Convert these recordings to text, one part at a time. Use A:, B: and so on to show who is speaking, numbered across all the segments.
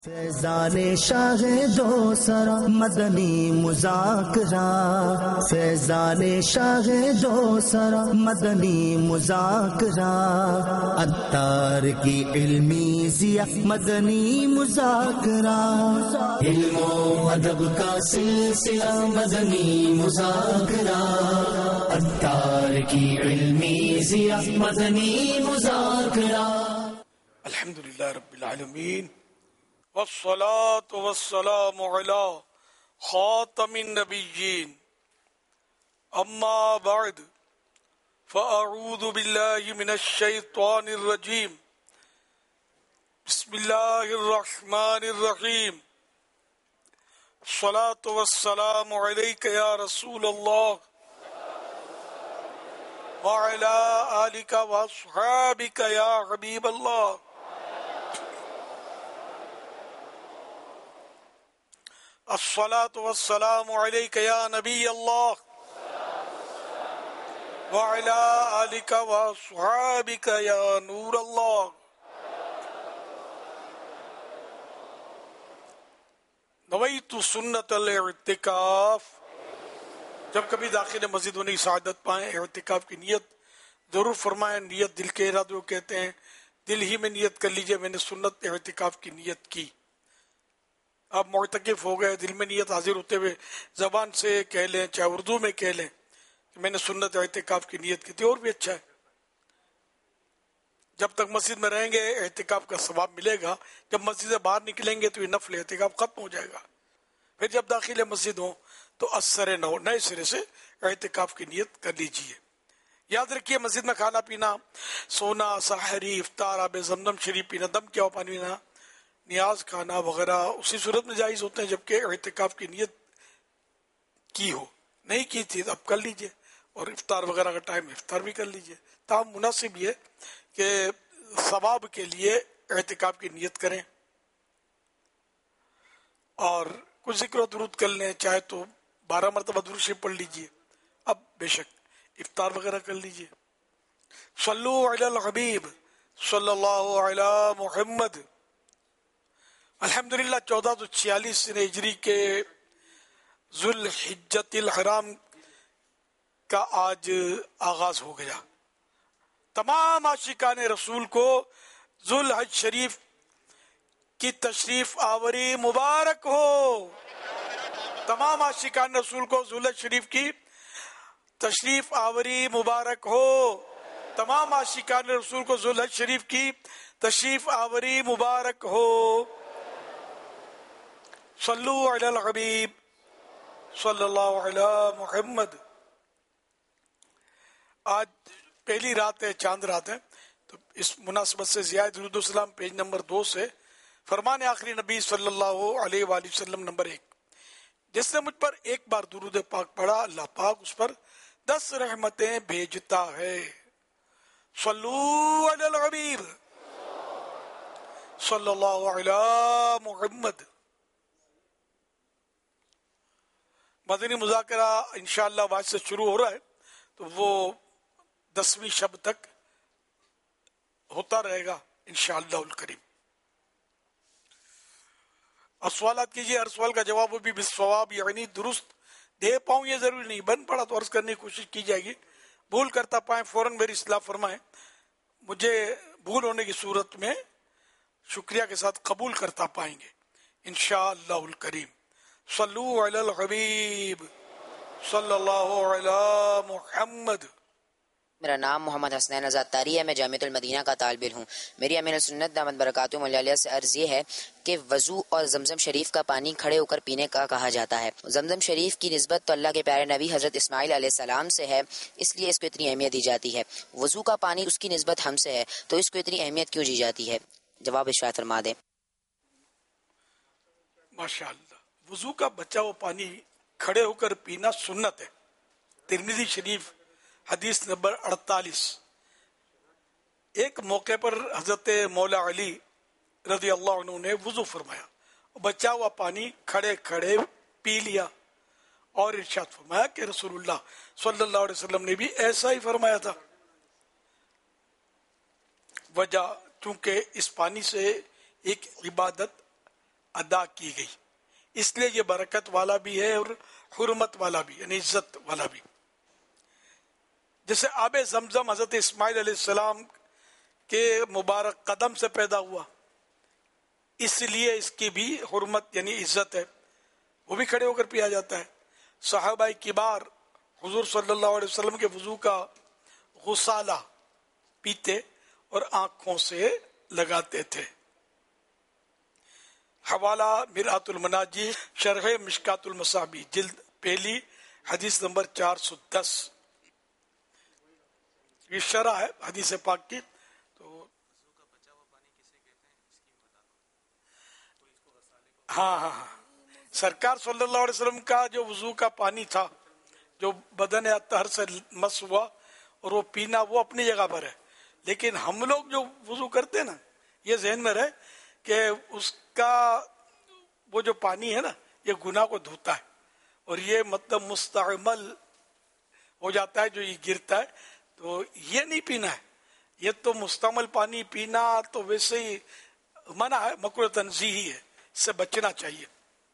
A: فیضان شاہ دو سرا مدنی مذاکرہ، فیضان شاہ دو سرا مدنی مذاکرہ، عطار کی علمی ضیاء مدنی مذاکرہ، علم و ادب کا سلسلہ مدنی مذاکرہ، عطار کی علمی ضیاء مدنی مذاکرہ۔
B: الحمدللہ رب العالمین، والصلاة والسلام على خاتم النبیین، اما بعد فاعوذ باللہ من الشیطان الرجیم، بسم اللہ الرحمن الرحیم، الصلاة والسلام علیک یا رسول اللہ وعلی آلک واصحابک یا حبیب اللہ۔ الصلاة والسلام علیک یا نبی اللہ وعلی آلک واصحابک یا نور اللہ۔ نویت سنت الاعتکاف، جب کبھی داخل مسجد ہونے کی سعادت پائیں اعتکاف کی نیت ضرور فرمائیں۔ نیت دل کے ارادے کو کہتے ہیں، دل ہی میں نیت کر لیجئے میں نے سنت اعتکاف کی نیت کی۔ آپ معتکف ہو گئے، دل میں نیت حاضر ہوتے ہوئے زبان سے کہہ لیں، چاہے اردو میں کہہ لیں کہ میں نے سنت اعتکاف کی نیت کی تھی، اور بھی اچھا ہے۔ جب تک مسجد میں رہیں گے اعتکاف کا ثواب ملے گا، جب مسجد سے باہر نکلیں گے تو یہ نفل اعتکاف ختم ہو جائے گا۔ پھر جب داخل مسجد ہوں تو اثر نو نئے سرے سے اعتکاف کی نیت کر لیجئے۔ یاد رکھیے، مسجد میں کھانا پینا، سونا، سحری، افطار، آب زمزم شریف پینا، دم کیا ہوا پانی پینا، نیاز کھانا وغیرہ اسی صورت میں جائز ہوتے ہیں جبکہ اعتکاف کی نیت کی ہو۔ نہیں کی تھی تو اب کر لیجئے، اور افطار وغیرہ کا ٹائم افطار بھی کر لیجئے۔ تاہم مناسب یہ کہ ثواب کے لیے اعتکاف کی نیت کریں، اور کچھ ذکر و درود کر لیں، چاہے تو 12 مرتبہ درود شریف پڑھ لیجئے، اب بے شک افطار وغیرہ کر لیجئے۔ صلو علی الحبیب صلی اللہ علی محمد۔ الحمدللہ 1446 ہجری کے ذوالحجۃ الحرام کا آج آغاز ہو گیا۔ تمام عاشقان رسول کو ذوالحج شریف کی تشریف آوری مبارک ہو۔ تمام عاشقان رسول کو ذوالحج شریف کی تشریف آوری مبارک ہو۔ تمام عاشقان رسول کو ذوالحج شریف کی تشریف آوری مبارک ہو۔ صلو علی الحبیب صلی اللہ علی محمد۔ آج پہلی رات ہے، چاند رات ہے، تو اس مناسبت سے زیادہ درود و سلام پیج نمبر 2 سے فرمان آخری نبی صلی اللہ علیہ وآلہ وسلم نمبر 1۔ جس نے مجھ پر ایک بار درود پاک پڑھا، اللہ پاک اس پر 10 رحمتیں بھیجتا ہے۔ صلو علی الحبیب صلی اللہ علی محمد۔ مدنی مذاکرہ انشاءاللہ آج سے شروع ہو رہا ہے، تو وہ 10ویں شب تک ہوتا رہے گا انشاءاللہ الکریم۔ اور سوالات کیجئے، ہر سوال کا جواب بھی بالصواب یعنی درست دے پاؤں یہ ضروری نہیں، بن پڑا تو عرض کرنے کی کوشش کی جائے گی، بھول کرتا پائیں فوراً میری اصلاح فرمائیں، مجھے بھول ہونے کی صورت میں شکریہ کے ساتھ قبول کرتا پائیں گے انشاءاللہ الکریم۔ صلو علی الحبیب صلی اللہ علی محمد۔
C: میرا نام محمد حسنین آزاد طاری ہے، میں جامعۃ المدینہ کا طالب علم ہوں۔ میری امین سنت دامت برکاتہم علیہ سے عرض یہ ہے کہ وضو اور زمزم شریف کا پانی کھڑے ہو کر پینے کا کہا جاتا ہے۔ زمزم شریف کی نسبت تو اللہ کے پیارے نبی حضرت اسماعیل علیہ السلام سے ہے، اس لیے اس کو اتنی اہمیت دی جاتی ہے۔ وضو کا پانی اس کی نسبت ہم سے ہے، تو اس کو اتنی اہمیت کیوں دی جاتی ہے؟ جواب ارشاد فرما دیں۔
B: ماشاءاللہ، وضو کا بچا ہوا پانی کھڑے ہو کر پینا سنت ہے۔ ترمذی شریف حدیث نمبر 48۔ ایک موقع پر حضرت مولا علی رضی اللہ عنہ نے وضو فرمایا، بچا ہوا پانی کھڑے کھڑے پی لیا، اور ارشاد فرمایا کہ رسول اللہ صلی اللہ علیہ وسلم نے بھی ایسا ہی فرمایا تھا۔ وجہ چونکہ اس پانی سے ایک عبادت ادا کی گئی، اس لیے یہ برکت والا بھی ہے اور حرمت والا بھی، یعنی عزت والا بھی. جیسے آب زمزم حضرت اسماعیل علیہ السلام کے مبارک قدم سے پیدا ہوا، اس لیے اس کی بھی حرمت یعنی عزت ہے، وہ بھی کھڑے ہو کر پیا جاتا ہے. صحابہ کبار حضور صلی اللہ علیہ وسلم کے وضو کا غسالہ پیتے اور آنکھوں سے لگاتے تھے. حوالہ مرآت المناجی شرح مشکات المصابیح جلد پہلی حدیث نمبر 410. یہ شرح ہے حدیث پاک کی. تو ہاں سرکار صلی اللہ علیہ وسلم کا جو وضو کا پانی تھا جو بدن اطہر سے مس ہوا اور وہ پینا وہ اپنی جگہ پر ہے، لیکن ہم لوگ جو وضو کرتے ہیں نا، یہ ذہن میں رہے کہ اس کا وہ جو پانی ہے نا یہ گناہ کو دھوتا ہے، اور یہ مطلب مستعمل ہو جاتا ہے جو یہ گرتا ہے، تو یہ نہیں پینا ہے. یہ تو مستعمل پانی پینا تو ویسے ہی منع ہے، مکروہ تنزیہی ہے، اس سے بچنا چاہیے.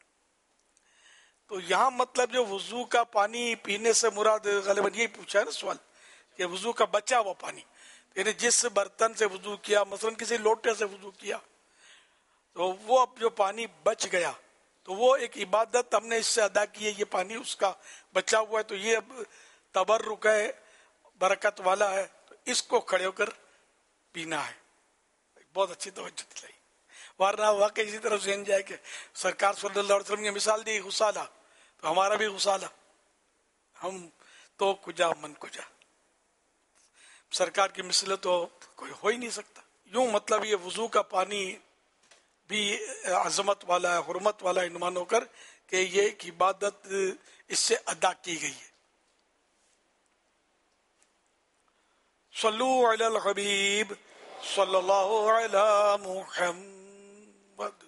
B: تو یہاں مطلب جو وضو کا پانی پینے سے مراد غالباً یہی پوچھا ہے نا سوال، کہ وضو کا بچا ہوا پانی، یعنی جس برتن سے وضو کیا، مثلا کسی لوٹے سے وضو کیا، تو وہ اب جو پانی بچ گیا تو وہ ایک عبادت ہم نے اس سے ادا کی ہے، یہ پانی اس کا بچا ہوا ہے، تو یہ اب تبرک ہے، برکت والا ہے، تو اس کو کھڑے ہو کر پینا ہے. بہت اچھی توجہ دلائی، ورنہ واقعی اسی طرح ذہن جائے کہ سرکار صلی اللہ علیہ وسلم نے مثال دی غسالہ، تو ہمارا بھی غسالہ، ہم تو کجا من کجا، سرکار کی مثل تو کوئی ہو ہی نہیں سکتا. یوں مطلب یہ وضو کا پانی بھی عظمت والا ہے، حرمت والا ہے، نمان ہو کر کہ یہ ایک عبادت اس سے ادا کی گئی ہے. صلو علی الحبیب صلی اللہ علی محمد.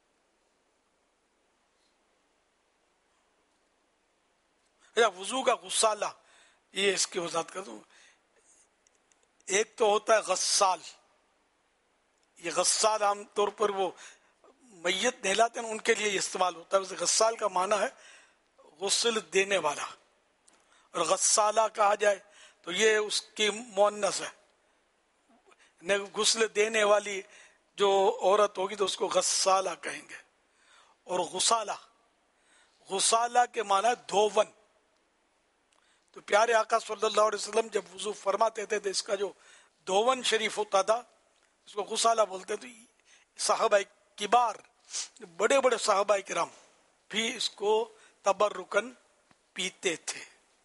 B: وضو کا غسالہ، یہ اس کی وضاحت کر دوں. ایک تو ہوتا ہے غسال، یہ غسال عام طور پر وہ میت نہلاتے ہیں ان کے لیے استعمال ہوتا ہے. ویسے غسال کا معنی ہے غسل دینے والا، اور غسالہ کہا جائے تو یہ اس کی مؤنث ہے، غسل دینے والی جو عورت ہوگی تو اس کو غسالہ کہیں گے. اور غسالہ کے معنی دھوون. تو پیارے آقا صلی اللہ علیہ وسلم جب وضو فرماتے تھے تو اس کا جو دھوون شریف ہوتا تھا اس کو غسالہ بولتے تھے. صحابہ کبار، بڑے بڑے صحابہ کرام بھی اس کو تبرکن پیتے تھے.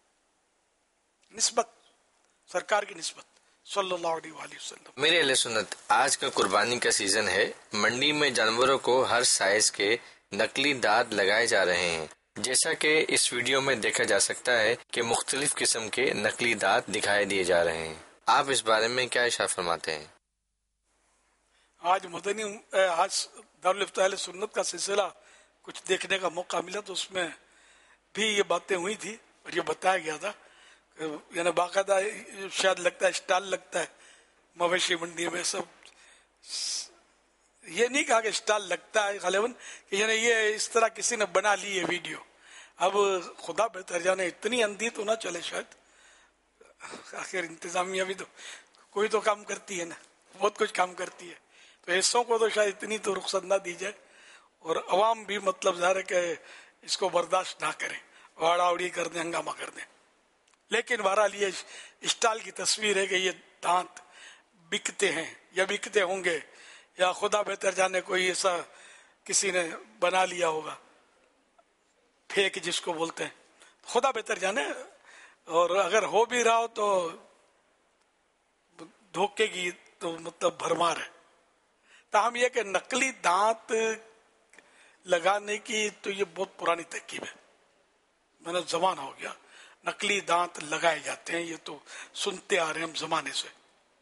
B: نسبت سرکار کی نسبت صلی اللہ علیہ وآلہ وسلم.
D: میرے اہل سنت، آج کا قربانی کا سیزن ہے. منڈی میں جانوروں کو ہر سائز کے نقلی دانت لگائے جا رہے ہیں. جیسا کہ اس ویڈیو میں دیکھا جا سکتا ہے کہ مختلف قسم کے نقلی دانت دکھائی دیے جا رہے ہیں. آپ اس بارے میں کیا ارشاد فرماتے ہیں؟
B: آج دارالفتہ اہل سنت کا سلسلہ کچھ دیکھنے کا موقع ملا تو اس میں بھی یہ باتیں ہوئی تھی اور یہ بتایا گیا تھا، یعنی باقاعدہ شاید لگتا ہے اسٹال لگتا ہے مویشی منڈی میں. سب یہ نہیں کہا کہ اسٹال لگتا ہے غالباً، کہ یعنی یہ اس طرح کسی نے بنا لی ہے ویڈیو. اب خدا بہتر جانے، اتنی اندھی تو نہ چلے شاید، آخر انتظامیہ بھی تو کوئی تو کام کرتی ہے نا، بہت کچھ کام کرتی ہے، تو حصوں کو تو شاید اتنی تو رخصت نہ دی جائے، اور عوام بھی مطلب ظاہر ہے کہ اس کو برداشت نہ کریں، واڑا اڑی کر دیں، ہنگامہ کر دیں. لیکن بہرحال یہ اسٹال کی تصویر ہے کہ یہ دانت بکتے ہیں یا بکتے ہوں گے، یا خدا بہتر جانے کوئی ایسا کسی نے بنا لیا ہوگا، پھیک جس کو بولتے ہیں، خدا بہتر جانے. اور اگر ہو بھی رہا ہو تو دھوکے کی تو مطلب بھرمار ہے. تاہم یہ کہ نقلی دانت لگانے کی تو یہ بہت پرانی ترکیب ہے، میں نے زمانہ ہو گیا نقلی دانت لگائے جاتے ہیں، یہ تو سنتے آ رہے ہیں ہم زمانے سے.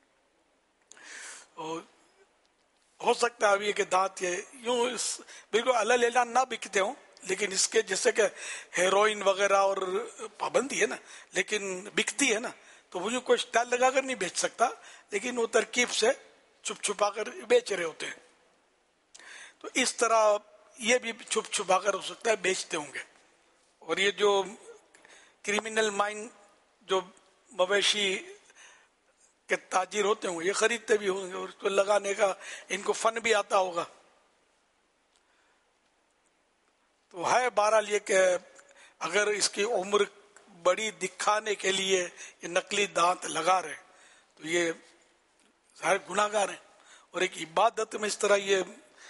B: اور ہو سکتا ہے اب یہ کہ دانت یہ یوں بالکل اللہ اعلان نہ بکتے ہوں، لیکن اس کے جیسے کہ ہیروئن وغیرہ اور پابندی ہے نا، لیکن بکتی ہے نا، تو وہ کوئی اسٹال لگا کر نہیں بیچ سکتا، لیکن وہ ترکیب سے چھپ چھپا کر بیچ رہے ہوتے ہیں. تو اس طرح یہ بھی چھپ چھپا کر ہو سکتا ہے بیچتے ہوں گے. اور یہ جو کریمنل مائنڈ جو مویشی کے تاجر ہوتے ہوں گے یہ خریدتے بھی ہوں گے اور اس کو لگانے کا ان کو فن بھی آتا ہوگا. تو ہے بہرحال یہ کہ اگر اس کی عمر بڑی دکھانے کے لیے یہ نقلی دانت لگا رہے تو یہ ظاہر گناہ گار ہیں. اور ایک عبادت میں اس طرح یہ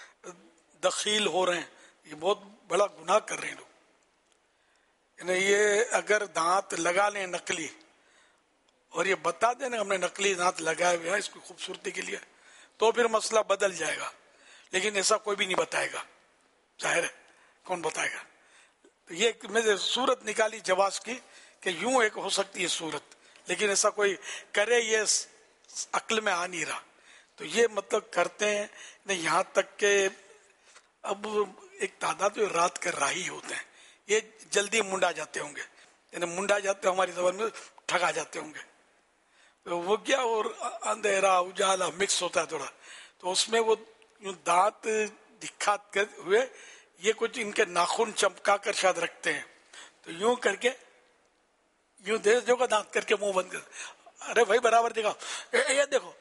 B: دخیل ہو رہے ہیں, یہ بہت بڑا گناہ کر رہے ہیں لوگ. یعنی یہ اگر دانت لگا لیں نقلی اور یہ بتا دیں نا ہم نے نقلی دانت لگائے ہوئے ہیں اس کی خوبصورتی کے لیے تو پھر مسئلہ بدل جائے گا. لیکن ایسا کوئی بھی نہیں بتائے گا, ظاہر ہے کون بتائے گا. تو یہ میں نے صورت نکالی جواز کی کہ یوں ایک ہو سکتی ہے صورت, لیکن ایسا کوئی کرے یہ عقل میں آ نہیں رہا. تو یہ مطلب کرتے ہیں یہاں تک کہ اب ایک تعداد رات کے راہی ہوتے ہیں, یہ جلدی منڈا جاتے ہوں گے, یعنی منڈا جاتے ہماری زبان میں ٹھگا جاتے ہوں گے. تو وہ کیا اور اندھیرا اجالا مکس ہوتا ہے تھوڑا, تو اس میں وہ دانت دکھا ہوئے یہ کچھ ان کے ناخن چمکا کر شاید رکھتے ہیں, تو یوں کر کے یوں دیش جو کا دانت کر کے منہ بند کر, ارے بھائی برابر دکھاؤ, یہ دیکھو.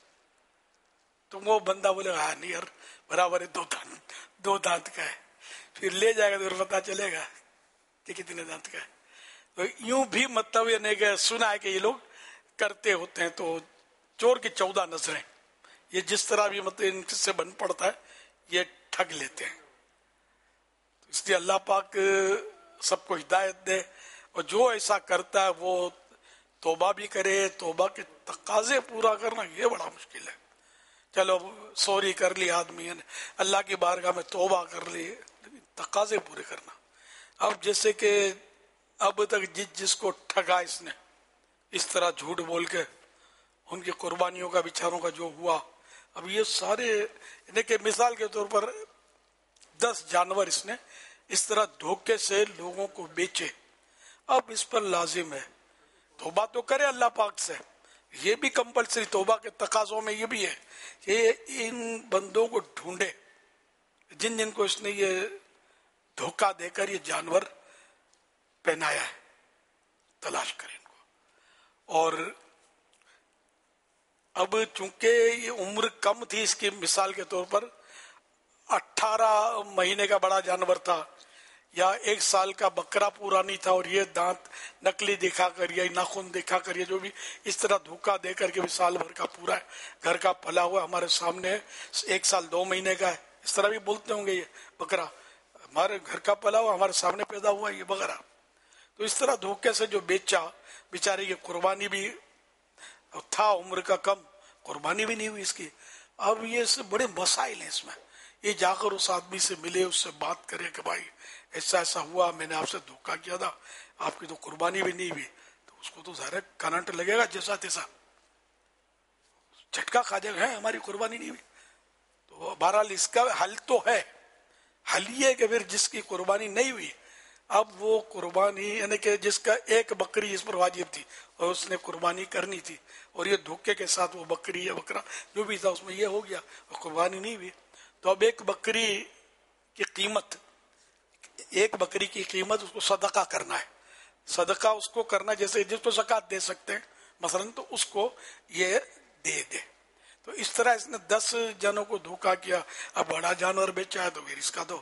B: تو وہ بندہ بولے گا نہیں یار برابر ہے, دو دانت کا ہے. پھر لے جائے گا تو پھر پتا چلے گا کہ کتنے دانت کا ہے. تو یوں بھی مطلب یہ نہیں کہ سنا ہے کہ یہ لوگ کرتے ہوتے ہیں. تو چور کی 14 نظریں, یہ جس طرح بھی مطلب ان سے بن پڑتا ہے یہ ٹھگ لیتے ہیں. اس لیے اللہ پاک سب کو ہدایت دے, اور جو ایسا کرتا ہے وہ توبہ بھی کرے. توبہ کے تقاضے پورا کرنا یہ بڑا مشکل ہے. چلو سوری کر لی آدمی نے, اللہ کی بارگاہ میں توبہ کر لی, تقاضے پورے کرنا. اب جیسے کہ اب تک جس کو ٹھگا اس نے اس طرح جھوٹ بول کے ان کی قربانیوں کا بیچاروں کا جو ہوا, اب یہ سارے یعنی کہ مثال کے طور پر 10 جانور اس نے اس طرح دھوکے سے لوگوں کو بیچے. اب اس پر لازم ہے توبہ تو کرے اللہ پاک سے, یہ بھی کمپلسری توبہ کے تقاضوں میں یہ بھی ہے کہ ان بندوں کو ڈھونڈے جن جن کو اس نے یہ دھوکہ دے کر یہ جانور پہنایا ہے, تلاش کریں ان کو. اور اب چونکہ یہ عمر کم تھی اس کی, مثال کے طور پر 18 مہینے کا بڑا جانور تھا یا 1 سال کا بکرا پورا نہیں تھا, اور یہ دانت نقلی دکھا کر یا ناخن دکھا کر یہ جو بھی اس طرح دھوکہ دے کر کے بھی سال بھر کا پورا ہے, گھر کا پلا ہوا ہمارے سامنے 1 سال 2 مہینے کا ہے, اس طرح بھی بولتے ہوں گے یہ بکرا ہمارے گھر کا پلا ہوا ہمارے سامنے پیدا ہوا یہ بکرا. تو اس طرح دھوکے سے جو بیچا بیچارے کی قربانی بھی تھا, عمر کا کم, قربانی بھی نہیں ہوئی اس کی. اب یہ بڑے مسائل ہیں اس میں. یہ جا کر اس آدمی سے ملے, اس سے بات کرے کہ بھائی ایسا ایسا ہوا, میں نے آپ سے دھوکہ کیا تھا, آپ کی تو قربانی بھی نہیں ہوئی. تو اس کو تو ظاہر کرنٹ لگے گا جیسا تیسا, جھٹکا کھا جائے گا ہماری قربانی نہیں ہوئی. تو بہرحال اس کا حل تو ہے, حل یہ کہ پھر جس کی قربانی نہیں ہوئی اب وہ قربانی یعنی کہ جس کا 1 بکری اس پر واجب تھی اور اس نے قربانی کرنی تھی, اور یہ دھوکے کے ساتھ وہ بکری یا بکرا جو بھی تھا اس میں یہ ہو گیا اور قربانی نہیں ہوئی. تو اب 1 بکری کی قیمت, 1 بکری کی قیمت اس کو صدقہ کرنا ہے. صدقہ اس کو کرنا جیسے جس کو زکوٰۃ دے سکتے ہیں مثلا, تو اس کو یہ دے دے. تو اس طرح اس نے 10 جنوں کو دھوکا کیا. اب بڑا جانور بیچا ہے تو پھر اس کا تو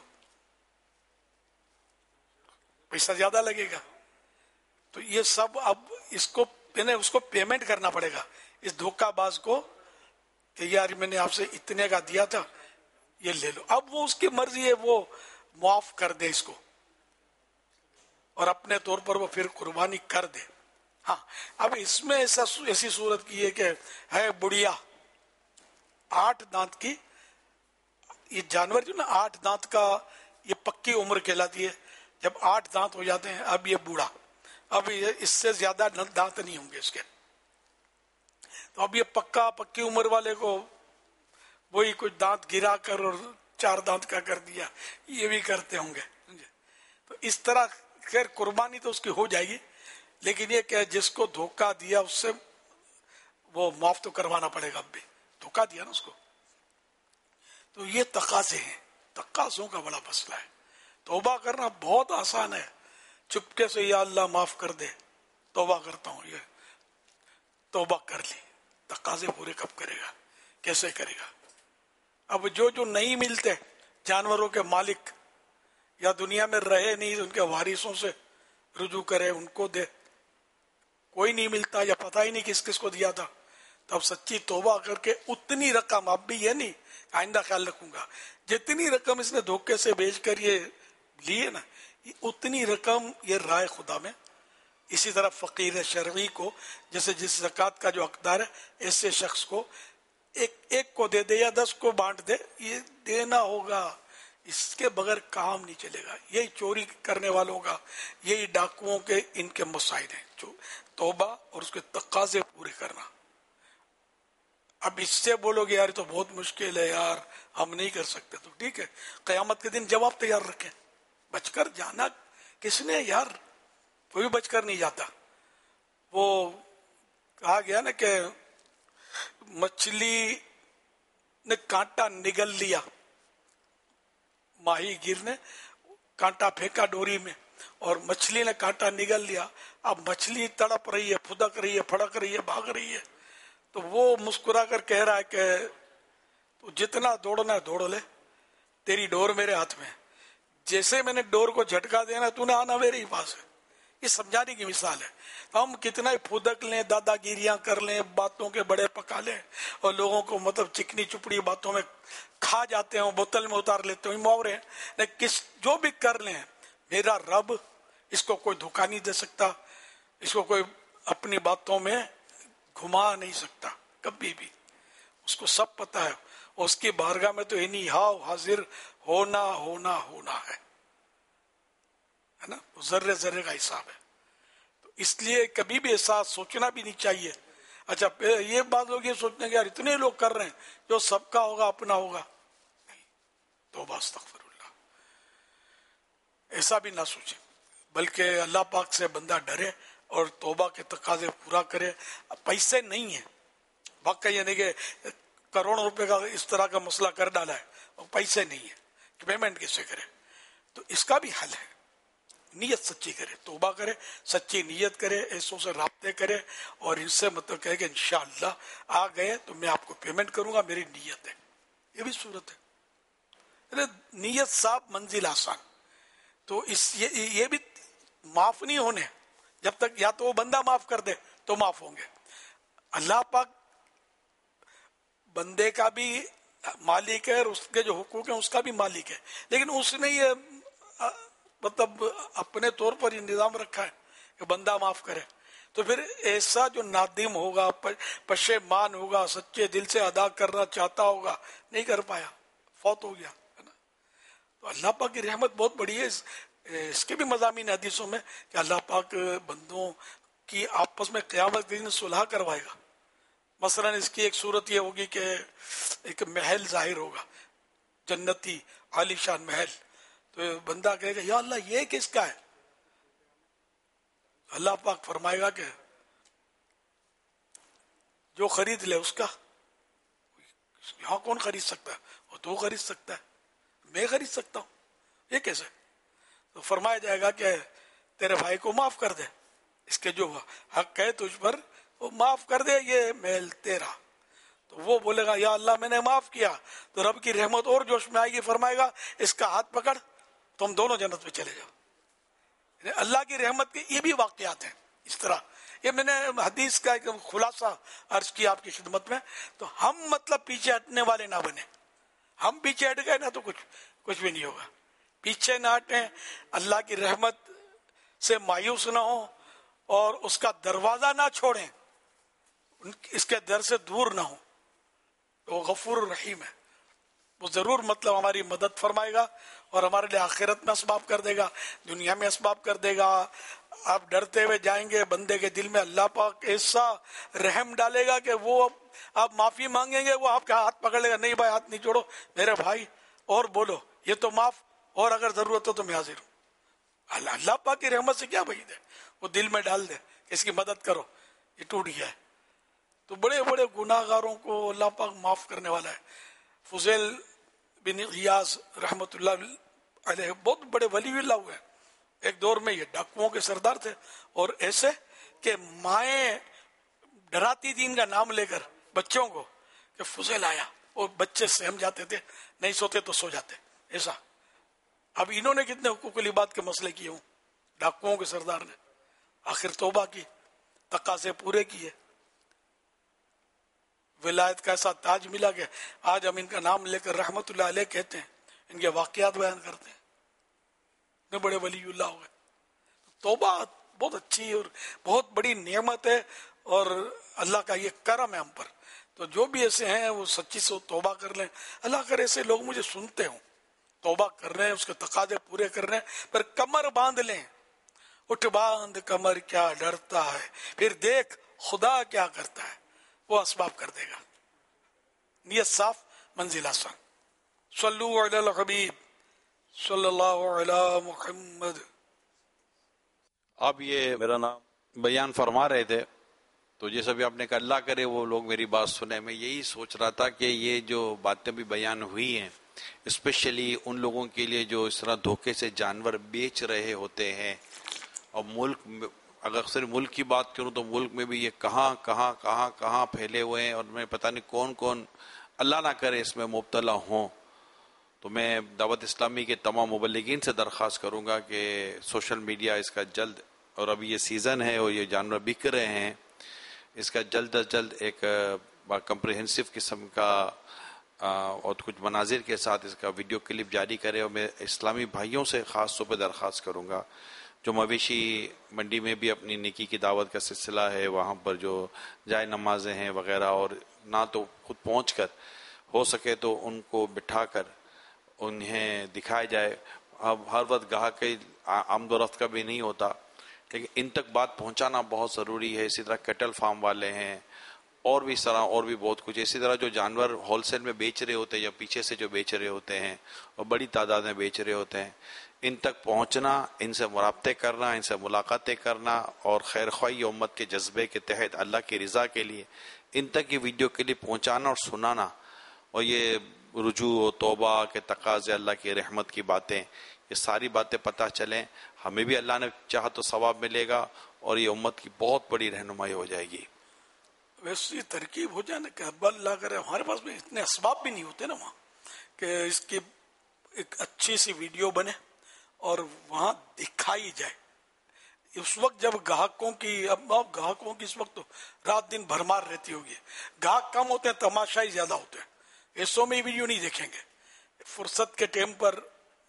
B: پیسہ زیادہ لگے گا. تو یہ سب اب اس کو پیمنٹ کرنا پڑے گا اس دھوکہ باز کو کہ یار میں نے آپ سے اتنے کا دیا تھا یہ لے لو. اب وہ اس کی مرضی ہے, وہ معاف کر دے اس کو اور اپنے طور پر وہ پھر قربانی کر دے. ہاں اب اس میں ایسی صورت کی ہے کہ ہے بڑھیا 8 دانت کی, یہ جانور جو نا 8 دانت کا یہ پکی عمر کہلاتی ہے. جب 8 دانت ہو جاتے ہیں اب یہ بوڑھا, اب اس سے زیادہ دانت نہیں ہوں گے اس کے. تو اب یہ پکی عمر والے کو وہی کچھ دانت گرا کر اور 4 دانت کا کر دیا, یہ بھی کرتے ہوں گے. تو اس طرح خیر قربانی تو اس کی ہو جائے گی, لیکن یہ کہ جس کو دھوکہ دیا اس سے وہ معاف تو کروانا پڑے گا. اب بھی دھوکہ دیا نا اس کو. تو یہ تقاضے ہیں تقاضوں کا بڑا مسئلہ ہے. توبہ کرنا بہت آسان ہے، چپکے سے یا اللہ معاف کر دے، توبہ کرتا ہوں، یہ توبہ کر لی. تقاضے پورے کب کرے گا، کیسے کرے گا؟ اب جو نہیں ملتے، جانوروں کے مالک یا دنیا میں رہے نہیں، ان کے وارثوں سے رجوع کرے، ان کو دے. کوئی نہیں ملتا یا پتہ ہی نہیں کس کس کو دیا تھا، تو اب سچی توبہ کر کے اتنی رقم، اب بھی یہ نہیں آئندہ خیال رکھوں گا، جتنی رقم اس نے دھوکے سے بیچ کر یہ لیے نا، اتنی رقم یہ رائے خدا میں. اسی طرح فقیر شرعی کو جیسے جس زکوٰۃ کا جو حقدار ہے، ایسے شخص کو ایک کو دے دے یا 10 کو بانٹ دے، یہ دینا ہوگا، اس کے بغیر کام نہیں چلے گا. یہی چوری کرنے والوں کا، یہی ڈاکوؤں کے، ان کے مسائل ہیں، جو توبہ اور اس کے تقاضے پورے کرنا. اب اس سے بولو گے یار تو بہت مشکل ہے یار، ہم نہیں کر سکتے، تو ٹھیک ہے، قیامت کے دن جواب تیار رکھیں. بچ کر جانا کس نے یار؟ کوئی بچ کر نہیں جاتا. وہ کہا گیا نا کہ مچھلی نے کانٹا نگل لیا، ماہی گیر نے کانٹا پھینکا ڈوری میں اور مچھلی نے کانٹا نگل لیا. اب مچھلی تڑپ رہی ہے، پھدک رہی ہے، پھڑک رہی ہے، بھاگ رہی ہے، تو وہ مسکرا کر کہہ رہا ہے کہ تو جتنا دوڑنا ہے دوڑ لے، تیری ڈور میرے ہاتھ میں ہے. جیسے میں نے ڈور کو جھٹکا دینا تو نے آنا میرے ہی پاس ہے. یہ سمجھانے کی مثال ہے. ہم کتنا ہی پھدک لیں، دادا گیریاں کر لیں، باتوں کے بڑے پکا لیں اور لوگوں کو مطلب چکنی چپڑی باتوں میں کھا جاتے ہیں، بوتل میں اتار لیتے ہیں، محاورے ہیں، جو بھی کر لیں، میرا رب اس کو کوئی دھوکہ نہیں دے سکتا، اس کو کوئی اپنی باتوں میں گھما نہیں سکتا کبھی بھی. اس کو سب پتا ہے، اور اس کی بارگاہ میں تو انہی ہاؤ حاضر ہونا ہونا ہونا ہے نا، ذرے ذرے کا حساب ہے. تو اس لیے کبھی بھی ایسا سوچنا بھی نہیں چاہیے. اچھا یہ بات لوگ یہ سوچنے کہ یار اتنے لوگ کر رہے ہیں، جو سب کا ہوگا اپنا ہوگا. نہیں، توبہ استغفر اللہ، ایسا بھی نہ سوچیں، بلکہ اللہ پاک سے بندہ ڈرے اور توبہ کے تقاضے پورا کرے. پیسے نہیں ہیں، واقعی یعنی کہ کروڑوں روپے کا اس طرح کا مسئلہ کر ڈالا ہے اور پیسے نہیں ہیں، پیمنٹ کیسے کرے؟ تو اس کا بھی حل ہے، نیت سچی کرے، توبہ کرے، سچی نیت کرے، ایسوں سے رابطے کرے اور ان سے مطلب کہے کہ انشاءاللہ آ گئے تو میں آپ کو پیمنٹ کروں گا، میری نیت ہے. یہ بھی صورت ہے، نیت صاف منزل آسان. تو یہ بھی معاف نہیں ہونے جب تک یا تو وہ بندہ معاف کر دے تو معاف ہوں گے. اللہ پاک بندے کا بھی مالک ہے اور اس کے جو حقوق ہیں اس کا بھی مالک ہے، لیکن اس نے یہ مطلب اپنے طور پر یہ نظام رکھا ہے کہ بندہ معاف کرے. تو پھر ایسا جو نادم ہوگا، پشیمان ہوگا، سچے دل سے ادا کرنا چاہتا ہوگا، نہیں کر پایا، فوت ہو گیا ہے نا. تو اللہ پاک کی رحمت بہت بڑی ہے. اس کے بھی مضامین حدیثوں میں کہ اللہ پاک بندوں کی آپس میں قیامت کے دن صلح کروائے گا. مثلا اس کی ایک صورت یہ ہوگی کہ ایک محل ظاہر ہوگا، جنتی عالی شان محل. تو بندہ کہے گا یا اللہ یہ کس کا ہے؟ اللہ پاک فرمائے گا کہ جو خرید لے اس کا. یہاں کون خرید سکتا ہے؟ وہ تو خرید سکتا ہے، میں خرید سکتا ہوں، یہ کیسے؟ تو فرمایا جائے گا کہ تیرے بھائی کو معاف کر دے، اس کے جو حق ہے تجھ پر وہ معاف کر دے، یہ محل تیرا. تو وہ بولے گا یا اللہ میں نے معاف کیا. تو رب کی رحمت اور جوش میں آئے گی، فرمائے گا اس کا ہاتھ پکڑ، تم دونوں جنت میں چلے جاؤ. اللہ کی رحمت کے یہ بھی واقعات ہیں اس طرح. یہ میں نے حدیث کا ایک خلاصہ عرض کیا آپ کی خدمت میں. تو ہم مطلب پیچھے ہٹنے والے نہ بنے. ہم پیچھے ہٹ گئے نا تو کچھ بھی نہیں ہوگا. پیچھے نہ ہٹیں، اللہ کی رحمت سے مایوس نہ ہوں اور اس کا دروازہ نہ چھوڑیں، اس کے در سے دور نہ ہوں. وہ غفور الرحیم ہے، وہ ضرور مطلب ہماری مدد فرمائے گا اور ہمارے لیے آخرت میں اسباب کر دے گا، دنیا میں اسباب کر دے گا. آپ ڈرتے ہوئے جائیں گے، بندے کے دل میں اللہ پاک ایسا رحم ڈالے گا کہ وہ آپ معافی مانگیں گے، وہ آپ کا ہاتھ پکڑ لے گا، نہیں بھائی ہاتھ نہیں چھوڑو میرے بھائی، اور بولو یہ تو معاف، اور اگر ضرورت ہو تو میں حاضر ہوں. اللہ پاک کی رحمت سے کیا بعید ہے، وہ دل میں ڈال دے کہ اس کی مدد کرو، یہ ٹوٹ گیا ہے. تو بڑے بڑے گناہ گاروں کو اللہ پاک معاف کرنے والا ہے. فضیل بن غیاث رحمۃ اللہ علیہ بہت بڑے ولی اللہ ہوئے. ایک دور میں یہ ڈاکوؤں کے سردار تھے، اور ایسے کہ مائیں ڈراتی تھی ان کا نام لے کر بچوں کو کہ فضیل آیا، اور بچے سہم جاتے تھے، نہیں سوتے تو سو جاتے ایسا. اب انہوں نے کتنے حقوق العباد کے مسئلے کیے ہوں ڈاکوؤں کے سردار نے. آخر توبہ کی، تقاضے پورے کیے، ولایت کا ایسا تاج ملا کہ آج ہم ان کا نام لے کر رحمت اللہ علیہ کہتے ہیں، ان کے واقعات بیان کرتے ہیں. اتنے بڑے ولی اللہ ہوئے. توبہ بہت اچھی اور بہت بڑی نعمت ہے، اور اللہ کا یہ کرم ہے ہم پر. تو جو بھی ایسے ہیں وہ سچی سے توبہ کر لیں. اللہ کرے ایسے لوگ مجھے سنتے ہوں، توبہ کر رہے ہیں، اس کے تقاضے پورے کر رہے ہیں، پر کمر باندھ لیں. اٹھ باندھ کمر کیا ڈرتا ہے، پھر دیکھ خدا کیا کرتا ہے، وہ اسباب کر دے گا. نیت صاف، منزل آسان. صلو علی الحبیب صلی اللہ علی محمد.
E: اب یہ میرا نام بیان فرما رہے تھے، تو جیسا بھی آپ نے کہا اللہ کرے وہ لوگ میری بات سنیں. میں یہی سوچ رہا تھا کہ یہ جو باتیں بھی بیان ہوئی ہیں، اسپیشلی ان لوگوں کے لیے جو اس طرح دھوکے سے جانور بیچ رہے ہوتے ہیں، اور ملک اگر صرف ملک کی بات کروں تو ملک میں بھی یہ کہاں کہاں کہاں کہاں پھیلے ہوئے ہیں، اور میں پتہ نہیں کون کون اللہ نہ کرے اس میں مبتلا ہوں. تو میں دعوت اسلامی کے تمام مبلغین سے درخواست کروں گا کہ سوشل میڈیا اس کا جلد، اور ابھی یہ سیزن ہے اور یہ جانور بک رہے ہیں، اس کا جلد از جلد ایک کمپریہنسو قسم کا اور کچھ مناظر کے ساتھ اس کا ویڈیو کلپ جاری کرے. اور میں اسلامی بھائیوں سے خاص طور پہ درخواست کروں گا جو مویشی منڈی میں بھی اپنی نیکی کی دعوت کا سلسلہ ہے، وہاں پر جو جائے نمازیں ہیں وغیرہ، اور نہ تو خود پہنچ کر ہو سکے تو ان کو بٹھا کر انہیں دکھایا جائے. اب ہر وقت گاہک کی آمد و رفت کا بھی نہیں ہوتا، لیکن ان تک بات پہنچانا بہت ضروری ہے. اسی طرح کیٹل فارم والے ہیں، اور بھی اس طرح اور بھی بہت کچھ. اسی طرح جو جانور ہول سیل میں بیچ رہے ہوتے ہیں یا پیچھے سے جو بیچ رہے ہوتے ہیں اور بڑی تعداد میں بیچ رہے ہوتے ہیں، ان تک پہنچنا، ان سے رابطے کرنا، ان سے ملاقاتیں کرنا، اور خیر خواہی امت کے جذبے کے تحت اللہ کی رضا کے لیے ان تک یہ ویڈیو کلپ پہنچانا اور سنانا، اور یہ رجوع و توبہ کے تقاضے، اللہ کی رحمت کی باتیں، یہ ساری باتیں پتہ چلیں. ہمیں بھی اللہ نے چاہا تو ثواب ملے گا، اور یہ امت کی بہت بڑی رہنمائی ہو جائے گی.
B: ویسی ترکیب ہو جائے نا کہ اب اللہ کرے ہمارے پاس میں اتنے اسباب بھی نہیں ہوتے نا وہاں کہ اس کی ایک اچھی سی ویڈیو بنے اور وہاں دکھائی جائے. اس وقت جب گاہکوں کی، اب گاہکوں کی اس وقت تو رات دن بھرمار رہتی ہوگی، گاہک کم ہوتے ہیں، تماشائی زیادہ ہوتے ہیں. ایسوں میں ویڈیو نہیں دیکھیں گے. فرصت کے ٹائم پر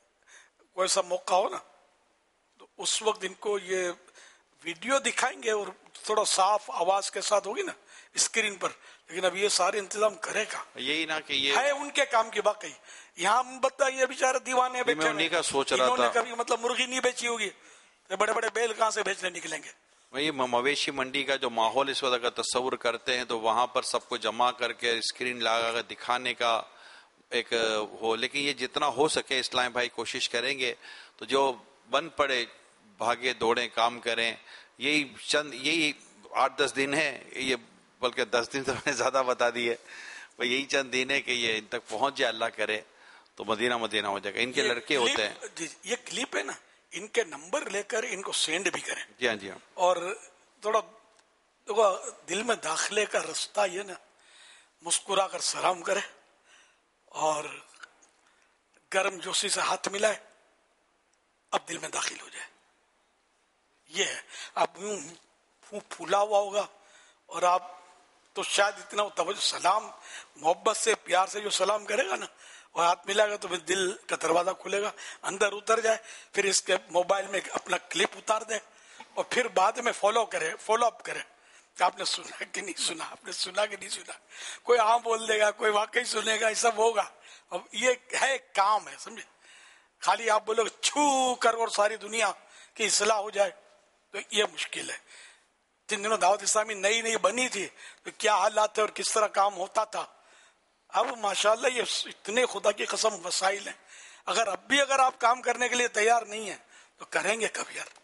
B: کوئی سا موقع ہو نا تو اس وقت ان کو یہ ویڈیو دکھائیں گے، اور تھوڑا صاف آواز کے ساتھ ہوگی نا اسکرین پر. لیکن اب یہ سارے انتظام کرے گا
E: یہی نہ کہ یہ
B: ہے ان کے کام کی. واقعی یہاں ہم بتائیے بیچارے دیوانے بیٹھے،
E: میں انہیں کا سوچ رہا
B: انہوں نے
E: تھا،
B: کبھی مطلب مرغی نہیں بیچی ہوگی، بڑے بڑے بیل کہاں سے بیچنے نکلیں گے.
E: وہی مویشی منڈی کا جو ماحول اس وقت اگر تصور کرتے ہیں تو وہاں پر سب کو جمع کر کے اسکرین لگا کر دکھانے کا ایک ہو. لیکن یہ جتنا ہو سکے اسلام بھائی کوشش کریں گے. تو جو بن پڑے بھاگے دوڑیں کام کریں. یہی 8-10 دن ہے، یہ بلکہ 10 دن تو میں نے زیادہ بتا دی ہے، یہی چند دن ہے کہ یہ ان تک پہنچ جائے اللہ کرے تو مدینہ ہو جائے گا. ان کے لڑکے ہوتے ہیں،
B: یہ کلپ ہے نا، ان کے نمبر لے کر ان کو سینڈ بھی کریں.
E: جی ہاں جی ہاں.
B: اور تھوڑا دل میں داخلے کا رستہ یہ نا، مسکرا کر سلام کرے اور گرم جوشی سے ہاتھ ملائے، اب دل میں داخل ہو جائے. یہ ہے. اب یوں پھولا ہوا ہوگا اور آپ تو شاید اتنا توجہ، سلام محبت سے پیار سے جو سلام کرے گا نا اور ہاتھ ملائے گا تو پھر دل کا دروازہ کھلے گا، اندر اتر جائے. پھر اس کے موبائل میں اپنا کلپ اتار دے اور پھر بعد میں فالو اپ کرے کہ آپ نے سنا کہ نہیں سنا، آپ نے سنا کہ نہیں سنا. کوئی عام بول دے گا، کوئی واقعی سنے گا، یہ سب ہوگا. اب یہ ہے کام ہے، سمجھے. خالی آپ بولو چھو کر اور ساری دنیا کی اصلاح ہو جائے تو یہ مشکل ہے. جن دنوں دعوت اسلامی نئی بنی تھی تو کیا حالات تھے اور کس طرح کام ہوتا تھا. اب ماشاءاللہ یہ اتنے خدا کی قسم وسائل ہیں. اگر آپ کام کرنے کے لیے تیار نہیں ہیں تو کریں گے کب یار؟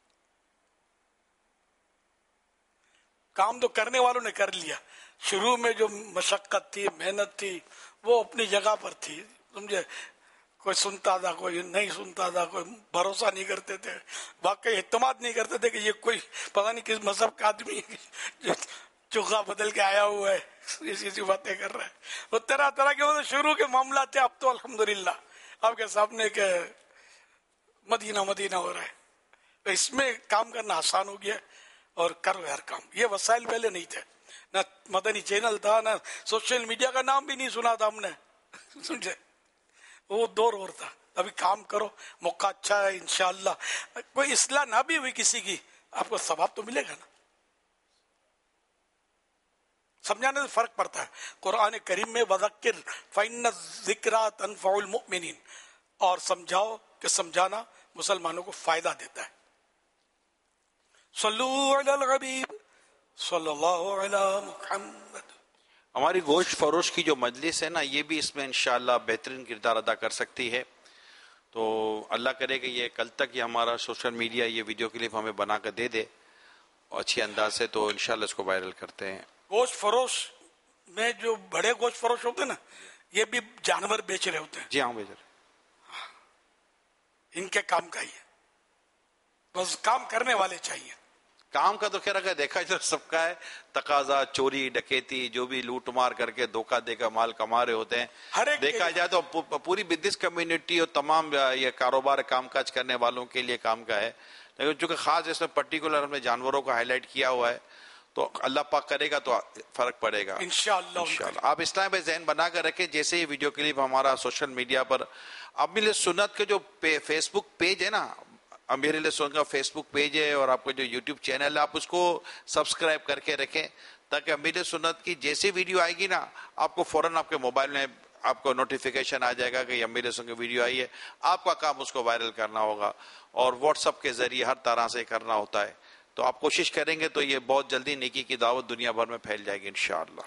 B: کام تو کرنے والوں نے کر لیا. شروع میں جو مشقت تھی، محنت تھی، وہ اپنی جگہ پر تھی. سمجھے. کوئی سنتا تھا, کوئی نہیں سنتا تھا, کوئی بھروسہ نہیں کرتے تھے, واقعی اعتماد نہیں کرتے تھے کہ یہ کوئی پتہ نہیں کس مذہب کا آدمی جو چوکھا بدل کے آیا ہوا ہے, ایسی باتیں کر رہا ہے. وہ طرح طرح کے شروع کے معاملات تھے. اب تو الحمدللہ آپ کے سامنے کہ مدینہ مدینہ ہو رہا ہے. تو اس میں کام کرنا آسان ہو گیا, اور کرو ہر کام. یہ وسائل پہلے نہیں تھے, نہ مدنی چینل تھا, نہ سوشل میڈیا کا نام بھی نہیں سنا تھا ہم نے, سمجھے. وہ دور اور تھا. ابھی کام کرو, موقع اچھا ہے انشاءاللہ. کوئی اصلاح نہ بھی ہوئی کسی کی, آپ کو ثواب تو ملے گا نا. سمجھانے سے فرق پڑتا ہے. قرآن کریم میں وذکر فإن الذکریٰ تنفع المؤمنین, اور سمجھاؤ کہ سمجھانا مسلمانوں کو فائدہ دیتا ہے. صلو علی الحبیب صلی اللہ علی محمد.
E: ہماری گوشت فروش کی جو مجلس ہے نا, یہ بھی اس میں انشاءاللہ بہترین کردار ادا کر سکتی ہے. تو اللہ کرے کہ یہ کل تک یہ ہمارا سوشل میڈیا یہ ویڈیو کلپ ہمیں بنا کر دے دے اور اچھی انداز سے, تو انشاءاللہ اس کو وائرل کرتے ہیں.
B: گوشت فروش میں جو بڑے گوشت فروش ہوتے ہیں نا, یہ بھی جانور بیچ رہے ہوتے ہیں.
E: جی ہاں بھائی,
B: ان کے کام کا ہی ہے, بس کام کرنے والے چاہیے.
E: کام کا تو خیر اگر دیکھا جائے سب کا ہے, تقاضا, چوری, ڈکیتی, جو بھی لوٹ مار کر کے دھوکہ دے کر مال کما رہے ہوتے ہیں. دیکھا جائے تو پوری بزنس کمیونٹی اور تمام یہ کاروبار کام کاج کرنے والوں کے لیے کام کا ہے. لیکن چونکہ خاص اس میں پرٹیکولر ہم نے جانوروں کو ہائی لائٹ کیا ہوا ہے, تو اللہ پاک کرے گا تو فرق پڑے گا انشاءاللہ. آپ اسلام پہ ذہن بنا کر رکھیں. جیسے ہی ویڈیو کلپ ہمارا سوشل میڈیا پر, امیر سنت کے جو فیس بک پیج ہے نا, امیر سنت کا فیس بک پیج ہے, اور آپ کا جو یوٹیوب چینل ہے, آپ اس کو سبسکرائب کر کے رکھیں, تاکہ امیر سنت کی جیسی ویڈیو آئے گی نا, آپ کو فوراً آپ کے موبائل میں آپ کو نوٹیفیکیشن آ جائے گا کہ امیر سنت کی ویڈیو آئی ہے. آپ کا کام اس کو وائرل کرنا ہوگا, اور واٹس ایپ کے ذریعے ہر طرح سے کرنا ہوتا ہے. تو آپ کوشش کریں گے تو یہ بہت جلدی نیکی کی دعوت دنیا بھر میں پھیل جائے گی انشاءاللہ.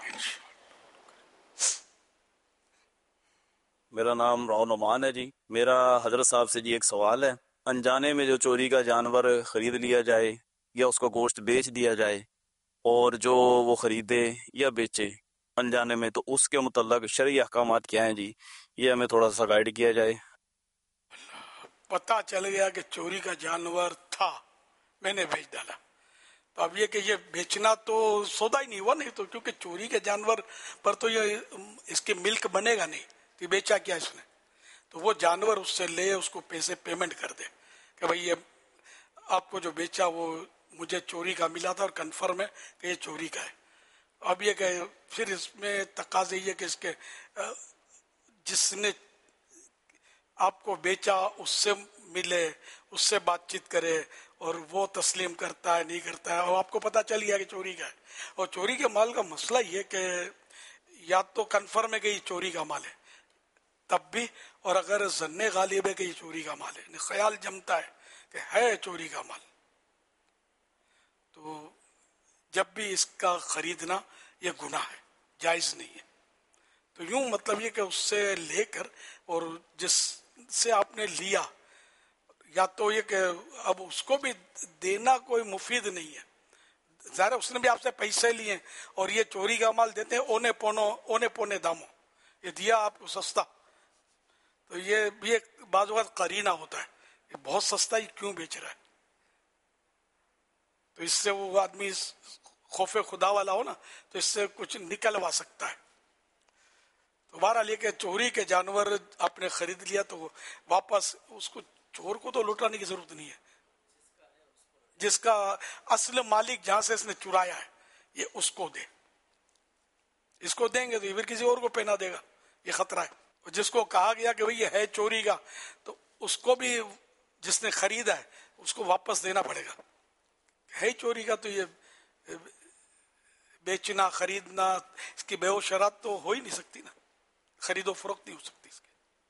F: میرا نام راؤ نعمان ہے جی. میرا حضرت صاحب سے جی ایک سوال ہے. انجانے میں جو چوری کا جانور خرید لیا جائے یا اس کو گوشت بیچ دیا جائے, اور جو وہ خریدے یا بیچے انجانے میں, تو اس کے متعلق شرعی احکامات کیا ہیں جی؟ یہ ہمیں تھوڑا سا گائیڈ کیا جائے.
B: پتہ چل گیا کہ چوری کا جانور تھا, میں نے بیچ ڈالا, تو اب یہ کہ یہ بیچنا تو سودا ہی نہیں ہوا. نہیں تو کیونکہ چوری کے جانور پر تو یہ اس کے ملک بنے گا نہیں, تو بیچا کیا اس نے. تو وہ جانور اس سے لے, اس کو پیسے پیمنٹ کر دے کہ بھئی یہ آپ کو جو بیچا وہ مجھے چوری کا ملا تھا, اور کنفرم ہے کہ یہ چوری کا ہے. اب یہ کہ پھر اس میں تقاضے یہ کہ اس کے جس نے آپ کو بیچا اس سے ملے, اس سے بات چیت کرے, اور وہ تسلیم کرتا ہے نہیں کرتا ہے, اور آپ کو پتہ چل گیا کہ چوری کا ہے. اور چوری کے مال کا مسئلہ یہ کہ یا تو کنفرم ہے کہ یہ چوری کا مال ہے تب بھی, اور اگر ظن غالب ہے کہ یہ چوری کا مال ہے, خیال جمتا ہے کہ ہے چوری کا مال, تو جب بھی اس کا خریدنا یہ گناہ ہے, جائز نہیں ہے. تو یوں مطلب یہ کہ اس سے لے کر, اور جس سے آپ نے لیا, یا تو یہ کہ اب اس کو بھی دینا کوئی مفید نہیں ہے. ظاہر اس نے بھی آپ سے پیسے لیے, اور یہ چوری کا مال دیتے ہیں اونے پونے داموں, یہ دیا آپ کو سستا, تو یہ بھی ایک بعض اوقات قرینہ ہوتا ہے, یہ بہت سستا ہی کیوں بیچ رہا ہے. تو اس سے وہ آدمی خوف خدا والا ہو نا, تو اس سے کچھ نکلوا سکتا ہے. تو بہرحال یہ کہ چوری کے جانور آپ نے خرید لیا تو واپس اس کو, چور کو تو لوٹانے کی ضرورت نہیں ہے. جس کا اصل مالک جہاں سے اس نے چرایا ہے یہ اس کو دے. اس کو دیں گے تو یہ پھر کسی اور کو پہنا دے گا, یہ خطرہ ہے. اور جس کو کہا گیا کہ بھئی یہ ہے چوری کا, تو اس کو بھی جس نے خریدا ہے اس کو واپس دینا پڑے گا. ہے چوری کا تو یہ بیچنا خریدنا اس کی بے و شرط تو ہو ہی نہیں سکتی نا, خرید و فروخت نہیں ہو سکتی اس کی.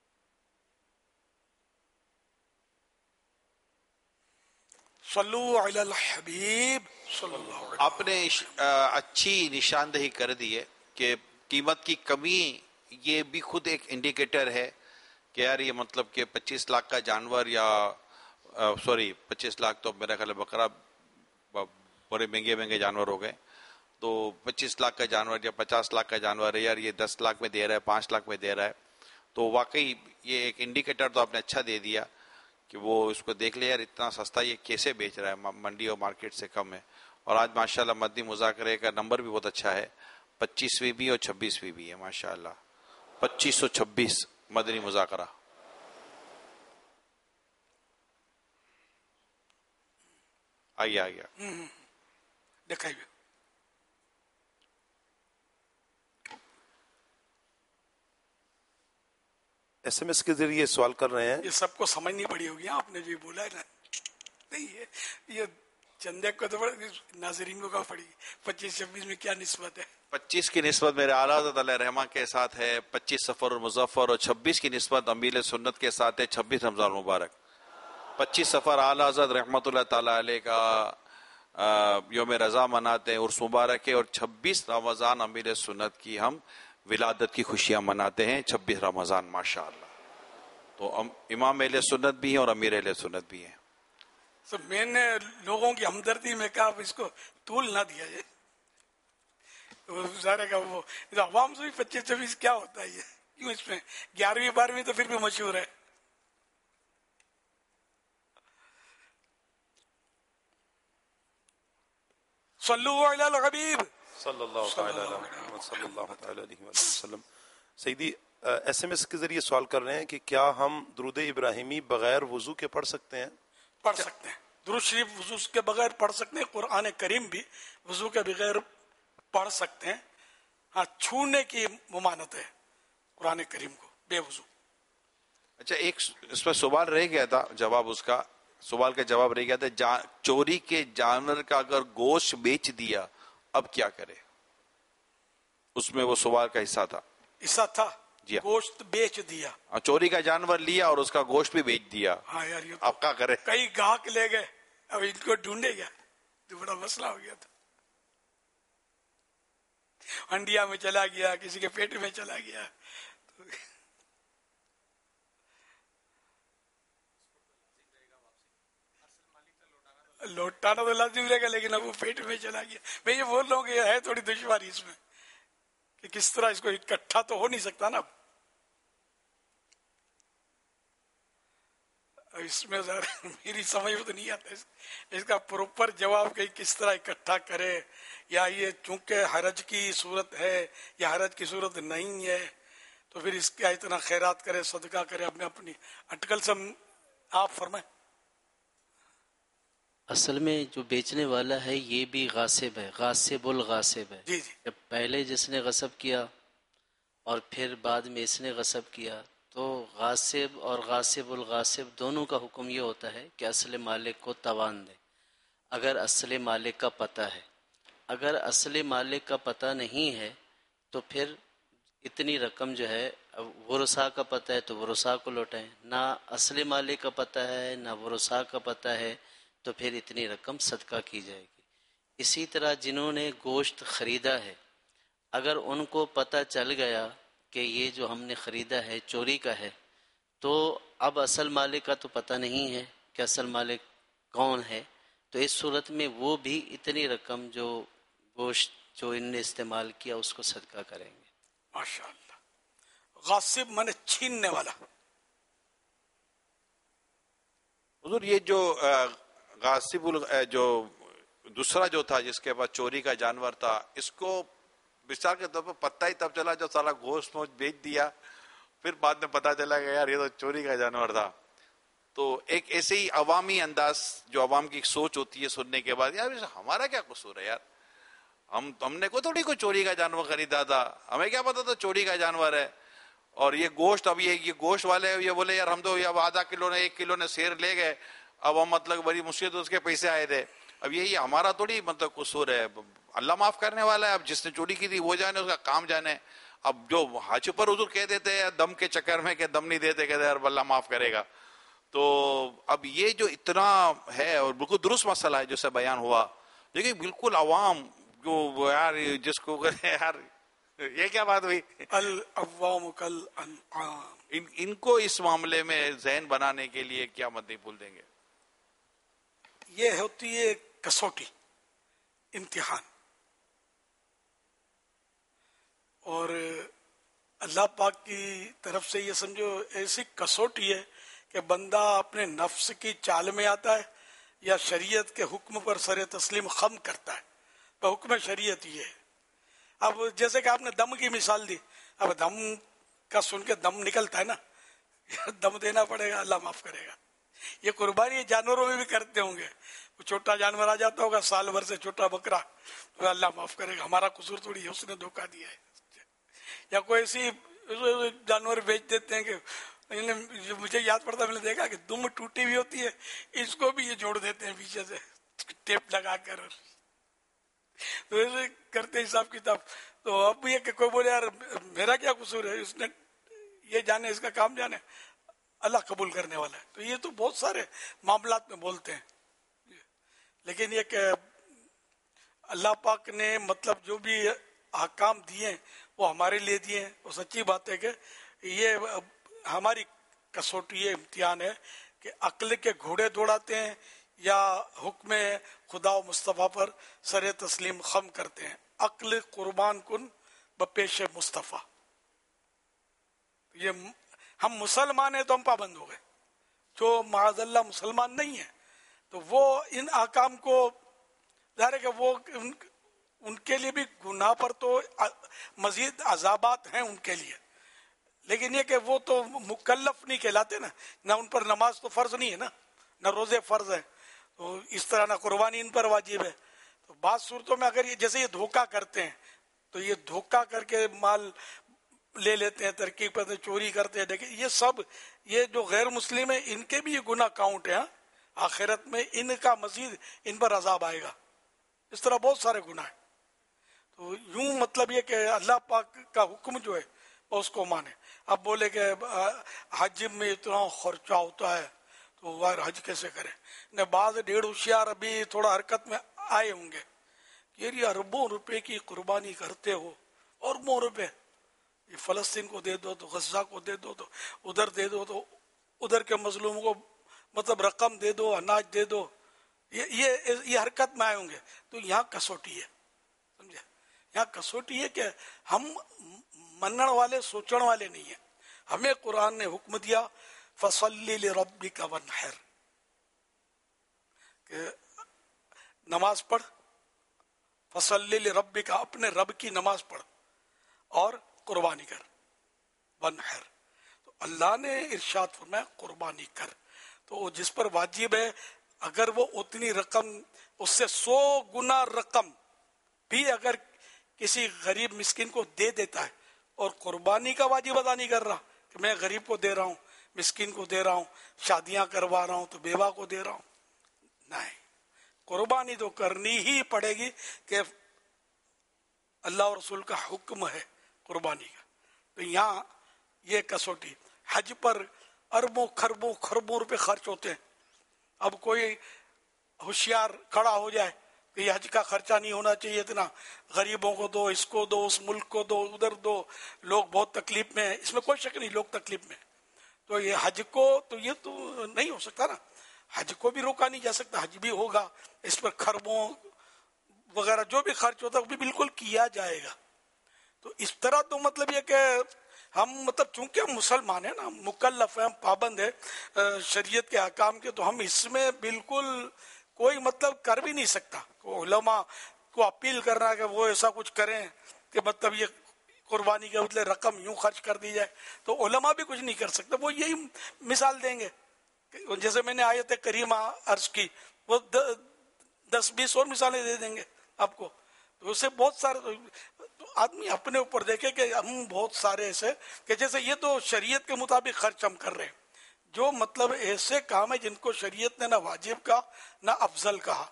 B: صلو علی الحبیب صلی اللہ علیہ وسلم.
E: آپ نے اچھی نشاندہی کر دی ہے کہ قیمت کی کمی یہ بھی خود ایک انڈیکیٹر ہے کہ یار یہ مطلب کہ 25 لاکھ کا جانور, یا 25 لاکھ تو میرا خیال بکرا بڑے مہنگے جانور ہو گئے, تو 25 لاکھ کا جانور یا 50 لاکھ کا جانور ہے, یار یہ 10 لاکھ میں دے رہا ہے, 5 لاکھ میں دے رہا ہے, تو واقعی یہ ایک انڈیکیٹر تو آپ نے اچھا دے دیا کہ وہ اس کو دیکھ لے یار اتنا سستا یہ کیسے بیچ رہا ہے، منڈی اور مارکیٹ سے کم ہے. اور آج ماشاءاللہ مدنی مذاکرے کا نمبر بھی بہت اچھا ہے، 25ویں بھی اور 26ویں بھی ہے ماشاءاللہ. 2526 مدنی مذاکرہ. آئیے
B: دکھائیے.
G: ایس ایم ایس کے ذریعے سوال کر رہے ہیں.
B: یہ سب کو سمجھنی پڑی ہوگی، آپ نے جو بولا ہے نا، نہیں ہے یہ چندے کو تو ناظرین کو کہا پڑی. 25-26 میں کیا نسبت ہے؟
E: 25 کی نسبت میرے اعلیٰ حضرت علیہ رحمہ کے ساتھ ہے 25 صفر المظفر، اور 26 کی نسبت امیر سنت کے ساتھ ہے 26 رمضان مبارک. 25 صفر اعلیٰ حضرت رحمۃ اللہ تعالیٰ علیہ کا یوم رضا مناتے ہیں، عرس مبارک ہے، اور 26 رمضان امیر سنت کی ہم ولادت کی خوشیاں مناتے ہیں 26 رمضان ماشاءاللہ. تو امام اہل سنت بھی ہیں اور امیر اہل سنت بھی ہیں.
B: میں نے لوگوں کی ہمدردی میں کہا اس کو طول نہ دیا جائے. ظاہر کا وہ عوام سے بھی 25-26 کیا ہوتا ہے یہ کیوں؟ اس میں 11ویں-12ویں تو پھر بھی مشہور ہے. صلو علی الحبیب
G: صلی اللہ علیہ وسلم. سیدی ایس ایم ایس کے ذریعے سوال کر رہے ہیں کہ کیا ہم درود ابراہیمی بغیر وضو کے پڑھ سکتے ہیں؟
B: پڑھ سکتے ہیں. درود شریف وضو کے بغیر پڑھ سکتے ہیں. قرآن کریم بھی وضو کے بغیر پڑھ سکتے ہیں. ہاں، چھونے کی ممانت ہے قرآن کریم کو بے وضو.
E: اچھا، ایک اس میں سوال رہ گیا تھا، جواب اس کا سوال کا جواب رہ گیا تھا، چوری کے جانور کا اگر گوشت بیچ دیا اب کیا کرے؟ اس میں وہ سوال کا حصہ تھا.
B: حصہ تھا
E: جی،
B: گوشت بیچ دیا،
E: چوری کا جانور لیا اور اس کا گوشت بھی بیچ دیا.
B: ہاں یار یہ
E: اب کیا کرے؟
B: کئی گاہک لے گئے، اب ان کو ڈھونڈے گیا تو بڑا مسئلہ ہو گیا تھا. انڈیا میں چلا گیا، کسی کے پیٹ میں چلا گیا. لوٹانا تو لازم رہے گا، لیکن اب وہ پیٹ میں چلا گیا. میں یہ بول رہا ہوں کہ ہے تھوڑی دشواری اس میں کہ کس طرح اس کو اکٹھا تو ہو نہیں سکتا نا. اس میں میری سمجھ میں تو نہیں آتا اس کا پروپر جواب کہ کس طرح اکٹھا کرے، یا یہ چونکہ حرج کی صورت ہے یا حرج کی صورت نہیں ہے تو پھر اس کا اتنا خیرات کرے، صدقہ کرے. اب میں اپنی اٹکل سے آپ فرمائیں.
H: اصل میں جو بیچنے والا ہے یہ بھی غاصب ہے، غاصب الغاصب ہے.
B: جی جی،
H: جب پہلے جس نے غصب کیا اور پھر بعد میں اس نے غصب کیا تو غاصب اور غاصب الغاصب دونوں کا حکم یہ ہوتا ہے کہ اصل مالک کو تاوان دے اگر اصل مالک کا پتہ ہے. اگر اصل مالک کا پتہ نہیں ہے تو پھر اتنی رقم جو ہے ورثاء کا پتہ ہے تو ورثاء کو لوٹائیں. نہ اصل مالک کا پتہ ہے نہ ورثاء کا پتہ ہے تو پھر اتنی رقم صدقہ کی جائے گی. اسی طرح جنہوں نے گوشت خریدا ہے اگر ان کو پتہ چل گیا کہ یہ جو ہم نے خریدا ہے چوری کا ہے تو اب اصل مالک کا تو پتہ نہیں ہے کہ اصل مالک کون ہے، تو اس صورت میں وہ بھی اتنی رقم جو گوشت جو ان نے استعمال کیا اس کو صدقہ کریں گے.
B: ماشاءاللہ. غاصب مانے چھیننے والا.
E: حضور یہ جو غاصب جو دوسرا جو تھا جس کے پاس چوری کا جانور تھا، اس کو مثال کے طور پر پتہ ہی تب چلا جب سارا گوشت بیچ دیا، پھر بعد میں پتہ چلا کہ یار یہ تو چوری کا جانور تھا. تو ایک ایسے ہی عوامی انداز جو عوام کی سوچ ہوتی ہے سننے کے بعد، یار ہمارا کیا قصور ہے یار، ہم نے کوئی چوری کا جانور خریدا تھا، ہمیں کیا پتا تھا چوری کا جانور ہے. اور یہ گوشت، اب یہ گوشت والے یہ بولے یار ہم تو اب آدھا کلو نے 1 کلو نے شیر لے گئے، اب ہم مطلب بڑی مشکل اس کے پیسے آئے تھے. اب یہی ہمارا تھوڑی مطلب قصور ہے، اللہ معاف کرنے والا ہے. اب جس نے چوری کی تھی وہ جانے، اس کا کام جانے. اب جو حج پر حضور کہہ دیتے ہیں دم کے چکر میں کہ دم نہیں دیتے، کہتے یار اللہ معاف کرے گا. تو اب یہ جو اتنا ہے اور بالکل درست مسئلہ ہے جو سے بیان ہوا، لیکن بالکل عوام جو یار جس کو یار یہ کیا بات ہوئی،
B: العوام کالانعام.
E: ان کو اس معاملے میں ذہن بنانے کے لیے کیا مدنی پھول دیں گے؟
B: یہ ہوتی ہے کسوٹی، امتحان. اور اللہ پاک کی طرف سے یہ سمجھو ایسی کسوٹی ہے کہ بندہ اپنے نفس کی چال میں آتا ہے یا شریعت کے حکم پر سر تسلیم خم کرتا ہے. تو حکم شریعت یہ ہے. اب جیسے کہ آپ نے دم کی مثال دی, اب دم کا سن کے دم نکلتا ہے نا, دم دینا پڑے گا, اللہ معاف کرے گا. یہ قربانی جانوروں میں بھی کرتے ہوں گے, چھوٹا جانور آ جاتا ہوگا سال بھر سے چھوٹا بکرا, تو اللہ معاف کرے گا, ہمارا قصور تھوڑی ہے, اس نے دھوکہ دیا ہے. یا کوئی ایسی جانور بیچ دیتے ہیں کہ مجھے یاد پڑتا, میں نے دیکھا کہ دم ٹوٹی ہوئی ہوتی ہے, اس کو بھی یہ جوڑ دیتے ہیں پیچھے سے ٹیپ لگا کر, تو ایسے کرتے حساب کتاب. تو اب یہ کہ کوئی بولے یار میرا کیا قصور ہے, اس نے یہ جانے, اس کا کام جانے, اللہ قبول کرنے والا ہے. تو یہ تو بہت سارے معاملات میں بولتے ہیں, لیکن یہ کہ اللہ پاک نے مطلب جو بھی احکام دیے وہ ہمارے لیے دیے ہیں. وہ سچی بات ہے کہ یہ ہماری کسوٹی امتحان ہے کہ عقل کے گھوڑے دوڑاتے ہیں یا حکم خدا و مصطفیٰ پر سر تسلیم خم کرتے ہیں. عقل قربان کن بپیش مصطفیٰ. یہ ہم مسلمان ہیں تو ہم پابند ہو گئے, جو معاذ اللہ مسلمان نہیں ہے تو وہ ان احکام کو ظاہر ہے کہ وہ ان کے لیے بھی گناہ پر تو مزید عذابات ہیں ان کے لیے, لیکن یہ کہ وہ تو مکلف نہیں کہلاتے نا, نہ ان پر نماز تو فرض نہیں ہے نا, نہ روزے فرض ہے, تو اس طرح نہ قربانی ان پر واجب ہے. تو بعض صورتوں میں اگر یہ جیسے یہ دھوکہ کرتے ہیں تو یہ دھوکہ کر کے مال لے لیتے ہیں, ترکیب کرتے ہیں, چوری کرتے ہیں. دیکھیں یہ سب یہ جو غیر مسلم ہیں ان کے بھی یہ گناہ کاؤنٹ ہے. آخرت میں ان کا مزید ان پر عذاب آئے گا. اس طرح بہت سارے گناہ ہیں. تو یوں مطلب یہ کہ اللہ پاک کا حکم جو ہے وہ اس کو مانے. اب بولے کہ حج میں اتنا خرچہ ہوتا ہے تو وہ حج کیسے کریں. نے بعض ڈیڑھ ہوشیار ابھی تھوڑا حرکت میں آئے ہوں گے کہ یہ اربوں روپے کی قربانی کرتے ہو, اربوں روپے, یہ فلسطین کو دے دو تو غزہ کو دے دو تو ادھر دے دو تو ادھر کے مظلوموں کو مطلب رقم دے دو, اناج دے دو, یہ حرکت میں آئے ہوں گے. تو یہاں کسوٹی ہے, سمجھے, یہاں کسوٹی ہے کہ ہم منن والے سوچن والے نہیں ہیں. ہمیں قرآن نے حکم دیا فصلی لربک وانحر, کہ نماز پڑھ, فصلی لربک, اپنے رب کی نماز پڑھ اور قربانی کر, وانحر. تو اللہ نے ارشاد فرمایا قربانی کر. تو جس پر واجب ہے اگر وہ اتنی رقم, اس سے 100 گنا رقم بھی اگر کسی غریب مسکین کو دے دیتا ہے اور قربانی کا واجب ادا نہیں کر رہا کہ میں غریب کو دے رہا ہوں, مسکین کو دے رہا ہوں, شادیاں کروا رہا ہوں تو بیوہ کو دے رہا ہوں, نہیں, قربانی تو کرنی ہی پڑے گی کہ اللہ اور رسول کا حکم ہے قربانی کا. تو یہاں یہ کسوٹی. حج پر اربوں خربوں خربوں روپے خرچ ہوتے ہیں. اب کوئی ہوشیار کھڑا ہو جائے کہ یہ حج کا خرچہ نہیں ہونا چاہیے اتنا, غریبوں کو دو, اس کو دو, اس ملک کو دو, ادھر دو, لوگ بہت تکلیف میں ہیں, اس میں کوئی شک نہیں لوگ تکلیف میں. تو یہ حج کو تو یہ تو نہیں ہو سکتا نا, حج کو بھی روکا نہیں جا سکتا, حج بھی ہوگا, اس پر خربوں وغیرہ جو بھی خرچ ہوتا ہے وہ بھی بالکل کیا جائے گا. تو اس طرح تو مطلب یہ کہ ہم مطلب چونکہ ہم مسلمان ہیں نا, مکلف ہیں, ہم پابند ہیں شریعت کے احکام کے, تو ہم اس میں بالکل کوئی مطلب کر بھی نہیں سکتا. علماء کو اپیل کرنا کہ وہ ایسا کچھ کریں کہ مطلب یہ قربانی کے بدلے رقم یوں خرچ کر دی جائے, تو علماء بھی کچھ نہیں کر سکتے. وہ یہی مثال دیں گے جیسے میں نے آیت کریمہ عرض کی, وہ 10-20 اور مثالیں دے دیں گے آپ کو. تو اسے بہت سارے آدمی اپنے اوپر دیکھے کہ ہم بہت سارے ایسے کہ جیسے یہ تو شریعت کے مطابق خرچ ہم کر رہے ہیں, جو مطلب ایسے کام ہے جن کو شریعت نے نہ واجب کہا نہ افضل کہا,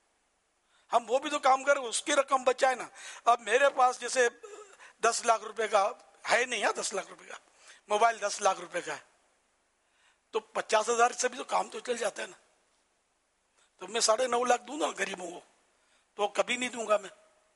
B: ہم وہ بھی تو کام کر رہے, اس کی رقم بچائے نا. اب میرے پاس جیسے 10 لاکھ روپے کا ہے نہیں ہے, 10 لاکھ روپے کا موبائل 10 لاکھ روپے کا ہے, تو 50,000 سے بھی تو کام تو چل جاتا ہے نا. تو میں 9.5 لاکھ دوں نا غریبوں کو, تو کبھی نہیں دوں گا میں.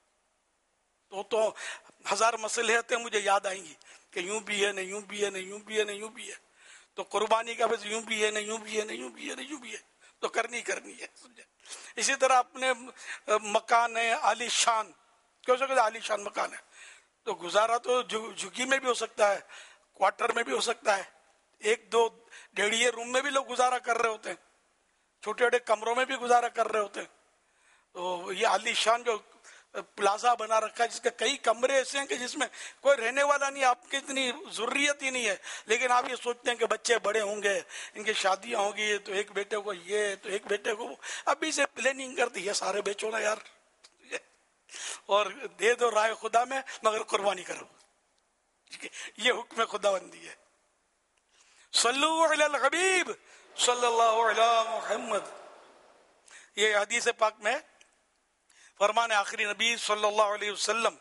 B: تو 1000 مصلحتیں مجھے یاد آئیں گی کہ یوں بھی ہے نہ یوں بھی ہے نہ یوں بھی ہے نہ یوں بھی ہے. تو قربانی کا بس یوں بھی ہے نہ یوں بھی ہے نہ یوں بھی ہے نہ یوں بھی ہے, تو کرنی ہے. اسی طرح اپنے مکان ہے عالی شان, کیوں سے عالی شان مکان ہے, تو گزارا تو جھگی میں بھی ہو سکتا ہے، کوارٹر میں بھی ہو سکتا ہے، ایک دو ڈیڑھیے روم میں بھی لوگ گزارا کر رہے ہوتے ہیں، چھوٹے چھوٹے کمروں میں بھی گزارا کر رہے ہوتے ہیں. تو یہ عالی شان جو پلازا بنا رکھا ہے جس کے کئی کمرے ایسے ہیں کہ جس میں کوئی رہنے والا نہیں، آپ کی اتنی ضروریت ہی نہیں ہے، لیکن آپ یہ سوچتے ہیں کہ بچے بڑے ہوں گے، ان کی شادیاں ہوں گی، تو ایک بیٹے کو یہ تو ایک بیٹے کو وہ. ابھی سے پلاننگ کرتی ہے سارے بیچو نا یار اور دے دو رائے خدا میں، مگر قربانی کرو. یہ حکم خدا بندی ہے. صلو علی الحبیب صلی اللہ علی محمد. یہ حدیث پاک میں فرمان آخری نبی صلی اللہ علیہ وسلم،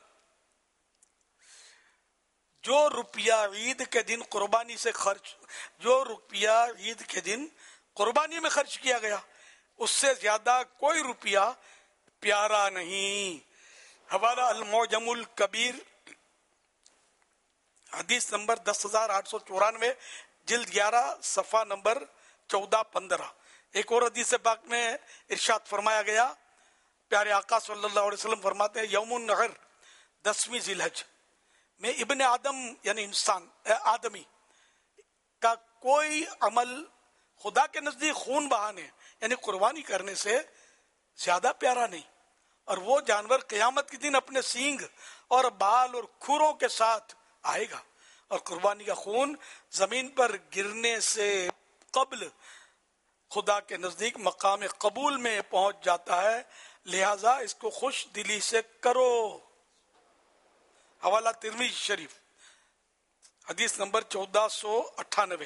B: جو روپیہ عید کے دن قربانی سے خرچ، جو روپیہ عید کے دن قربانی میں خرچ کیا گیا، اس سے زیادہ کوئی روپیہ پیارا نہیں. حوالہ المعجم الکبیر، حدیث نمبر 10,894، جلد 11، صفحہ نمبر 14-15. ایک اور حدیث پاک میں ارشاد فرمایا گیا، پیارے آقا صلی اللہ علیہ وسلم فرماتے ہیں، یوم النحر 10ویں ذی الحج میں ابن آدم یعنی انسان آدمی کا کوئی عمل خدا کے نزدیک خون بہانے یعنی قربانی کرنے سے زیادہ پیارا نہیں. اور وہ جانور قیامت کے دن اپنے سینگ اور بال اور کھروں کے ساتھ آئے گا، اور قربانی کا خون زمین پر گرنے سے قبل خدا کے نزدیک مقام قبول میں پہنچ جاتا ہے، لہذا اس کو خوش دلی سے کرو. حوالہ ترمذی شریف، حدیث نمبر 1498.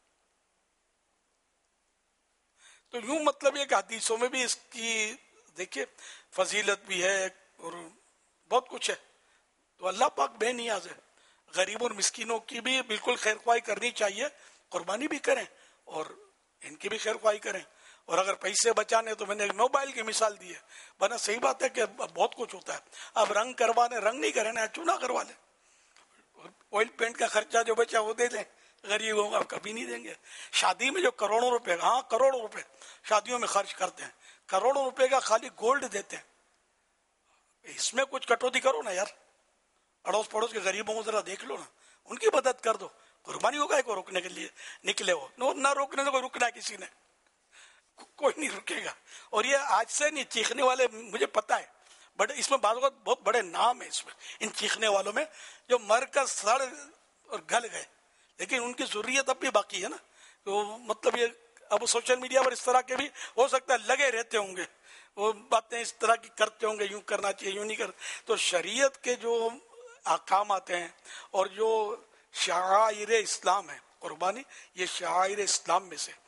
B: تو یوں مطلب یہ کہ حدیثوں میں بھی اس کی دیکھیے فضیلت بھی ہے اور بہت کچھ ہے. تو اللہ پاک بے نیاز ہے. غریب اور مسکینوں کی بھی بالکل خیر خواہی کرنی چاہیے، قربانی بھی کریں اور ان کی بھی خیر خواہی کریں. اور اگر پیسے بچانے تو میں نے موبائل کی مثال دی ہے، ورنہ صحیح بات ہے کہ بہت کچھ ہوتا ہے. اب رنگ کروانے، رنگ نہیں کرے نا، چونا کروا لیں. آئل پینٹ کا خرچہ جو بچا وہ دے دیں، غریبوں کا کبھی نہیں دیں گے. شادی میں جو کروڑوں روپے، ہاں کروڑوں روپے شادیوں میں خرچ کرتے ہیں، کروڑوں روپے کا خالی گولڈ دیتے ہیں. اس میں کچھ کٹوتی کرو نا یار، اڑوس پڑوس کے غریبوں کو ذرا دیکھ لو نا، ان کی مدد کر دو. قربانی ہوگا کو روکنے کے لیے نکلے ہو، نہ روکنے سے کوئی رکنا کسی نے، کوئی نہیں رکے گا. اور یہ آج سے نہیں، چیخنے والے مجھے پتا ہے، بٹ اس میں بعض اوقات بہت بڑے نام ہیں اس میں، ان چیخنے والوں میں جو مر کر سڑ اور گل گئے، لیکن ان کی ضروریت اب بھی باقی ہے نا. تو مطلب یہ اب سوشل میڈیا پر اس طرح کے بھی ہو سکتا ہے لگے رہتے ہوں گے، وہ باتیں اس طرح کی کرتے ہوں گے، یوں کرنا چاہیے یوں نہیں کرنا. تو شریعت کے جو احکام آتے ہیں اور جو شعائر اسلام ہے، قربانی یہ شعائر اسلام میں سے،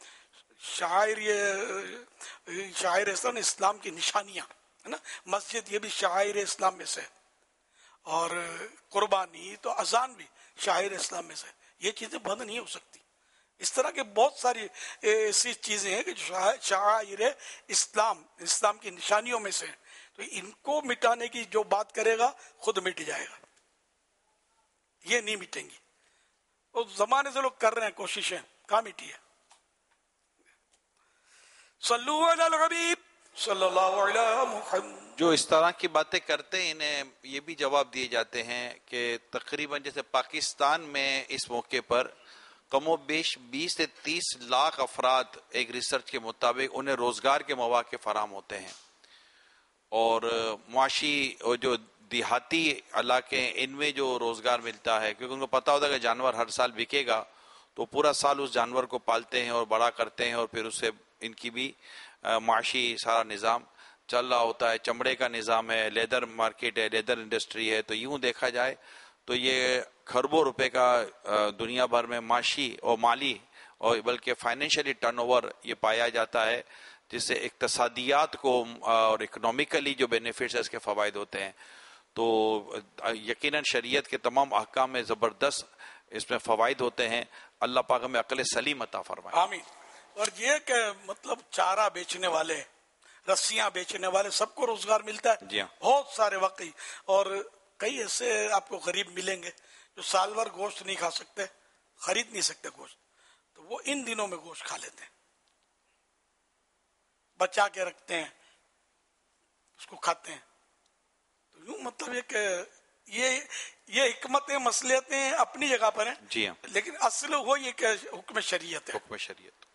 B: شعائر اسلام اسلام کی نشانیاں ہے نا. مسجد یہ بھی شعائر اسلام میں سے، اور قربانی تو اذان بھی شعائر اسلام میں سے. یہ چیزیں بند نہیں ہو سکتی. اس طرح کے بہت ساری ایسی چیزیں ہیں کہ شعائر اسلام کی نشانیوں میں سے، تو ان کو مٹانے کی جو بات کرے گا خود مٹ جائے گا، یہ نہیں مٹیں گی. اور زمانے سے لوگ کر رہے ہیں کوششیں، کہاں مٹی ہے. صلو علی الحبیب صلی اللہ علی محمد.
E: جو اس طرح کی باتیں کرتے ہیں انہیں یہ بھی جواب دیے جاتے ہیں کہ تقریباً جیسے پاکستان میں اس موقع پر کم و بیش 20 سے 30 لاکھ افراد ایک ریسرچ کے مطابق انہیں روزگار کے مواقع فراہم ہوتے ہیں، اور معاشی اور جو دیہاتی علاقے ہیں ان میں جو روزگار ملتا ہے، کیونکہ ان کو پتہ ہوتا ہے کہ جانور ہر سال بکے گا، تو پورا سال اس جانور کو پالتے ہیں اور بڑا کرتے ہیں، اور پھر اس سے ان کی بھی معاشی سارا نظام چل رہا ہوتا ہے. چمڑے کا نظام ہے، لیدر مارکیٹ ہے، لیدر انڈسٹری ہے. تو یوں دیکھا جائے تو یہ کھربوں روپے کا دنیا بھر میں معاشی اور مالی اور بلکہ فائنینشلی ٹرن اوور یہ پایا جاتا ہے، جس سے اقتصادیات کو اور اکنامیکلی جو بینیفٹس ہے اس کے فوائد ہوتے ہیں. تو یقیناً شریعت کے تمام احکام میں زبردست اس میں فوائد ہوتے ہیں. اللہ پاک ہمیں عقل سلیم عطا فرمائے.
B: آمین. اور یہ کہ مطلب چارہ بیچنے والے، رسیاں بیچنے والے، سب کو روزگار ملتا ہے.
E: جی ہاں.
B: بہت سارے واقعی. اور کئی ایسے آپ کو غریب ملیں گے جو سال بھر گوشت نہیں کھا سکتے، خرید نہیں سکتے گوشت، تو وہ ان دنوں میں گوشت کھا لیتے ہیں، بچا کے رکھتے ہیں، اس کو کھاتے ہیں. تو یوں مطلب یہ کہ یہ حکمتیں مصلحتیں اپنی جگہ پر ہیں
E: جی ہاں،
B: لیکن اصل وہ یہ کہ حکم شریعت ہے.
E: حکم شریعت.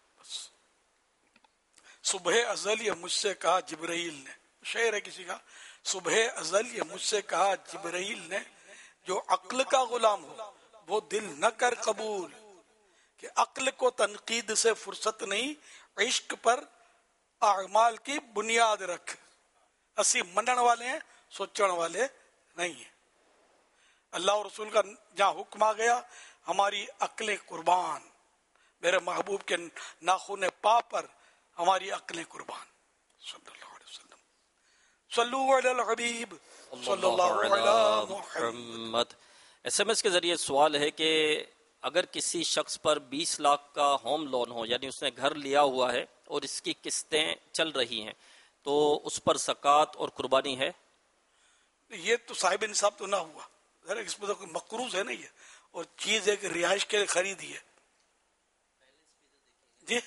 B: صبح ازل یہ مجھ سے کہا جبرائیل نے، شعر ہے کسی کا، صبح ازل یہ مجھ سے کہا جبرائیل نے، جو عقل کا غلام ہو وہ دل نہ کر قبول، کہ عقل کو تنقید سے فرصت نہیں، عشق پر اعمال کی بنیاد رکھ. اسی منن والے ہیں، سوچن والے نہیں ہیں. اللہ اور رسول کا جہاں حکم آ گیا ہماری عقلیں قربان، میرے محبوب کے ناخن پا پر ہماری عقلیں قربان. صلی اللہ علیہ وسلم. صلو علی الحبیب صلی اللہ علی محمد.
I: ایس ایم ایس کے ذریعے سوال ہے کہ اگر کسی شخص پر 20 لاکھ کا ہوم لون ہو، یعنی اس نے گھر لیا ہوا ہے اور اس کی قسطیں چل رہی ہیں، تو اس پر زکوٰۃ اور قربانی ہے؟
B: یہ تو صاحب نصاب تو نہ ہوا، ذرا اس میں تو مقروض ہے نا یہ، اور چیز ایک رہائش کے لیے خریدی ہے. جی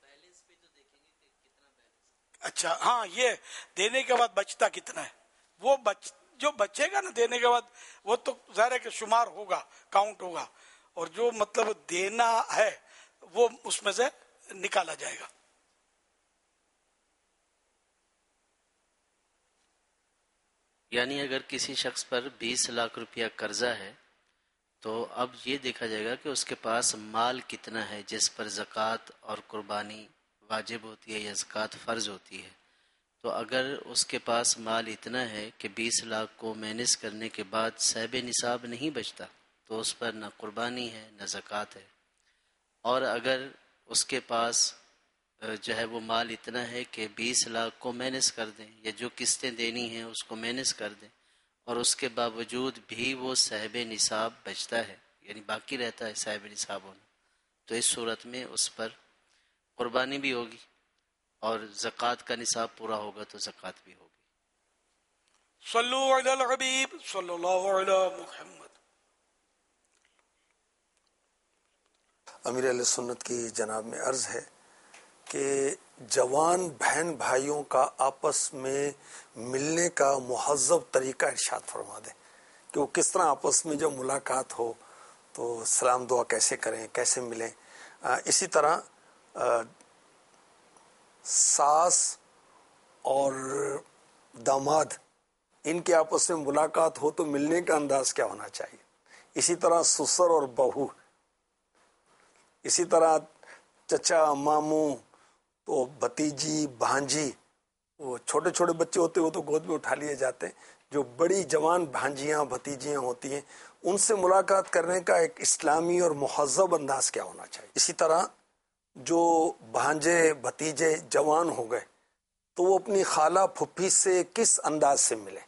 B: اچھا ہاں، یہ دینے کے بعد بچتا کتنا ہے، وہ جو بچے گا نا دینے کے بعد وہ تو ظاہر ہے کہ شمار ہوگا، کاؤنٹ ہوگا، اور جو مطلب دینا ہے وہ اس میں سے نکالا جائے گا.
H: یعنی اگر کسی شخص پر 20 لاکھ روپیہ قرضہ ہے تو اب یہ دیکھا جائے گا کہ اس کے پاس مال کتنا ہے جس پر زکوٰۃ اور قربانی واجب ہوتی ہے یا زکوٰۃ فرض ہوتی ہے. تو اگر اس کے پاس مال اتنا ہے کہ 20 لاکھ کو مینیج کرنے کے بعد صاحب نصاب نہیں بچتا تو اس پر نہ قربانی ہے نہ زکوٰۃ ہے. اور اگر اس کے پاس جو ہے وہ مال اتنا ہے کہ 20 لاکھ کو مینیج کر دیں یا جو قسطیں دینی ہیں اس کو مینیج کر دیں اور اس کے باوجود بھی وہ صاحب نصاب بچتا ہے، یعنی باقی رہتا ہے صاحب نصاب ہونا، تو اس صورت میں اس پر قربانی بھی ہوگی اور زکوٰۃ کا نصاب پورا ہوگا تو زکوٰۃ بھی ہوگی.
B: صلو علی الحبیب صلی اللہ علی محمد.
J: امیر اہل سنت کی جناب میں عرض ہے کہ جوان بہن بھائیوں کا آپس میں ملنے کا مہذب طریقہ ارشاد فرما دیں کہ وہ کس طرح آپس میں جب ملاقات ہو تو سلام دعا کیسے کریں، کیسے ملیں. اسی طرح ساس اور داماد ان کے آپس میں ملاقات ہو تو ملنے کا انداز کیا ہونا چاہیے. اسی طرح سسر اور بہو، اسی طرح چچا ماموں تو بھتیجی بھانجی، وہ چھوٹے چھوٹے بچے ہوتے وہ تو گود میں اٹھا لیے جاتے ہیں، جو بڑی جوان بھانجیاں بھتیجیاں ہوتی ہیں ان سے ملاقات کرنے کا ایک اسلامی اور مہذب انداز کیا ہونا چاہیے. اسی طرح جو بھانجے بھتیجے جوان ہو گئے تو وہ اپنی خالہ پھپھی سے کس انداز سے ملے.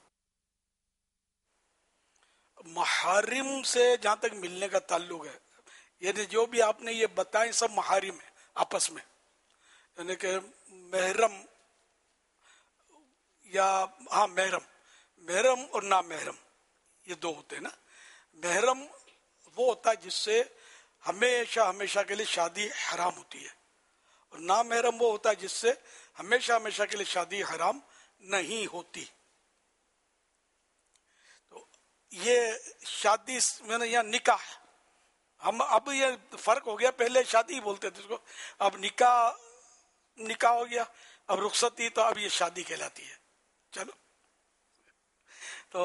B: محارم سے جہاں تک ملنے کا تعلق ہے، یعنی جو بھی آپ نے یہ بتائیں سب محارم ہیں آپس میں، یعنی کہ محرم یا ہاں محرم اور نا محرم یہ دو ہوتے ہیں نا. محرم وہ ہوتا ہے جس سے ہمیشہ کے لیے شادی حرام ہوتی ہے، اور نا محرم وہ ہوتا ہے جس سے ہمیشہ کے لیے شادی حرام نہیں ہوتی. تو یہ شادی میں نے یہاں نکاح، ہم اب یہ فرق ہو گیا، پہلے شادی ہی بولتے تھے اس کو، اب نکاح ہو گیا، اب رخصتی، تو اب یہ شادی کہلاتی ہے. چلو تو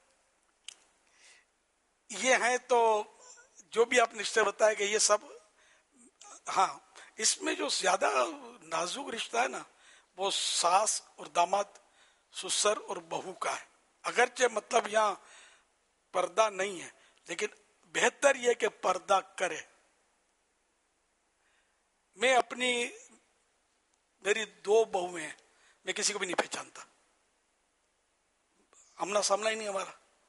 B: یہ ہیں، تو جو بھی آپ نے رشتے بتایا کہ یہ سب، ہاں اس میں جو زیادہ نازک رشتہ ہے نا وہ ساس اور داماد، سسر اور بہو کا ہے. اگرچہ مطلب یہاں پردہ نہیں ہے لیکن بہتر یہ کہ پردہ کرے. میں میری 2 بہویں ہیں، میں کسی کو بھی نہیں پہچانتا، آمنا سامنا ہی نہیں ہمارا،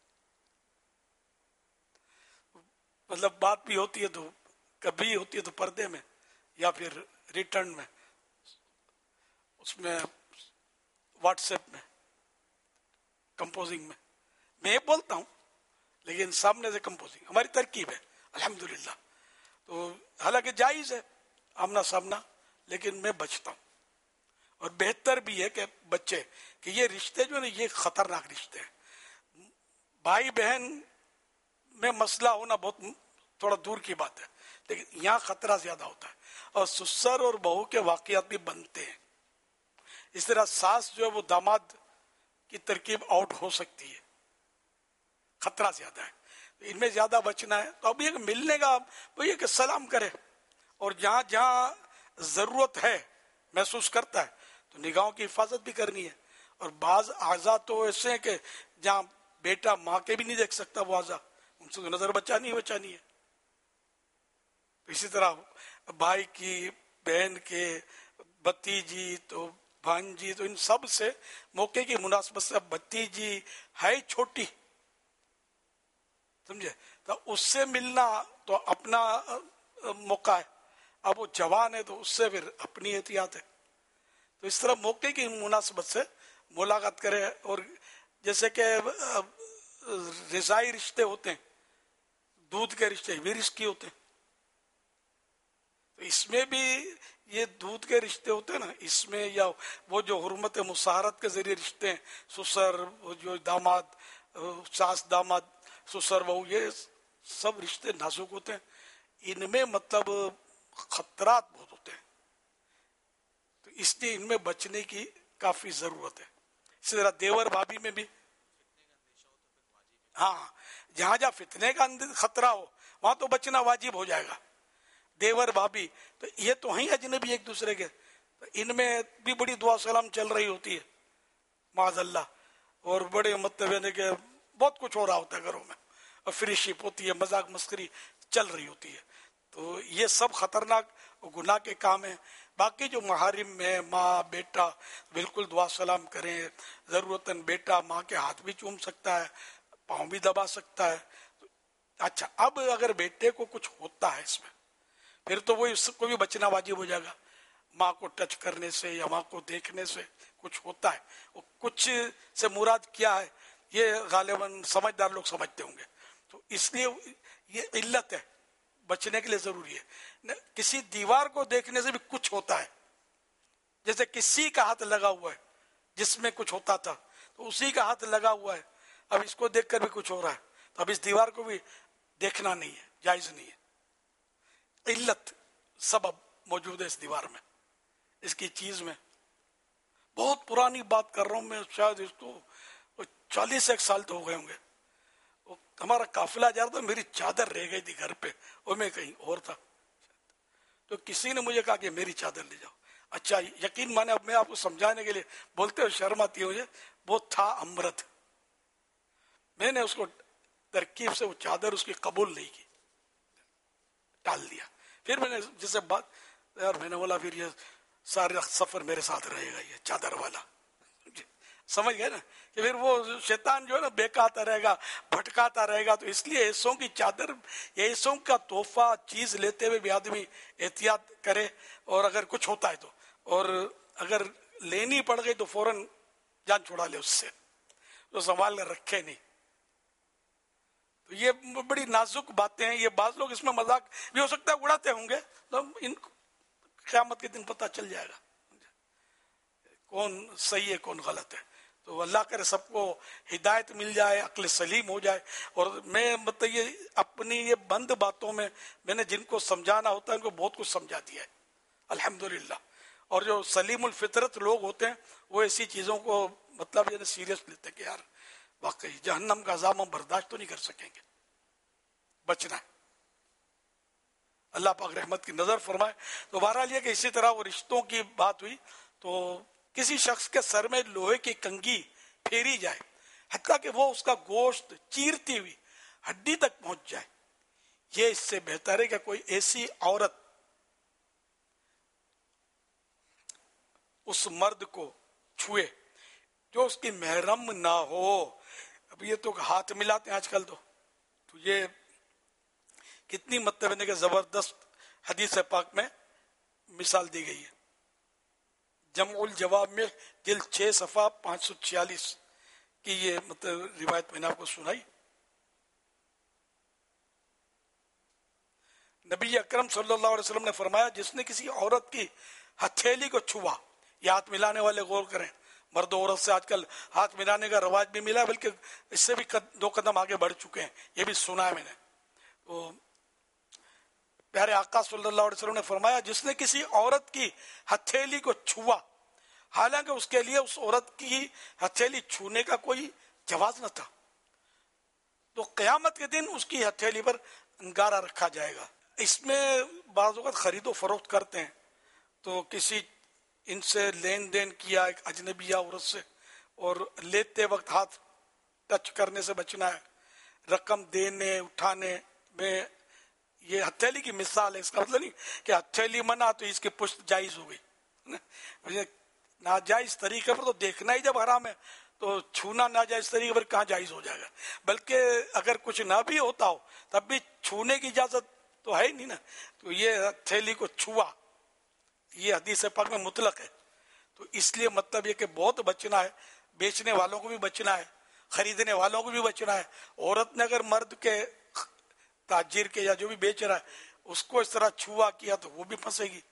B: مطلب بات بھی ہوتی ہے تو کبھی ہوتی ہے تو پردے میں یا پھر ریٹرن میں، اس میں واٹس ایپ میں کمپوزنگ میں بولتا ہوں لیکن سامنے سے کمپوزنگ ہماری ترکیب ہے الحمدللہ. تو حالانکہ جائز ہے آمنا سامنا، لیکن میں بچتا ہوں. اور بہتر بھی ہے کہ بچے کہ یہ رشتے جو نا یہ خطرناک رشتے ہیں. بھائی بہن میں مسئلہ ہونا بہت تھوڑا دور کی بات ہے، لیکن یہاں خطرہ زیادہ ہوتا ہے، اور سسر اور بہو کے واقعات بھی بنتے ہیں. اس طرح ساس جو ہے وہ داماد کی ترکیب آؤٹ ہو سکتی ہے، خطرہ زیادہ ہے، ان میں زیادہ بچنا ہے. تو اب یہ ملنے کا وہ یہ کہ سلام کرے، اور جہاں جہاں ضرورت ہے محسوس کرتا ہے تو نگاہوں کی حفاظت بھی کرنی ہے. اور بعض اعضاء تو ایسے ہیں کہ جہاں بیٹا ماں کے بھی نہیں دیکھ سکتا وہ اعضاء، ان سے نظر بچانی ہے. تو اسی طرح بھائی کی، بہن کے، بھتیجی تو بھانجی، تو ان سب سے موقع کی مناسبت سے، بھتیجی ہے چھوٹی، سمجھے، تو اس سے ملنا تو اپنا موقع ہے. اب وہ جوان ہے تو اس سے پھر اپنی احتیاط ہے. تو اس طرح موقع کی مناسبت سے ملاقات کرے. اور جیسے کہ رضائی رشتے ہوتے ہیں، دودھ کے رشتے بھی رشکی ہوتے ہیں، تو اس میں بھی یہ دودھ کے رشتے ہوتے ہیں نا، اس میں یا وہ جو حرمت مساہرت کے ذریعے رشتے ہیں، سسر جو داماد، ساس داماد، سسر بہو، یہ سب رشتے نازک ہوتے ہیں. ان میں مطلب خطرات بہت ہوتے ہیں، تو اس لیے ان میں بچنے کی کافی ضرورت ہے. اسی طرح دیور بھابھی میں بھی، ہاں جہاں جہاں فتنے کا خطرہ ہو وہاں تو بچنا واجب ہو جائے گا. دیور بھابھی تو یہ تو ہیں اجنبی ایک دوسرے کے، تو ان میں بھی بڑی دعا سلام چل رہی ہوتی ہے معاذ اللہ، اور بڑے مطلب کہ بہت کچھ ہو رہا ہوتا ہے گھروں میں، اور فری شپ ہوتی ہے، مذاق مسخری چل رہی ہوتی ہے. تو یہ سب خطرناک گناہ کے کام ہیں. باقی جو محارم میں ماں بیٹا بالکل دعا سلام کریں، ضرورتاً بیٹا ماں کے ہاتھ بھی چوم سکتا ہے، پاؤں بھی دبا سکتا ہے. اچھا، اب اگر بیٹے کو کچھ ہوتا ہے اس میں، پھر تو وہ اس کو بھی بچنا واجب ہو جائے گا. ماں کو ٹچ کرنے سے یا ماں کو دیکھنے سے کچھ ہوتا ہے، وہ کچھ سے مراد کیا ہے یہ غالباً سمجھدار لوگ سمجھتے ہوں گے. تو اس لیے یہ علت ہے، بچنے کے لیے ضروری ہے. کسی دیوار کو دیکھنے سے بھی کچھ ہوتا ہے، جیسے کسی کا ہاتھ لگا ہوا ہے جس میں کچھ ہوتا تھا تو اسی کا ہاتھ لگا ہوا ہے، اب اس کو دیکھ کر بھی کچھ ہو رہا ہے، تو اب اس دیوار کو بھی دیکھنا نہیں ہے، جائز نہیں ہے. علت سبب موجود ہے اس دیوار میں، اس کی چیز میں. بہت پرانی بات کر رہا ہوں میں، شاید اس کو 41 سال تو ہو گئے ہوں گے. ہمارا قافلہ جا رہا تھا، میری چادر رہ گئی تھی گھر پہ اور میں کہیں اور تھا، تو کسی نے مجھے کہا کہ میری چادر لے جاؤ. اچھا یقین مانے، اب میں آپ کو سمجھانے کے لیے بولتے ہوئے شرم آتی ہے مجھے، وہ تھا امرت. میں نے اس کو ترکیب سے وہ چادر اس کی قبول نہیں کی، ٹال دیا. پھر میں نے جسے بات یار، میں نے بولا پھر یہ سارا سفر میرے ساتھ رہے گا یہ چادر والا، سمجھ گئے نا، کہ پھر وہ شیطان جو ہے نا بہکاتا رہے گا، بھٹکاتا رہے گا. تو اس لیے ایسوں کی چادر یا ایسوں کا تحفہ چیز لیتے ہوئے بھی آدمی احتیاط کرے، اور اگر کچھ ہوتا ہے تو، اور اگر لینی پڑ گئی تو فوراً جان چھڑا لے اس سے، تو سنبھال کر رکھے نہیں. تو یہ بڑی نازک باتیں ہیں. یہ بعض لوگ اس میں مذاق بھی ہو سکتا ہے اڑاتے ہوں گے، تو ان قیامت کے دن پتہ چل جائے گا کون صحیح ہے کون غلط ہے. تو اللہ کرے سب کو ہدایت مل جائے، عقل سلیم ہو جائے. اور میں مطلب یہ اپنی یہ بند باتوں میں نے جن کو سمجھانا ہوتا ہے ان کو بہت کچھ سمجھا دیا ہے الحمدللہ. اور جو سلیم الفطرت لوگ ہوتے ہیں وہ ایسی چیزوں کو مطلب یہ سیریس لیتے کہ یار واقعی جہنم کا عذاب ہم برداشت تو نہیں کر سکیں گے، بچنا ہے. اللہ پاک رحمت کی نظر فرمائے. تو بہرحال یہ کہ اسی طرح وہ رشتوں کی بات ہوئی، تو کسی شخص کے سر میں لوہے کی کنگھی پھیری جائے حتیٰ کہ وہ اس کا گوشت چیرتی ہوئی ہڈی تک پہنچ جائے، یہ اس سے بہتر ہے کہ کوئی ایسی عورت اس مرد کو چھوئے جو اس کی محرم نہ ہو. اب یہ تو ہاتھ ملاتے ہیں آج کل، تو یہ کتنی مطلب ہے کہ زبردست حدیث پاک میں مثال دی گئی ہے. جمع الجواب میں جلد 6 صفحہ 546 کی یہ مطلب روایت میں نے آپ کو سنائی. نبی اکرم صلی اللہ علیہ وسلم نے فرمایا، جس نے کسی عورت کی ہتھیلی کو چھوا، یہ ہاتھ ملانے والے غور کریں، مرد و عورت سے آج کل ہاتھ ملانے کا رواج بھی ملا، بلکہ اس سے بھی 2 قدم آگے بڑھ چکے ہیں، یہ بھی سنا ہے میں نے۔ تو پیارے آقا صلی اللہ علیہ وسلم نے فرمایا جس نے کسی عورت کی ہتھیلی کو چھوا، حالانکہ اس کے لیے اس عورت کی ہتھیلی چھونے کا کوئی جواز نہ تھا، تو قیامت کے دن اس کی ہتھیلی پر انگارہ رکھا جائے گا۔ اس میں بعض اوقات خرید و فروخت کرتے ہیں، تو کسی ان سے لین دین کیا ایک اجنبیہ عورت سے، اور لیتے وقت ہاتھ ٹچ کرنے سے بچنا ہے، رقم دینے اٹھانے میں یہ ہتھیلی کی مثال ہے۔ اس کا مطلب نہیں کہ ہتھیلی منع تو اس کی پشت جائز ہو گئی، ناجائز طریقے پر تو دیکھنا ہی جب حرام ہے تو چھونا ناجائز طریقے پر کہاں جائز ہو جائے گا؟ بلکہ اگر کچھ نہ بھی ہوتا ہو تب بھی چھونے کی اجازت تو ہے ہی نہیں نا۔ تو یہ ہتھیلی کو چھوا، یہ حدیث پاک میں مطلق ہے، تو اس لیے مطلب یہ کہ بہت بچنا ہے، بیچنے والوں کو بھی بچنا ہے، خریدنے والوں کو بھی بچنا ہے۔ عورت نے اگر مرد کے تاجر کے یا جو بھی بیچ رہا ہے اس کو اس طرح چھوا کیا تو وہ بھی پھنسے گی۔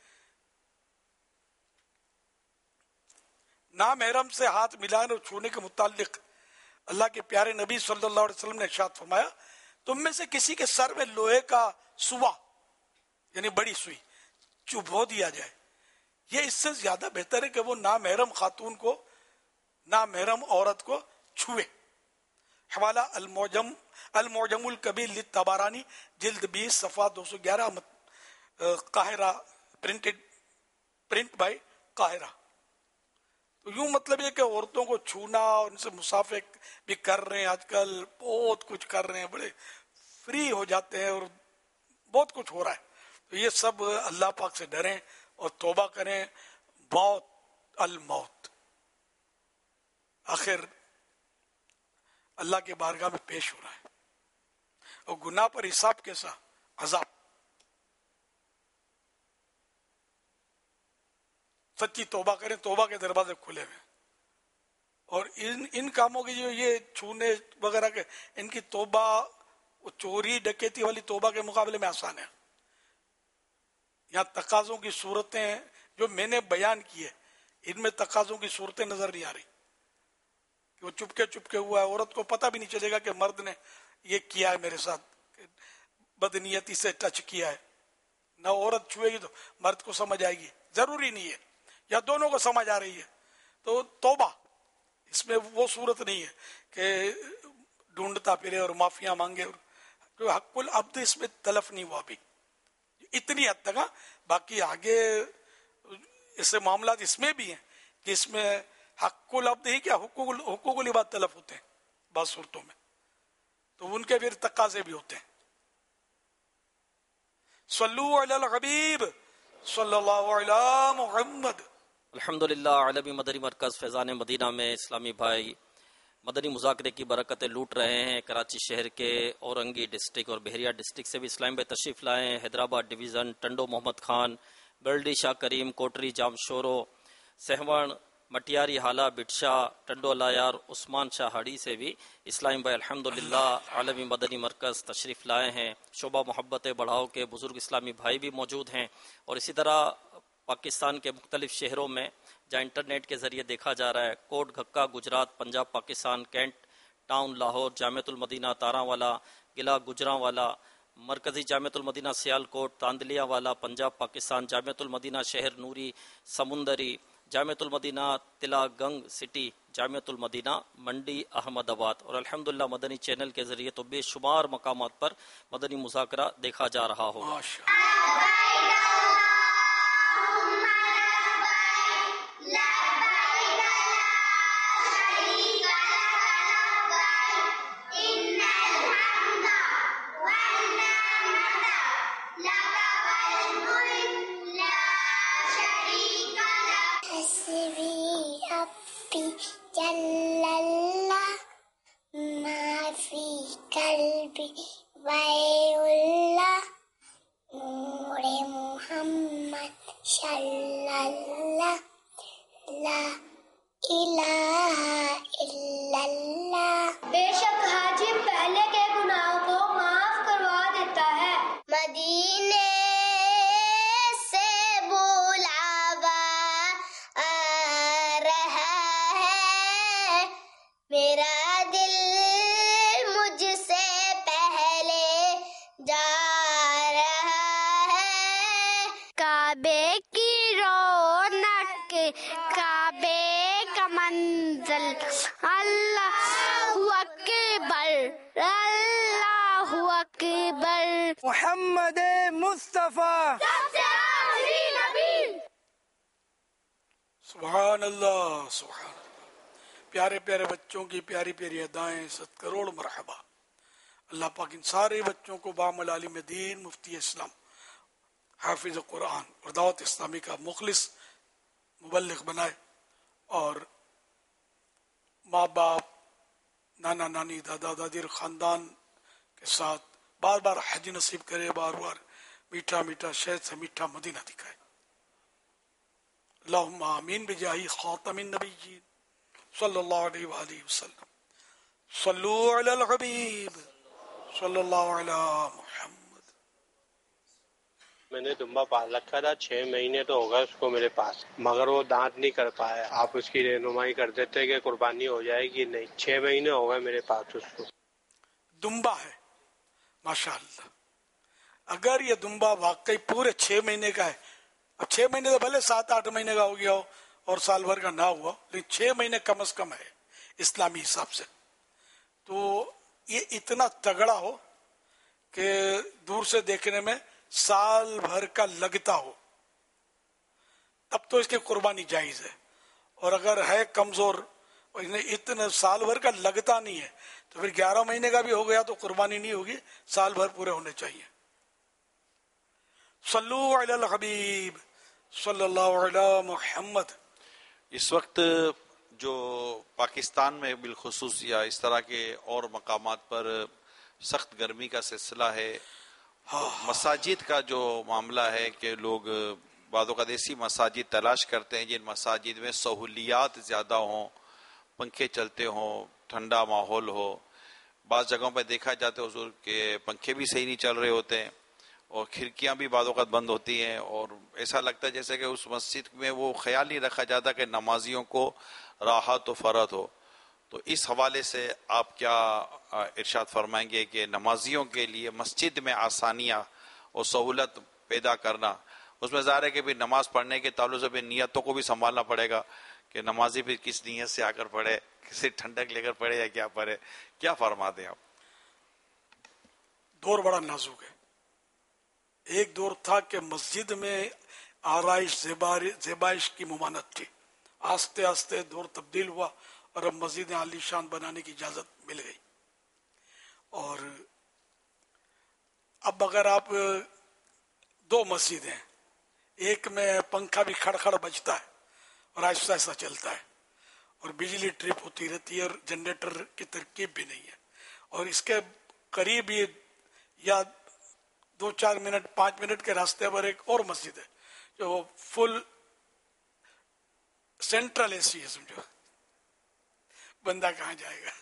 B: نامحرم سے ہاتھ ملانے اور چھونے کے متعلق اللہ کے پیارے نبی صلی اللہ علیہ وسلم نے ارشاد فرمایا تم میں سے کسی کے سر میں لوہے کا سوا یعنی بڑی سوئی چبھو دیا جائے، یہ اس سے زیادہ بہتر ہے کہ وہ نامحرم خاتون کو، نامحرم عورت کو چھوئے۔ حوالہ المعجم الکبیر للطبرانی جلد 20 صفحہ 211 قاہرہ، پرنٹ بائی قاہرہ۔ تو یوں مطلب یہ کہ عورتوں کو چھونا اور ان سے مصافحہ بھی کر رہے ہیں، آج کل بہت کچھ کر رہے ہیں، بڑے فری ہو جاتے ہیں اور بہت کچھ ہو رہا ہے۔ تو یہ سب اللہ پاک سے ڈریں اور توبہ کریں۔ موت الموت، آخر اللہ کے بارگاہ میں پیش ہو رہا ہے، اور گناہ پر حساب کیسا؟ عذاب۔ سچی توبہ کریں، توبہ کے دروازے کھلے ہوئے، اور ان کاموں کی جو یہ چھونے وغیرہ کے ان کی توبہ چوری ڈکیتی والی توبہ کے مقابلے میں آسان ہے۔ یہاں تقاضوں کی صورتیں جو میں نے بیان کی ہے ان میں تقاضوں کی صورتیں نظر نہیں آ رہی کہ وہ چپکے ہوا ہے، عورت کو پتہ بھی نہیں چلے گا کہ مرد نے یہ کیا ہے میرے ساتھ، بدنیتی سے ٹچ کیا ہے۔ نہ عورت چھوئے گی تو مرد کو سمجھ آئے گی، ضروری نہیں ہے، یا دونوں کو سمجھ آ رہی ہے تو توبہ۔ اس میں وہ صورت نہیں ہے کہ ڈھونڈتا پھرے اور معافیاں مانگے، جو حق العبد اس میں تلف نہیں ہوا ابھی، اتنی حد تک۔ باقی آگے ایسے معاملات اس میں بھی ہیں کہ اس میں حق العبد ہی کیا حقوق العباد تلف ہوتے ہیں بعض صورتوں میں، تو ان کے پھر تقاضے بھی ہوتے ہیں۔ صلو علی الحبیب صلی اللہ علیہ محمد۔
I: الحمدللہ عالمی مدنی مرکز فیضان مدینہ میں اسلامی بھائی مدنی مذاکرے کی برکتیں لوٹ رہے ہیں۔ کراچی شہر کے اورنگی ڈسٹرکٹ اور بحریہ ڈسٹرکٹ سے بھی اسلام بھائی تشریف لائے ہیں۔ حیدرآباد ڈویژن ٹنڈو محمد خان، برلڈی شاہ کریم، کوٹری جام شورو، سہوان مٹیاری حالہ بٹشا، ٹنڈو لایار، عثمان شاہ ہاڑی سے بھی اسلام بھائی الحمدللہ عالمی مدنی مرکز تشریف لائے ہیں۔ شعبہ محبت بڑھاؤ کے بزرگ اسلامی بھائی بھی موجود ہیں، اور اسی طرح پاکستان کے مختلف شہروں میں جہاں انٹرنیٹ کے ذریعے دیکھا جا رہا ہے، کوٹ گھکا گجرات، پنجاب پاکستان، کینٹ ٹاؤن لاہور، جامعۃ المدینہ تاراں والا، گلا گجراں والا، مرکزی جامعۃ المدینہ سیال کوٹ، تاندلیا والا، پنجاب پاکستان، جامعۃ المدینہ شہر نوری سمندری، جامعۃ المدینہ تلا گنگ سٹی، جامعۃ المدینہ منڈی احمد آباد، اور الحمدللہ مدنی چینل کے ذریعے تو بے شمار مقامات پر مدنی مذاکرہ دیکھا جا رہا ہوگا۔
K: جل اللہ ما فی قلبی وحی اللہ نور محمد صلی اللہ لا الہ الا اللہ۔ بے شک حاجی پہلے کے گناہوں کو معاف کروا دیتا ہے۔ مدینے سے بلاوا آ رہا ہے، बे का मंजिल अल्लाहु अकबर अल्लाहु अकबर
A: मोहम्मद मुस्तफा
K: सबसे आखिरी नबी।
B: सुभान अल्लाह सुभान अल्लाह। प्यारे प्यारे बच्चों की प्यारी प्यारी अदाएं, 7 करोड़ मरहबा। अल्लाह पाक इन सारे बच्चों को बामल आलिम दीन, मुफ्ती इस्लाम, हाफिज कुरान और दावत इस्लामी का मुखलिस मुबल्लिग बनाए, और माँ बाप, नाना नानी, दादा दादी और ख़ानदान के साथ बार बार हज नसीब करे, बार बार मीठा मीठा शहद से मीठा मदीना दिखाए। अल्लाहुम्मा आमीन बिजाही खातमिन नबिय्यीन सल्लल्लाहु अलैहि वसल्लम। सल्लू अलल हबीब सल्लल्लाहु अलैहि मुहम्मद।
L: मैंने दुम्बा पाल रखा था, 6 महीने तो हो गए उसको मेरे पास, मगर वो दांत नहीं कर पाया। आप उसकी रहनुमाई कर देते कि कुर्बानी हो जाएगी? नहीं, 6 महीने हो गए मेरे पास उसको।
B: दुम्बा है माशाअल्लाह। अगर ये दुम्बा वाकई पूरे 6 महीने का है, अब 6 महीने तो भले 7-8 महीने का हो गया हो और साल भर का ना हुआ, लेकिन 6 महीने कम से कम है इस्लामी हिसाब से, तो ये इतना तगड़ा हो कि दूर से देखने में साल भर का लगता हो, तब तो इसकी कुर्बानी जायज है। और अगर है कमजोर, इतने साल भर का लगता नहीं है, तो फिर 11 महीने का भी हो गया तो कुर्बानी नहीं होगी, साल भर पूरे होने चाहिए। सल्लू अलल हबीब सल्लल्लाहु अलैहि मुहम्मद।
E: इस वक्त जो पाकिस्तान में बिलखुसूस या इस तरह के और मकामात पर सख्त गर्मी का सिलसिला है, तो मसाजिद का जो मामला है कि लोग बादों का देसी मसाजिद तलाश करते हैं जिन मसाजिद में सहूलियात ज़्यादा हों, पंखे चलते हों, ठंडा माहौल हो। बाज़ जगहों पर देखा जाता है हुजूर के पंखे भी सही नहीं चल रहे होते हैं और खिड़कियां भी बादों का बंद होती हैं, और ऐसा लगता है जैसे कि उस मस्जिद में वो ख्याल नहीं रखा जाता कि नमाजियों को राहत व फरत हो। तो इस हवाले से आप क्या इरशाद फरमाएंगे कि नमाजियों के लिए मस्जिद में आसानियाँ और सहूलत पैदा करना, उसमें ज़ाहिर है कि भी नमाज पढ़ने के ताल्लुक से भी नियतों को भी संभालना पड़ेगा कि नमाजी भी किस नियत से आकर पढ़े, किसी ठंडक लेकर पढ़े या क्या पढ़े, क्या फरमा दें आप?
B: दौर बड़ा नाजुक है। एक दौर था कि मस्जिद में आराइश ज़ेबाइश की मुमानत थी, आस्ते आस्ते दौर तब्दील हुआ और अब मस्जिद आलीशान बनाने की इजाज़त मिल गई। और अब अगर आप 2 मस्जिद हैं, एक में पंखा भी खड़खड़ बजता है और आहिस्ता आहिस्ता चलता है और बिजली ट्रिप होती रहती है और जनरेटर की तरकीब भी नहीं है, और इसके करीब ही या 2-4 मिनट 5 मिनट के रास्ते पर एक और मस्जिद है जो फुल सेंट्रल एसी है, समझो। बंदा कहाँ जाएगा?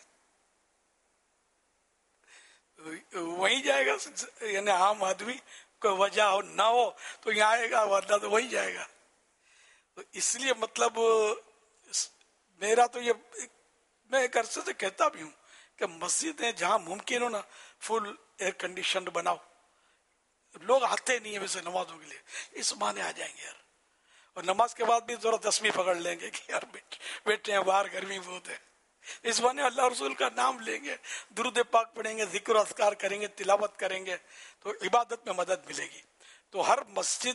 B: वहीं जाएगा, यानी आम आदमी कोई वजह हो ना हो तो यहाँ आएगा, वरना तो वहीं जाएगा। तो इसलिए मतलब मेरा तो ये, मैं एक अरसे से कहता भी हूँ कि मस्जिदें जहाँ मुमकिन हो ना फुल एयर कंडीशन बनाओ। लोग आते नहीं है वैसे नमाजों के लिए, इस बहाने आ जाएंगे यार, और नमाज के बाद भी जरा दसवीं पकड़ लेंगे कि यार बैठे हैं बाहर, गर्मी बहुत है। इस बहाने अल्लाह रसूल का नाम लेंगे, दुरूद पाक पढ़ेंगे, जिक्र अस्कार करेंगे, तिलावत करेंगे, तो इबादत में मदद मिलेगी। तो हर मस्जिद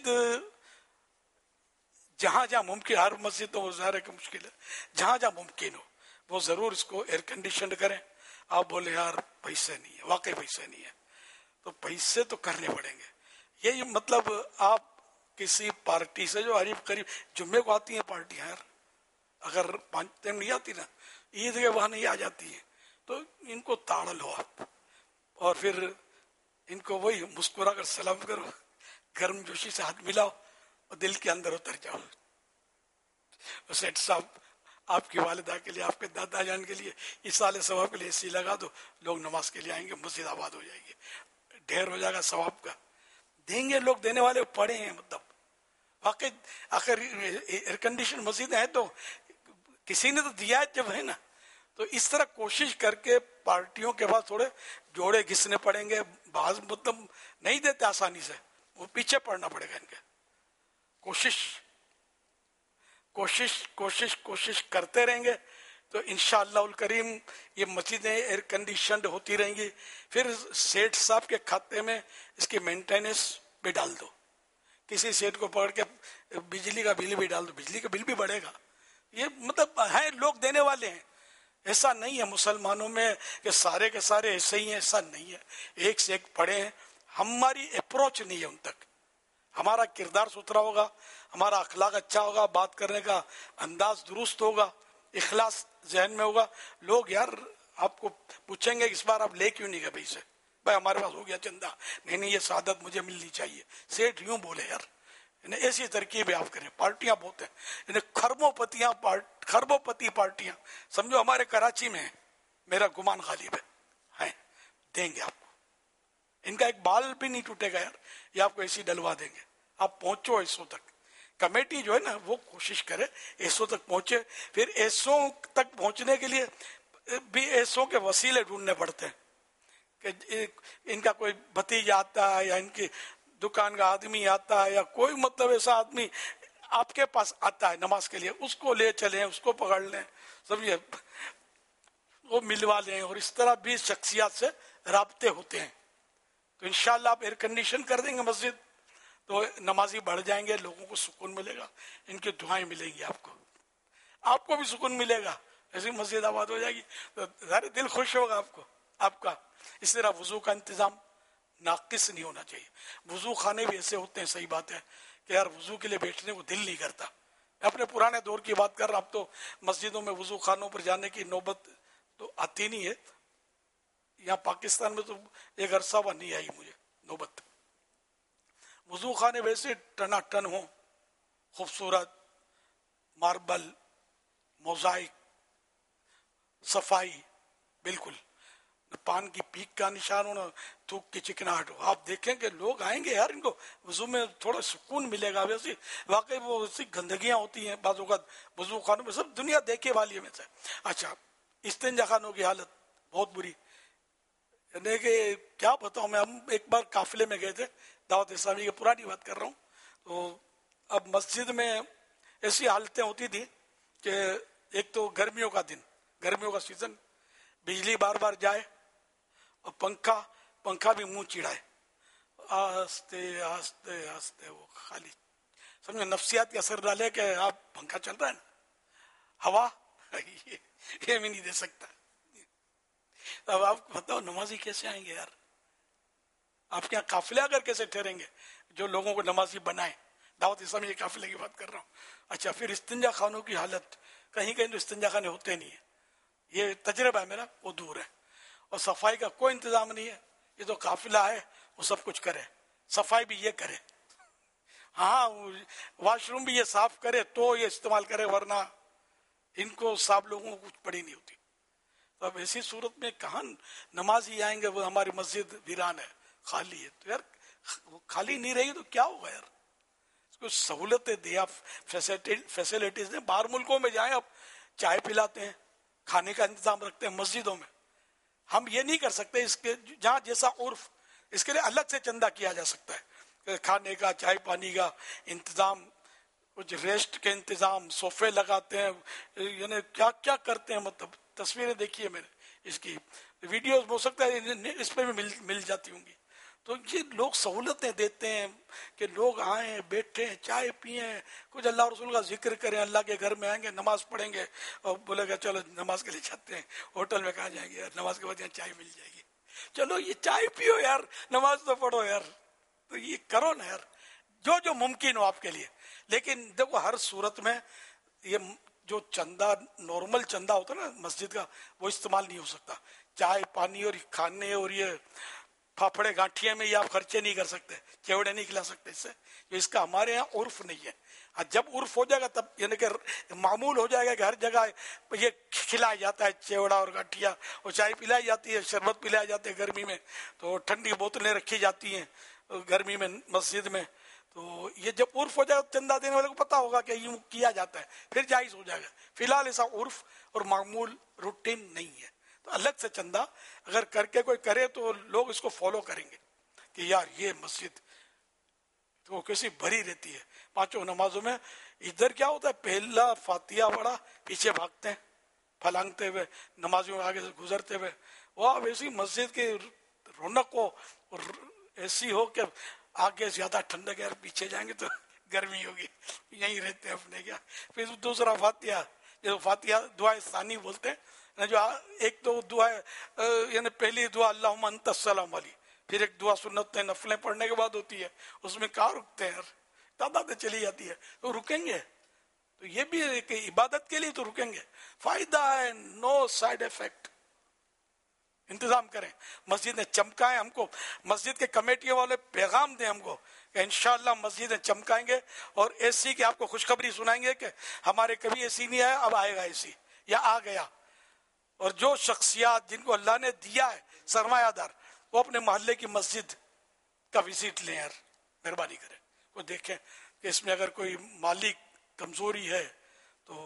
B: जहां जहां मुमकिन, हर मस्जिद तो ज़ाहिर है कि मुश्किल है, जहां जहां मुमकिन हो वो जरूर इसको एयर कंडीशन करें। आप बोले यार पैसे नहीं है, वाकई पैसे नहीं है, तो पैसे तो करने पड़ेंगे। यही मतलब आप किसी पार्टी से जो करीब करीब जुम्मे को आती है पार्टियां यार, अगर 5 टाइम नहीं आती ना, ईद के बहाने ही आ जाती है, तो इनको ताड़ लो आप और फिर इनको वही मुस्कुरा कर सलाम करो, गर्म जोशी से हाथ मिलाओ और दिल के अंदर उतर जाओ। सेठ साहब आपकी वालिदा के लिए, आपके दादा जान के लिए, इस साल सवाब के लिए एसी लगा दो, लोग नमाज के लिए आएंगे, मस्जिद आबाद हो जाएगी, ढेर हो जाएगा सवाब का। देंगे लोग, देने वाले पड़े हैं, मतलब वाकई आखिर एयर कंडीशन मस्जिद है तो किसी ने तो दिया है जब, है ना। तो इस तरह कोशिश करके पार्टियों के पास थोड़े जोड़े घिसने पड़ेंगे, बाज मतलब नहीं देते आसानी से, वो पीछे पड़ना पड़ेगा इनके। कोशिश کوشش کرتے رہیں گے تو انشاءاللہ الکریم یہ مسجدیں ایئر کنڈیشنڈ ہوتی رہیں گی. پھر سیٹ صاحب کے کھاتے میں اس کی مینٹیننس بھی ڈال دو. کسی سیٹ کو پکڑ کے بجلی کا بل بھی ڈال دو, بجلی کا بل بھی بڑھے گا. یہ مطلب ہے, لوگ دینے والے ہیں. ایسا نہیں ہے مسلمانوں میں کہ سارے کے سارے ایسے ہی ہیں, ایسا نہیں ہے. ایک سے ایک پڑھے ہیں. ہماری اپروچ نہیں ہے ان تک. ہمارا کردار ستھرا ہوگا, ہمارا اخلاق اچھا ہوگا, بات کرنے کا انداز درست ہوگا, اخلاص ذہن میں ہوگا. لوگ یار آپ کو پوچھیں گے اس بار آپ لے کیوں نہیں گئے بھائی سے, بھائی ہمارے پاس ہو گیا چندہ, نہیں یہ سعادت مجھے ملنی چاہیے. سیٹ یوں بولے یار, ایسی ترکیبیں آپ کریں. پارٹیاں بہت ہیں, خربوں پتی پارٹیاں سمجھو ہمارے کراچی میں ہیں, میرا گمان غالب ہے, دیں گے آپ کو. ان کا ایک بال بھی نہیں ٹوٹے گا یار, یہ آپ کو ایسی ڈلوا دیں گے. آپ پہنچو ایسوں تک. کمیٹی جو ہے نا وہ کوشش کرے ایسوں تک پہنچے. پھر ایسوں تک پہنچنے کے لیے بھی ایسوں کے وسیلے ڈھونڈنے پڑتے ہیں کہ ان کا کوئی بھتیجا آتا ہے یا ان کی دکان کا آدمی آتا ہے یا کوئی مطلب ایسا آدمی آپ کے پاس آتا ہے نماز کے لیے, اس کو لے چلیں, اس کو پکڑ لیں, سمجھے, وہ ملوا لیں. اور اس طرح بھی شخصیات سے رابطے ہوتے ہیں. تو انشاءاللہ آپ ایئر کنڈیشن کر دیں گے مسجد تو نمازی بڑھ جائیں گے, لوگوں کو سکون ملے گا, ان کی دعائیں ملیں گی آپ کو بھی سکون ملے گا. ایسی مسجد آباد ہو جائے گی تو ظاہر دل خوش ہوگا آپ کا. اس طرح وضو کا انتظام ناقص نہیں ہونا چاہیے. وضو خانے بھی ایسے ہوتے ہیں, صحیح بات ہے کہ یار وضو کے لیے بیٹھنے کو دل نہیں کرتا. میں اپنے پرانے دور کی بات کر رہا ہوں. اب تو مسجدوں میں وضو خانوں پر جانے کی نوبت تو آتی نہیں ہے. یہاں پاکستان میں تو ایک عرصہ ہوا نہیں آئی مجھے نوبت. وضو خانے ویسے ٹنا ٹن ہوں, خوبصورت, ماربل, موزائک, صفائی, بالکل پان کی پیک کا نشان ہونا, تھوک کی چکناہٹ ہو. آپ دیکھیں کہ لوگ آئیں گے یار, ان کو وضو میں تھوڑا سکون ملے گا. ویسے واقعی وہ ایسی گندگیاں ہوتی ہیں بعض اوقات وضو خانوں میں, سب دنیا دیکھے والی میں سے. اچھا, استنجا خانوں کی حالت بہت بری, یعنی کہ کیا بتاؤں میں. ہم ایک بار قافلے میں گئے تھے, دعوت اسلامی کی پرانی بات کر رہا ہوں. تو اب مسجد میں ایسی حالتیں ہوتی تھی کہ ایک تو گرمیوں کا دن, گرمیوں کا سیزن, بجلی بار بار جائے اور پنکھا بھی منہ چڑھائے, آہستے آہستے آہستے وہ خالی, سمجھو نفسیات کے اثر ڈالے کہ آپ پنکھا چل رہا ہے نا, ہوا یہ بھی نہیں دے سکتا. اب آپ بتاؤ نمازی کیسے آئیں گے یار؟ آپ کے یہاں قافلے اگر کیسے ٹھہریں گے جو لوگوں کو نمازی بنائے؟ دعوت اسلامی کے قافلے کی بات کر رہا ہوں. اچھا, پھر استنجا خانوں کی حالت, کہیں کہیں تو استنجا خانے ہوتے نہیں ہیں, یہ تجربہ ہے میرا, وہ دور ہے. اور صفائی کا کوئی انتظام نہیں ہے. یہ تو قافلہ ہے, وہ سب کچھ کرے, صفائی بھی یہ کرے, ہاں واش روم بھی یہ صاف کرے تو یہ استعمال کرے, ورنہ ان کو صاحب لوگوں کو کچھ پڑی نہیں ہوتی. تو اب ایسی صورت میں کہاں نمازی آئیں گے؟ وہ ہماری مسجد ویران ہے, خالی ہے. تو یار خالی نہیں رہی تو کیا ہوگا یار؟ اس کو سہولتیں دیں آپ, فیسلٹیز دیں. باہر ملکوں میں جائیں, آپ چائے پلاتے ہیں, کھانے کا انتظام رکھتے ہیں مسجدوں میں. ہم یہ نہیں کر سکتے. اس کے جہاں جیسا عرف, اس کے لیے الگ سے چندہ کیا جا سکتا ہے, کھانے کا, چائے پانی کا انتظام, کچھ ریسٹ کے انتظام, صوفے لگاتے ہیں, یعنی کیا کیا کرتے ہیں. مطلب تصویریں دیکھیے میں نے, اس کی ویڈیوز ہو سکتا ہے اس پہ بھی مل جاتی ہوں گی. تو یہ لوگ سہولتیں دیتے ہیں کہ لوگ آئیں, بیٹھیں, چائے پئیں, کچھ اللہ رسول کا ذکر کریں. اللہ کے گھر میں آئیں گے, نماز پڑھیں گے اور بولے گا چلو نماز کے لیے جاتے ہیں. ہوٹل میں کہاں جائیں گے یار, نماز کے بعد یہاں چائے مل جائے گی. چلو یہ چائے پیو یار, نماز تو پڑھو یار. تو یہ کرو نا یار, جو ممکن ہو آپ کے لیے. لیکن دیکھو ہر صورت میں یہ جو چندہ, نارمل چندہ ہوتا ہے نا مسجد کا, وہ استعمال نہیں ہو سکتا. چائے پانی اور کھانے اور یہ پھاپڑے گانٹھیے میں یہ آپ خرچے نہیں کر سکتے, چیوڑے نہیں کھلا سکتے اس سے. اس کا ہمارے یہاں عرف نہیں ہے. جب عرف ہو جائے گا تب یعنی کہ معمول ہو جائے گا کہ ہر جگہ یہ کھلایا جاتا ہے چیوڑا اور گانٹھیا, اور چائے پلائی جاتی ہے, شربت پلائی جاتے ہیں گرمی میں, تو ٹھنڈی بوتلیں رکھی جاتی ہیں گرمی میں مسجد میں. تو یہ جب عرف ہو جائے گا, چندہ دینے والے کو پتا ہوگا کہ یوں کیا جاتا ہے, پھر جائز ہو جائے گا. فی الحال ایسا عرف اور معمول روٹین نہیں ہے. تو الگ سے چندہ اگر کر کے کوئی کرے تو لوگ اس کو فالو کریں گے کہ یار یہ مسجد تو کیسی بھری رہتی ہے. 5 نمازوں میں ادھر کیا ہوتا ہے پہلا فاتحہ پڑھا پیچھے بھاگتے ہیں پھلانگتے ہوئے نمازیوں آگے سے گزرتے ہوئے. وہ اب ایسی مسجد کی رونق ہو اور ایسی ہو کہ آگے زیادہ ٹھنڈک ہے، پیچھے جائیں گے تو گرمی ہوگی، یہیں رہتے ہیں اپنے کیا. پھر دوسرا فاتحہ، جو فاتحہ دعا ثانی بولتے ہیں، جو ایک تو دعا یعنی پہلی دعا اللہم انت السلام والی، پھر ایک دعا سنت نفلیں پڑھنے کے بعد ہوتی ہے، اس میں کہاں رکتے ہیں، تعداد چلی جاتی ہے، تو رکیں گے. تو یہ بھی ہے کہ عبادت کے لیے تو رکیں گے، فائدہ ہے، نو سائیڈ افیکٹ. انتظام کریں، مسجدیں چمکائیں. ہم کو مسجد کے کمیٹی والے پیغام دیں ہم کو کہ انشاءاللہ مسجدیں چمکائیں گے، اور اے سی کی آپ کو خوشخبری سنائیں گے کہ ہمارے کبھی اے سی نہیں آیا، اب آئے گا اے سی، یا آ گیا. اور جو شخصیات جن کو اللہ نے دیا ہے سرمایہ دار، وہ اپنے محلے کی مسجد کا وزٹ لیں یار، مہربانی کریں. وہ دیکھیں کہ اس میں اگر کوئی مالی کمزوری ہے تو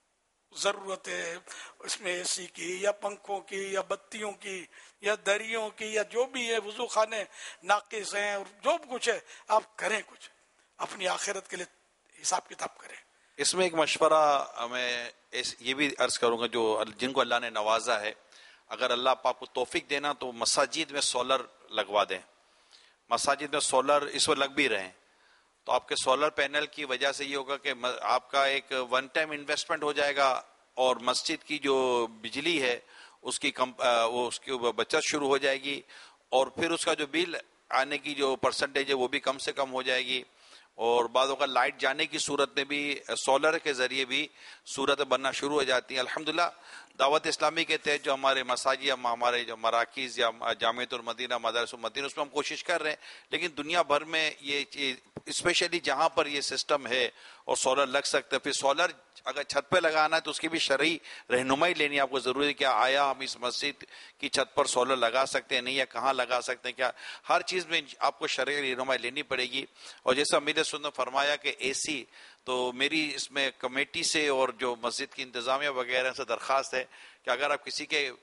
B: ضرورت ہے اس میں اے سی کی یا پنکھوں کی یا بتیوں کی یا دریوں کی یا جو بھی ہے، وضو خانے ناقص ہیں، اور جو بھی کچھ ہے آپ کریں، کچھ اپنی آخرت کے لیے حساب کتاب کریں.
E: اس میں ایک مشورہ میں یہ بھی عرض کروں گا، جو جن کو اللہ نے نوازا ہے، اگر اللہ پاک کو توفیق دینا تو مساجد میں سولر لگوا دیں. مساجد میں سولر اس وقت لگ بھی رہے ہیں، تو آپ کے سولر پینل کی وجہ سے یہ ہوگا کہ آپ کا ایک ون ٹائم انویسٹمنٹ ہو جائے گا، اور مسجد کی جو بجلی ہے اس کی بچت شروع ہو جائے گی، اور پھر اس کا جو بل آنے کی جو پرسنٹیج ہے وہ بھی کم سے کم ہو جائے گی. اور بعض اوقات لائٹ جانے کی صورت میں بھی سولر کے ذریعے بھی صورت بننا شروع ہو جاتی ہیں. الحمدللہ دعوت اسلامی کے تحت جو ہمارے مساجد، ہمارے جو مراکز یا جامعۃ المدینہ، مدارس المدینہ، اس میں ہم کوشش کر رہے ہیں. لیکن دنیا بھر میں یہ چیز، اسپیشلی جہاں پر یہ سسٹم ہے اور سولر لگ سکتا ہے، پھر سولر اگر چھت پہ لگانا ہے تو اس کی بھی شرعی رہنمائی لینی آپ کو ضروری ہے. کیا آیا ہم اس مسجد کی چھت پر سولر لگا سکتے ہیں نہیں، یا کہاں لگا سکتے ہیں؟ کیا ہر چیز میں آپ کو شرعی رہنمائی لینی پڑے گی. اور جیسا امیر سنت نے فرمایا کہ اے سی، تو میری اس میں کمیٹی سے اور جو مسجد کی انتظامیہ وغیرہ سے درخواست ہے کہ اگر آپ کسی کے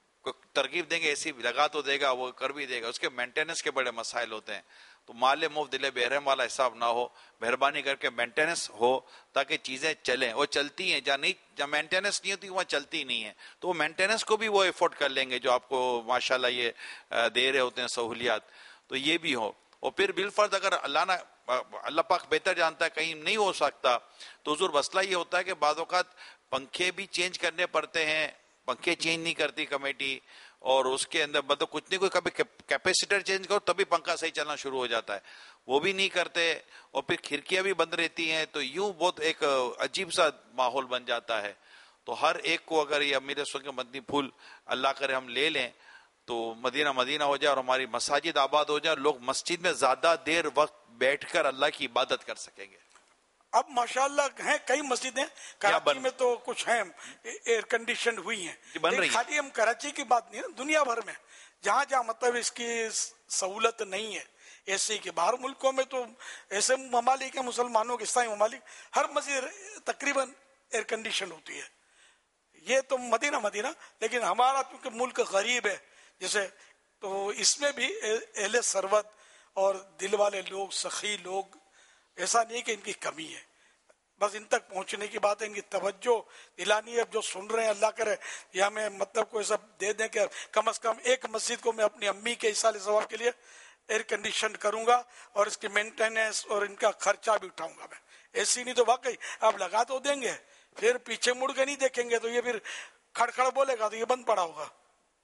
E: ترغیب دیں گے اے سی لگا تو دے گا، وہ کر بھی دے گا، اس کے مینٹیننس کے بڑے مسائل ہوتے ہیں. تو مال مفت دل بحرم والا حساب نہ ہو، مہربانی کر کے مینٹیننس ہو تاکہ چیزیں چلیں. وہ چلتی ہیں، جہاں مینٹیننس نہیں ہوتی وہاں چلتی نہیں ہیں، تو وہ مینٹیننس کو بھی وہ افورڈ کر لیں گے جو آپ کو ماشاءاللہ یہ دے رہے ہوتے ہیں سہولیات. تو یہ بھی ہو. اور پھر بالفرض اگر اللہ پاک بہتر جانتا ہے کہیں نہیں ہو سکتا، تو حضور مسئلہ یہ ہوتا ہے کہ بعض اوقات پنکھے بھی چینج کرنے پڑتے ہیں، پنکھے چینج نہیں کرتی کمیٹی، اور اس کے اندر مطلب کچھ نہیں، کوئی کبھی کیپیسیٹر چینج کرو تبھی پنکھا صحیح چلنا شروع ہو جاتا ہے، وہ بھی نہیں کرتے. اور پھر کھڑکیاں بھی بند رہتی ہیں، تو یوں بہت ایک عجیب سا ماحول بن جاتا ہے. تو ہر ایک کو اگر یہ امیر سن کے مدنی پھول اللہ کرے ہم لے لیں تو مدینہ مدینہ ہو جائے اور ہماری مساجد آباد ہو جائے، لوگ مسجد میں زیادہ دیر وقت بیٹھ کر اللہ کی عبادت کر سکیں گے.
B: اب ماشاءاللہ ہیں کئی مسجدیں کراچی میں تو کچھ ہیں ایئر کنڈیشن ہوئی ہیں،
E: بن رہی ہیں.
B: خالی ہم کراچی کی بات نہیں، دنیا بھر میں جہاں جہاں مطلب اس کی سہولت نہیں ہے اے سی کے، باہر ملکوں میں تو ایسے ممالک ہیں مسلمانوں کے، عیسائی ممالک، ہر مسجد تقریباً ایئر کنڈیشن ہوتی ہے. یہ تو مدینہ، لیکن ہمارا کیونکہ ملک غریب ہے جیسے، تو اس میں بھی اہل ثروت اور دل والے لوگ، سخی لوگ، ایسا نہیں کہ ان کی کمی ہے، بس ان تک پہنچنے کی بات ہے، ان کی توجہ دلانی ہے. جو سن رہے ہیں اللہ کرے یہ ہمیں مطلب کوئی سب دے دیں کہ کم از کم ایک مسجد کو میں اپنی امی کے ایصال ثواب کے لیے ایئر کنڈیشن کروں گا، اور اس کی مینٹیننس اور ان کا خرچہ بھی اٹھاؤں گا میں. ایسی نہیں تو واقعی آپ لگا تو دیں گے، پھر پیچھے مڑ کے نہیں دیکھیں گے تو یہ پھر کھڑ بولے گا تو یہ بند پڑا ہوگا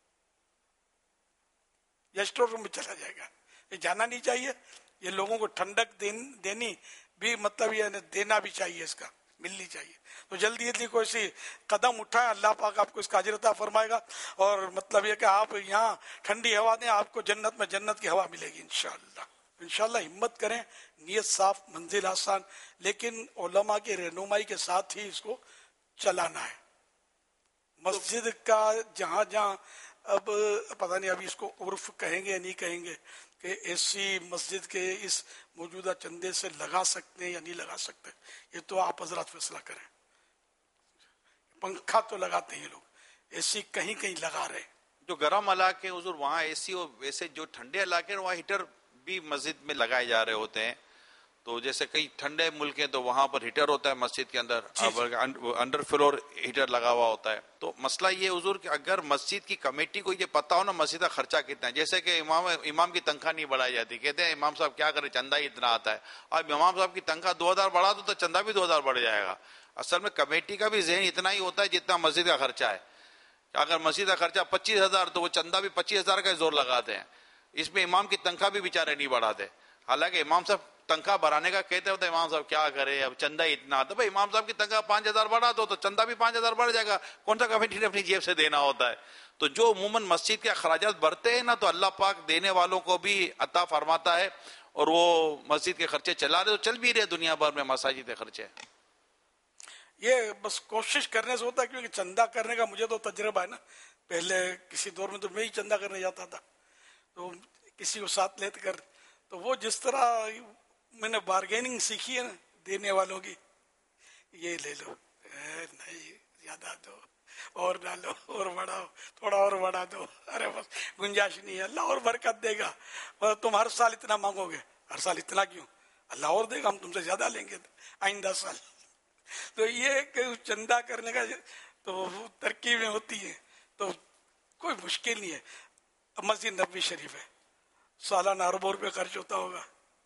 B: یا اسٹور روم میں چلا جائے گا. یہ جانا نہیں چاہیے. یہ لوگوں کو ٹھنڈک دینی بھی مطلب یہ دینا بھی چاہیے، اس کا ملنی چاہیے. تو جلدی کوئی سی قدم اٹھائیں، اللہ پاک آپ کو اس کا اجر عطا فرمائے گا. اور مطلب یہ کہ آپ یہاں ٹھنڈی ہوا دیں، آپ کو جنت میں جنت کی ہوا ملے گی انشاءاللہ. ہمت کریں، نیت صاف، منزل آسان، لیکن علماء کی رہنمائی کے ساتھ ہی اس کو چلانا ہے. مسجد کا جہاں اب پتہ نہیں ابھی اس کو عرف کہیں گے یا نہیں کہیں گے کہ ایسی مسجد کے اس موجودہ چندے سے لگا سکتے ہیں یا نہیں لگا سکتے، یہ تو آپ حضرات فیصلہ کریں. پنکھا تو لگاتے ہیں لوگ، ایسی کہیں لگا رہے.
E: جو گرم علاقے حضور وہاں اے سی، اور ویسے جو ٹھنڈے علاقے وہاں ہیٹر بھی مسجد میں لگائے جا رہے ہوتے ہیں. تو جیسے کئی ٹھنڈے ملک ہیں تو وہاں پر ہیٹر ہوتا ہے مسجد کے اندر, انڈر فلور ہیٹر لگا ہوا ہوتا ہے. تو مسئلہ یہ حضور کہ اگر مسجد کی کمیٹی کو یہ پتا ہو نا مسجد کا خرچہ کتنا ہے, جیسے کہ امام کی تنخواہ نہیں بڑھائی جاتی, کہتے ہیں امام صاحب کیا کریں چندہ ہی اتنا آتا ہے, اب امام صاحب کی تنخواہ 2000 بڑھا دو تو چندہ بھی 2000 بڑھ جائے گا. اصل میں کمیٹی کا بھی ذہن اتنا ہی ہوتا ہے جتنا مسجد کا خرچہ ہے. اگر مسجد کا خرچہ 25,000 تو وہ چندہ بھی 25,000 کا زور لگاتے ہیں, اس میں امام کی تنخواہ بھی بیچارے نہیں بڑھاتے. حالانکہ امام صاحب تنخواہ بڑھانے کا کہتے ہوتے امام صاحب کیا کرے, اب چندہ اتنا آتا, بھائی امام صاحب کی تنخواہ 5,000 بڑھا دو تو چندہ بھی 5,000 بڑھ جائے گا, کون سا کمیٹی نے اپنی جیب سے دینا ہوتا ہے. تو جو عموماً مسجد کے اخراجات بڑھتے ہیں نا تو اللہ پاک دینے والوں کو بھی عطا فرماتا ہے, اور وہ مسجد کے خرچے چلا رہے تو چل بھی رہے دنیا بھر میں مساجد کے خرچے.
B: یہ بس کوشش کرنے سے ہوتا ہے, کیونکہ چندہ کرنے کا مجھے تو تجربہ ہے نا, پہلے کسی دور میں تو میں ہی چندہ کرنے جاتا تھا, تو کسی کو ساتھ لے کر, تو وہ جس طرح میں نے بارگیننگ سیکھی ہے نا دینے والوں کی, یہ لے لو, نہیں زیادہ دو, اور ڈالو, اور بڑھاؤ, تھوڑا اور بڑھا دو, ارے بس گنجائش نہیں ہے, اللہ اور برکت دے گا, تم ہر سال اتنا مانگو گے, ہر سال اتنا کیوں, اللہ اور دے گا, ہم تم سے زیادہ لیں گے آئندہ سال. تو یہ کہ چندہ کرنے کا تو ترکیبیں ہوتی ہیں, تو کوئی مشکل نہیں ہے. اب مسجد نبوی شریف ہے, سالانہ اربوں روپے خرچ ہوتا ہوگا,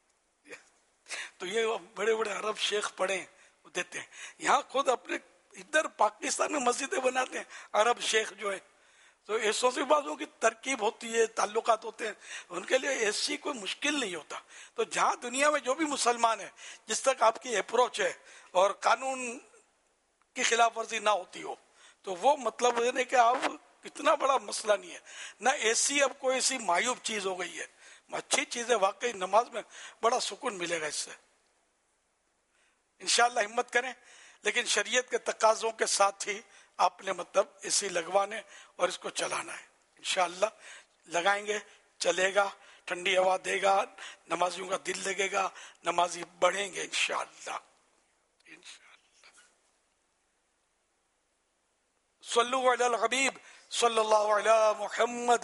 B: تو یہ بڑے بڑے عرب شیخ پڑھیں وہ دیتے ہیں. یہاں خود اپنے ادھر پاکستان میں مسجدیں بناتے ہیں عرب شیخ جو ہے, تو ایسوں سے بازوں کی ترکیب ہوتی ہے, تعلقات ہوتے ہیں, ان کے لیے ایسی کوئی مشکل نہیں ہوتا. تو جہاں دنیا میں جو بھی مسلمان ہے, جس تک آپ کی اپروچ ہے اور قانون کی خلاف ورزی نہ ہوتی ہو, تو وہ مطلب ہے کہ آپ اتنا بڑا مسئلہ نہیں ہے. نہ ایسی اب کوئی ایسی معیوب چیز ہو گئی ہے, اچھی چیز ہے واقعی, نماز میں بڑا سکون ملے گا اس سے. انشاءاللہ ہمت کریں, لیکن شریعت کے تقاضوں کے ساتھ ہی آپ نے مطلب اسی لگوانے اور اس کو چلانا ہے. انشاءاللہ لگائیں گے, چلے گا, ٹھنڈی ہوا دے گا, نمازیوں کا دل لگے گا, نمازی بڑھیں گے انشاءاللہ. صلو علی الحبیب صلی اللہ علی محمد.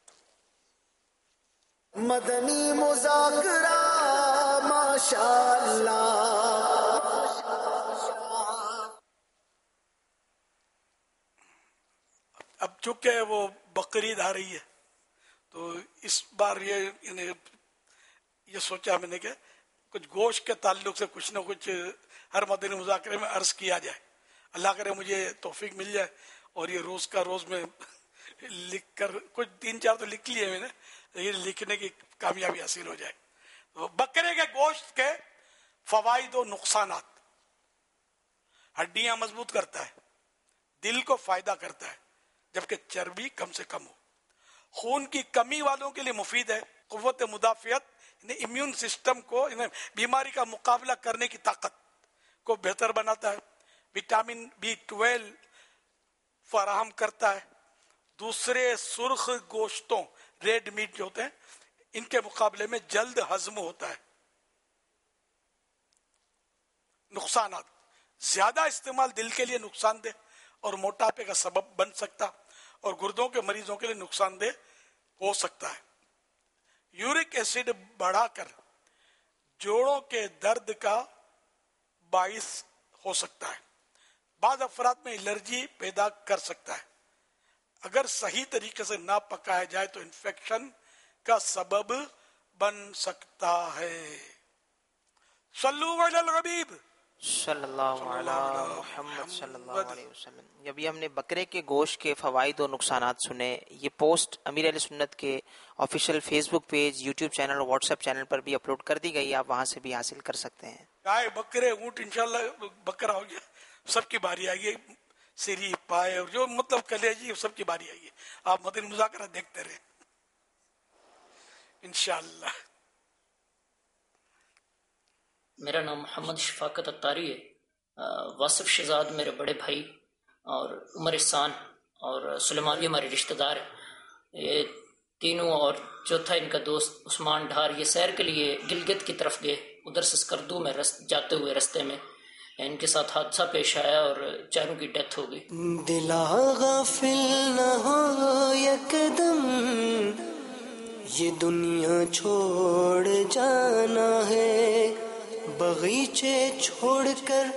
A: مدنی مذاکرہ ماشاءاللہ.
B: اب چونکہ وہ بقرعید آ رہی ہے, تو اس بار یہ سوچا میں نے کہ کچھ گوشت کے تعلق سے کچھ نہ کچھ ہر مدنی مذاکرے میں عرض کیا جائے. اللہ کرے مجھے توفیق مل جائے, اور یہ روز کا روز میں لکھ کر کچھ 3-4 تو لکھ لیے میں نے, یہ لکھنے کی کامیابی حاصل ہو جائے. تو بکرے کے گوشت کے فوائد و نقصانات. ہڈیاں مضبوط کرتا ہے, دل کو فائدہ کرتا ہے, جبکہ چربی کم سے کم ہو. خون کی کمی والوں کے لیے مفید ہے. قوت مدافعت یعنی امیون سسٹم کو, بیماری کا مقابلہ کرنے کی طاقت کو بہتر بناتا ہے. وٹامن B12 فراہم کرتا ہے. دوسرے سرخ گوشتوں ریڈ میٹ جو ہوتے ہیں ان کے مقابلے میں جلد ہضم ہوتا ہے. نقصانات. زیادہ استعمال دل کے لیے نقصان دہ اور موٹاپے کا سبب بن سکتا, اور گردوں کے مریضوں کے لیے نقصان دہ ہو سکتا ہے. یورک ایسڈ بڑھا کر جوڑوں کے درد کا باعث ہو سکتا ہے. بعض افراد میں الرجی پیدا کر سکتا ہے. اگر صحیح طریقے سے نہ پکایا جائے تو انفیکشن کا سبب بن سکتا ہے. صلو علی الحبیب
M: صلی اللہ علیہ محمد صلی اللہ علیہ وسلم. ابھی ہم نے بکرے کے گوشت کے فوائد اور نقصانات سنے. یہ پوسٹ امیر علیہ سنت کے official Facebook page, YouTube channel اور واٹس ایپ چینل پر بھی اپلوڈ کر دی گئی. آپ وہاں سے بھی حاصل کر سکتے ہیں.
B: گائے, بکرے, اونٹ, انشاءاللہ بکرا ہو گیا, سب کی باری آئے گی. سری, پائے اور جو مطلب کلیجی سب کی باری آئے گی. آپ مدنی مذاکرہ دیکھتے رہیں انشاءاللہ.
N: میرا نام محمد شفاقت اتاری ہے. واصف شہزاد میرے بڑے بھائی, اور عمر احسان اور سلیمان بھی ہمارے رشتہ دار ہیں. یہ تینوں اور چوتھا ان کا دوست عثمان ڈھار یہ سیر کے لیے گلگت کی طرف گئے. ادھر سے اسکردو میں جاتے ہوئے رستے میں ان کے ساتھ حادثہ پیش آیا اور چاروں کی ڈیتھ ہو گئی.
A: دلا غافل نہ ہو یکدم, یہ دنیا چھوڑ جانا ہے. बगीचे छोड़कर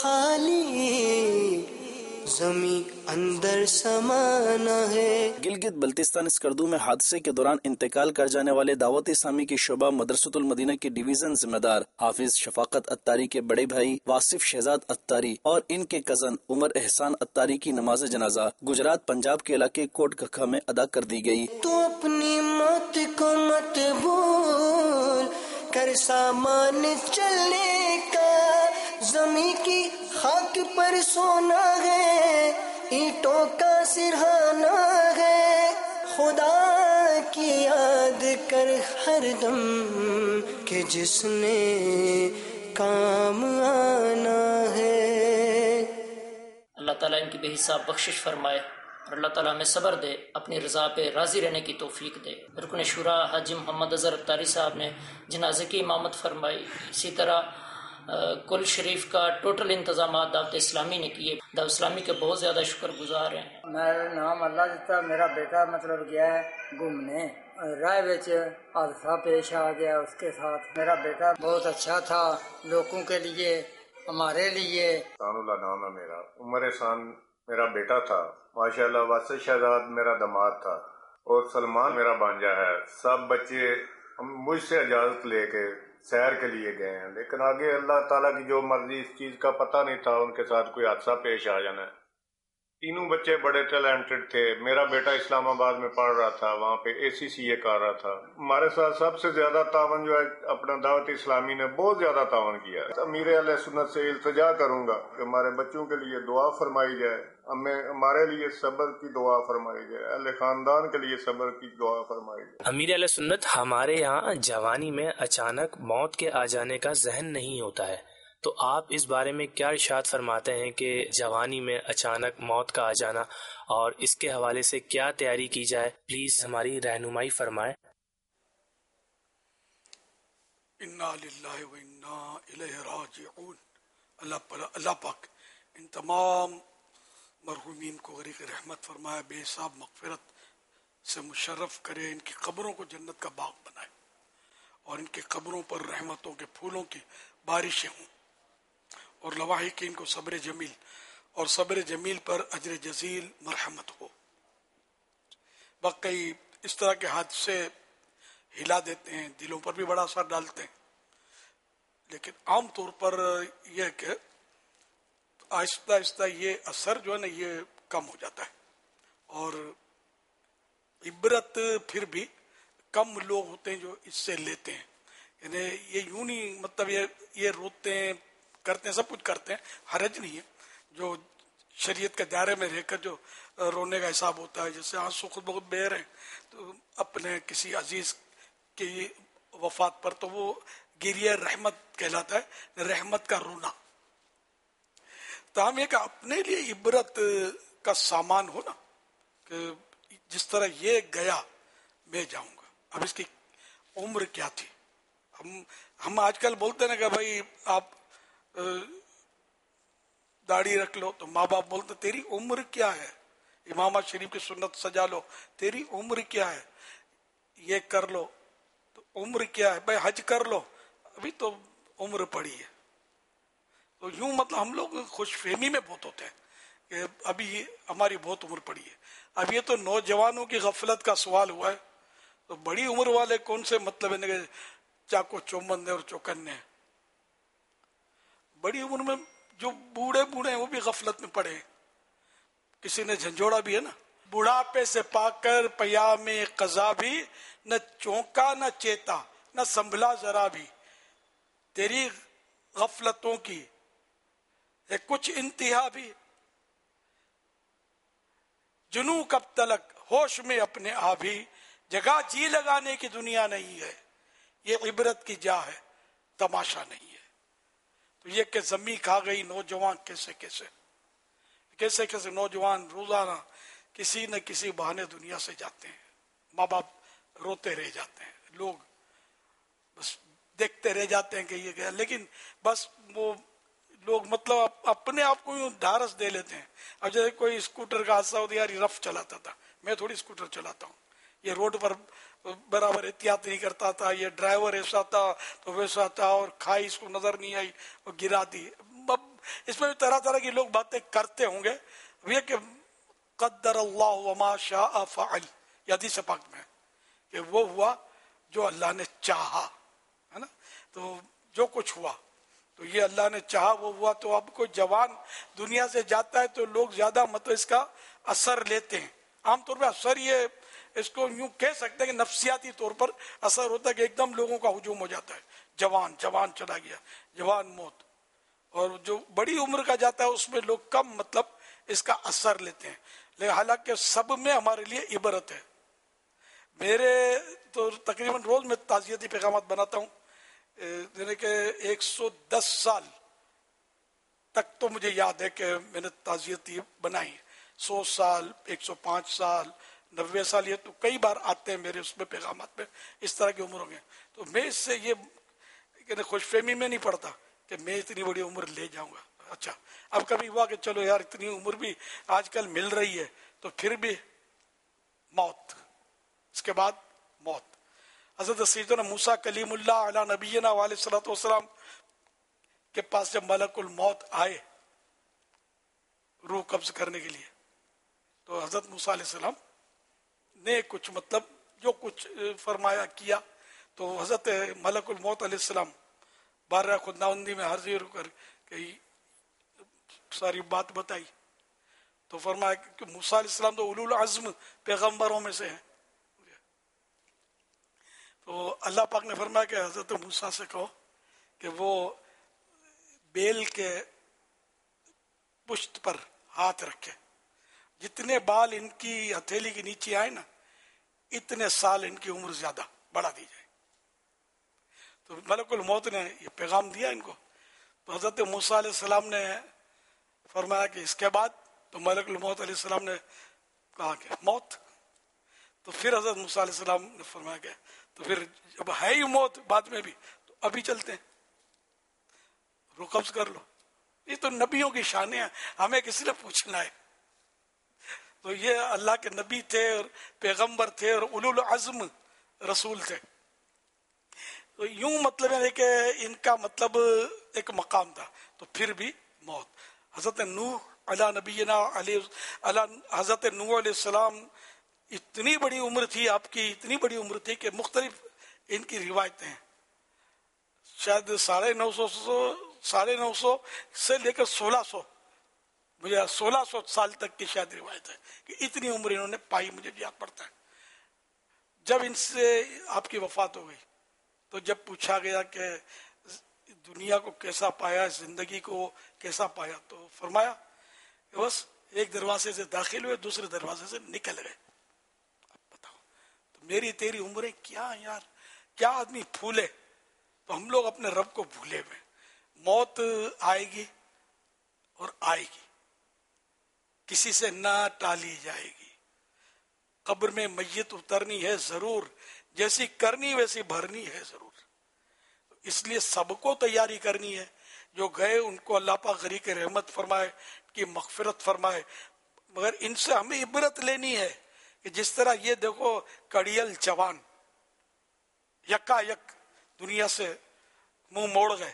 A: खाली जमी अंदर समाना है।
O: गिलगित बल्तिस्तान स्कर्दू में हादसे के दौरान इंतकाल कर जाने वाले दावत इस्लामी की शोबा मदरसतुल मदीना के डिवीजन जिम्मेदार हाफिज शफाकत अत्तारी के बड़े भाई वासिफ शहजाद अत्तारी और इनके कजन उमर एहसान अत्तारी की नमाज जनाजा गुजरात पंजाब के इलाके कोट कखा में अदा कर दी गई।
A: तो अपनी मौत को मत भूल कर सामान चलने का, जमी की खाक पर सोना है, ईंटों का सिरहाना है, खुदा की याद कर हर दम कि जिसने काम आना है।
N: अल्लाह ताला इनकी बेहिसाब बख्शिश फरमाए और अल्लाह ताला हमें सब्र दे, अपनी रज़ा पे राज़ी रहने की तौफीक दे। रुकन शुरा हाजी मोहम्मद अज़हर अत्तारी साहब ने जनाजे की इमामत फरमाई। इसी तरह कुल शरीफ का टोटल इंतजाम दावत इस्लामी ने किए। दावत इस्लामी के बहुत ज़्यादा शुक्रगुजार हैं।
P: मेरा नाम अल्लाह दिता, मेरा बेटा मतलब गया है घूमने, राह विच हादसा पेश आ गया उसके साथ। मेरा बेटा बहुत अच्छा था लोगों के लिए, हमारे लिए।
Q: तानुल्लाह नाम है मेरा, उमर एहसान मेरा बेटा था, माशाल्लाह। वासिफ शहजाद मेरा दामाद था और सलमान मेरा भांजा है। सब बच्चे मुझसे इजाजत लेके सैर के लिए गए हैं, लेकिन आगे अल्लाह ताला की जो मर्जी, इस चीज का पता नहीं था उनके साथ कोई हादसा पेश आ जाना है। तीनों बच्चे बड़े टैलेंटेड थे। मेरा बेटा इस्लामाबाद में पढ़ रहा था, वहाँ पे ACCA कर रहा था। हमारे साथ सबसे ज्यादा तावन जो है अपना दावत इस्लामी ने बहुत ज्यादा तावन किया है। अमीर अहले सुन्नत से इल्तिजा करूंगा कि हमारे बच्चों के लिए दुआ फरमाई जाए, हमारे लिए सब्र की दुआ फरमाई जाए, अहले खानदान के लिए सब्र की दुआ फरमाई जाए।
R: अमीर अहले सुन्नत, हमारे यहाँ जवानी में अचानक मौत के आ जाने का जहन नहीं होता है, तो आप इस बारे में क्या इरशाद फरमाते हैं कि जवानी में अचानक मौत का आ जाना और इसके हवाले से क्या तैयारी की जाए, प्लीज हमारी रहनुमाई फरमाएं।
B: इन्ना लिल्लाहि व इन्ना इलैहि राजिऊन। अल्लाह पाक इन तमाम मरहूमीन को गरीक रहमत फरमाए, बेहिसाब मगफिरत से मुशर्रफ करे, इनकी कब्रों को जन्नत का बाग बनाए और इनकी कब्रों पर रहमतों के फूलों की बारिशें हों और लवाही की इनको सब्र जमील और सब्र जमील पर अजर जजील मरहमत हो। बाकी इस तरह के हादसे हिला देते हैं, दिलों पर भी बड़ा असर डालते हैं, लेकिन आम तौर पर यह कि आहिस्ता आहिस्ता ये असर जो है ना ये कम हो जाता है और इबरत फिर भी कम लोग होते हैं जो इससे लेते हैं। यानी ये यूं नहीं, मतलब ये रोते हैं, करते हैं, सब कुछ करते हैं, हरज नहीं है। जो शरीयत के दायरे में रहकर जो रोने का हिसाब होता है, जैसे आंसू खुद बहुत बह रहे हैं तो अपने किसी अजीज की वफात पर, तो वो गिरिया रहमत कहलाता है, रहमत का रोना। तो हम एक अपने लिए इबरत का सामान हो ना, कि जिस तरह ये गया मैं जाऊंगा। अब इसकी उम्र क्या थी? हम आजकल बोलते ना कि भाई आप दाढ़ी रख लो, तो माँ बाप बोलते तेरी उम्र क्या है, इमाम शरीफ की सुन्नत सजा लो, तेरी उम्र क्या है, ये कर लो तो उम्र क्या है, भाई हज कर लो, अभी तो उम्र पड़ी है। तो यूं मतलब हम लोग खुशफहमी में बहुत होते हैं कि अभी हमारी बहुत उम्र पड़ी है। अब ये तो नौजवानों की गफलत का सवाल हुआ है, तो बड़ी उम्र वाले कौन से मतलब है चाको चौमंदे और चौकन्ने, बड़ी उम्र में जो बूढ़े बूढ़े हैं वो भी गफलत में पड़े। किसी ने झंझोड़ा भी है ना, बुढ़ापे से पाकर पया में कजा भी, न चौंका न चेता न संभला जरा भी, तेरी गफलतों की है कुछ इंतहा भी, जुनू कब तलक होश में अपने आ भी, जगह जी लगाने की दुनिया नहीं है, ये इबरत की जा है तमाशा नहीं है। तो ये कि जमी खा गई नौजवान कैसे कैसे कैसे कैसे नौजवान रोजाना किसी न किसी बहाने दुनिया से जाते हैं, माँ बाप रोते रह जाते हैं, लोग बस देखते रह जाते हैं कि ये गया, लेकिन बस वो लोग मतलब अपने आप को यूं ढारस दे लेते हैं। अब जैसे कोई स्कूटर का हादसा होता है, यार रफ चलाता था, मैं थोड़ी स्कूटर चलाता हूँ, یہ روڈ پر برابر احتیاط نہیں کرتا تھا، یہ ڈرائیور ایسا تھا تو ویسا تھا، اور کھائی اس کو نظر نہیں آئی اور گرا دی. اب اس میں بھی طرح طرح کی لوگ باتیں کرتے ہوں گے. یہ کہ قدر اللہ وما شاء فعل، یہ حدیث پاک میں کہ وہ ہوا جو اللہ نے چاہا، ہے نا. تو جو کچھ ہوا تو یہ اللہ نے چاہا وہ ہوا. تو اب کوئی جوان دنیا سے جاتا ہے تو لوگ زیادہ مطلب اس کا اثر لیتے ہیں. عام طور پہ اثر یہ اس کو یوں کہہ سکتے ہیں کہ نفسیاتی طور پر اثر ہوتا ہے کہ ایک دم لوگوں کا ہجوم ہو جاتا ہے، جوان چلا گیا، جوان موت. اور جو بڑی عمر کا جاتا ہے اس میں لوگ کم مطلب اس کا اثر لیتے ہیں. لیکن حالانکہ سب میں ہمارے لیے عبرت ہے. میرے تو تقریباً روز میں تعزیتی پیغامات بناتا ہوں، یعنی کہ 110 سال تک تو مجھے یاد ہے کہ میں نے تعزیتی بنائی. 100 سال، 105 سال، 90 سال، یہ تو کئی بار آتے ہیں میرے اس میں پیغامات میں اس طرح کی عمروں میں. تو میں اس سے یہ خوش فہمی میں نہیں پڑتا کہ میں اتنی بڑی عمر لے جاؤں گا. اچھا اب کبھی ہوا کہ چلو یار اتنی عمر بھی آج کل مل رہی ہے تو پھر بھی موت، اس کے بعد موت. حضرت سیدنا موسیٰ کلیم اللہ علی نبینا علیہ الصلوۃ والسلام کے پاس جب ملک الموت آئے روح قبض کرنے کے لیے، تو حضرت موسیٰ علیہ السلام نے کچھ مطلب جو کچھ فرمایا کیا. تو حضرت ملک الموت علیہ السلام بارہ خداوندی میں حاضر کر کے ساری بات بتائی. تو فرمایا کہ موسیٰ علیہ السلام تو اولو العزم پیغمبروں میں سے ہیں. تو اللہ پاک نے فرمایا کہ حضرت موسیٰ سے کہو کہ وہ بیل کے پشت پر ہاتھ رکھے، جتنے بال ان کی ہتھیلی کے نیچے آئے نا اتنے سال ان کی عمر زیادہ بڑھا دی جائے. تو ملک الموت نے یہ پیغام دیا ان کو. تو حضرت موسیٰ علیہ السلام نے فرمایا کہ اس کے بعد، تو ملک الموت علیہ السلام نے کہا کہ موت. تو پھر حضرت موسیٰ علیہ السلام نے فرمایا کہ تو پھر جب ہے ہی موت بعد میں بھی تو ابھی چلتے ہیں، روح قبض کر لو. یہ تو نبیوں کی شانیں ہیں، ہمیں کسی نے پوچھنا ہے. تو یہ اللہ کے نبی تھے اور پیغمبر تھے اور اولو العزم رسول تھے. تو یوں مطلب ہے کہ ان کا مطلب ایک مقام تھا. تو پھر بھی موت. حضرت نوح علی نبینا حضرت نوح علیہ السلام اتنی بڑی عمر تھی آپ کی، اتنی بڑی عمر تھی کہ مختلف ان کی روایتیں ہیں. شاید 950 سے لے کر 1600 مجھے 1600 سال تک کی شاید روایت ہے کہ اتنی عمر انہوں نے پائی. مجھے یاد پڑتا ہے جب ان سے آپ کی وفات ہو گئی تو جب پوچھا گیا کہ دنیا کو کیسا پایا، زندگی کو کیسا پایا، تو فرمایا کہ بس ایک دروازے سے داخل ہوئے دوسرے دروازے سے نکل گئے. اب بتاؤ تو میری تیری عمریں کیا یار، کیا آدمی پھولے. تو ہم لوگ اپنے رب کو بھولے ہوئے. موت آئے گی اور آئے گی، کسی سے نہ ٹالی جائے گی. قبر میں میت اترنی ہے ضرور، جیسی کرنی ویسی بھرنی ہے ضرور. اس لیے سب کو تیاری کرنی ہے. جو گئے ان کو اللہ پاک غریق رحمت فرمائے، کی مغفرت فرمائے. مگر ان سے ہمیں عبرت لینی ہے کہ جس طرح یہ دیکھو کڑیل جوان یکا یک دنیا سے منہ موڑ گئے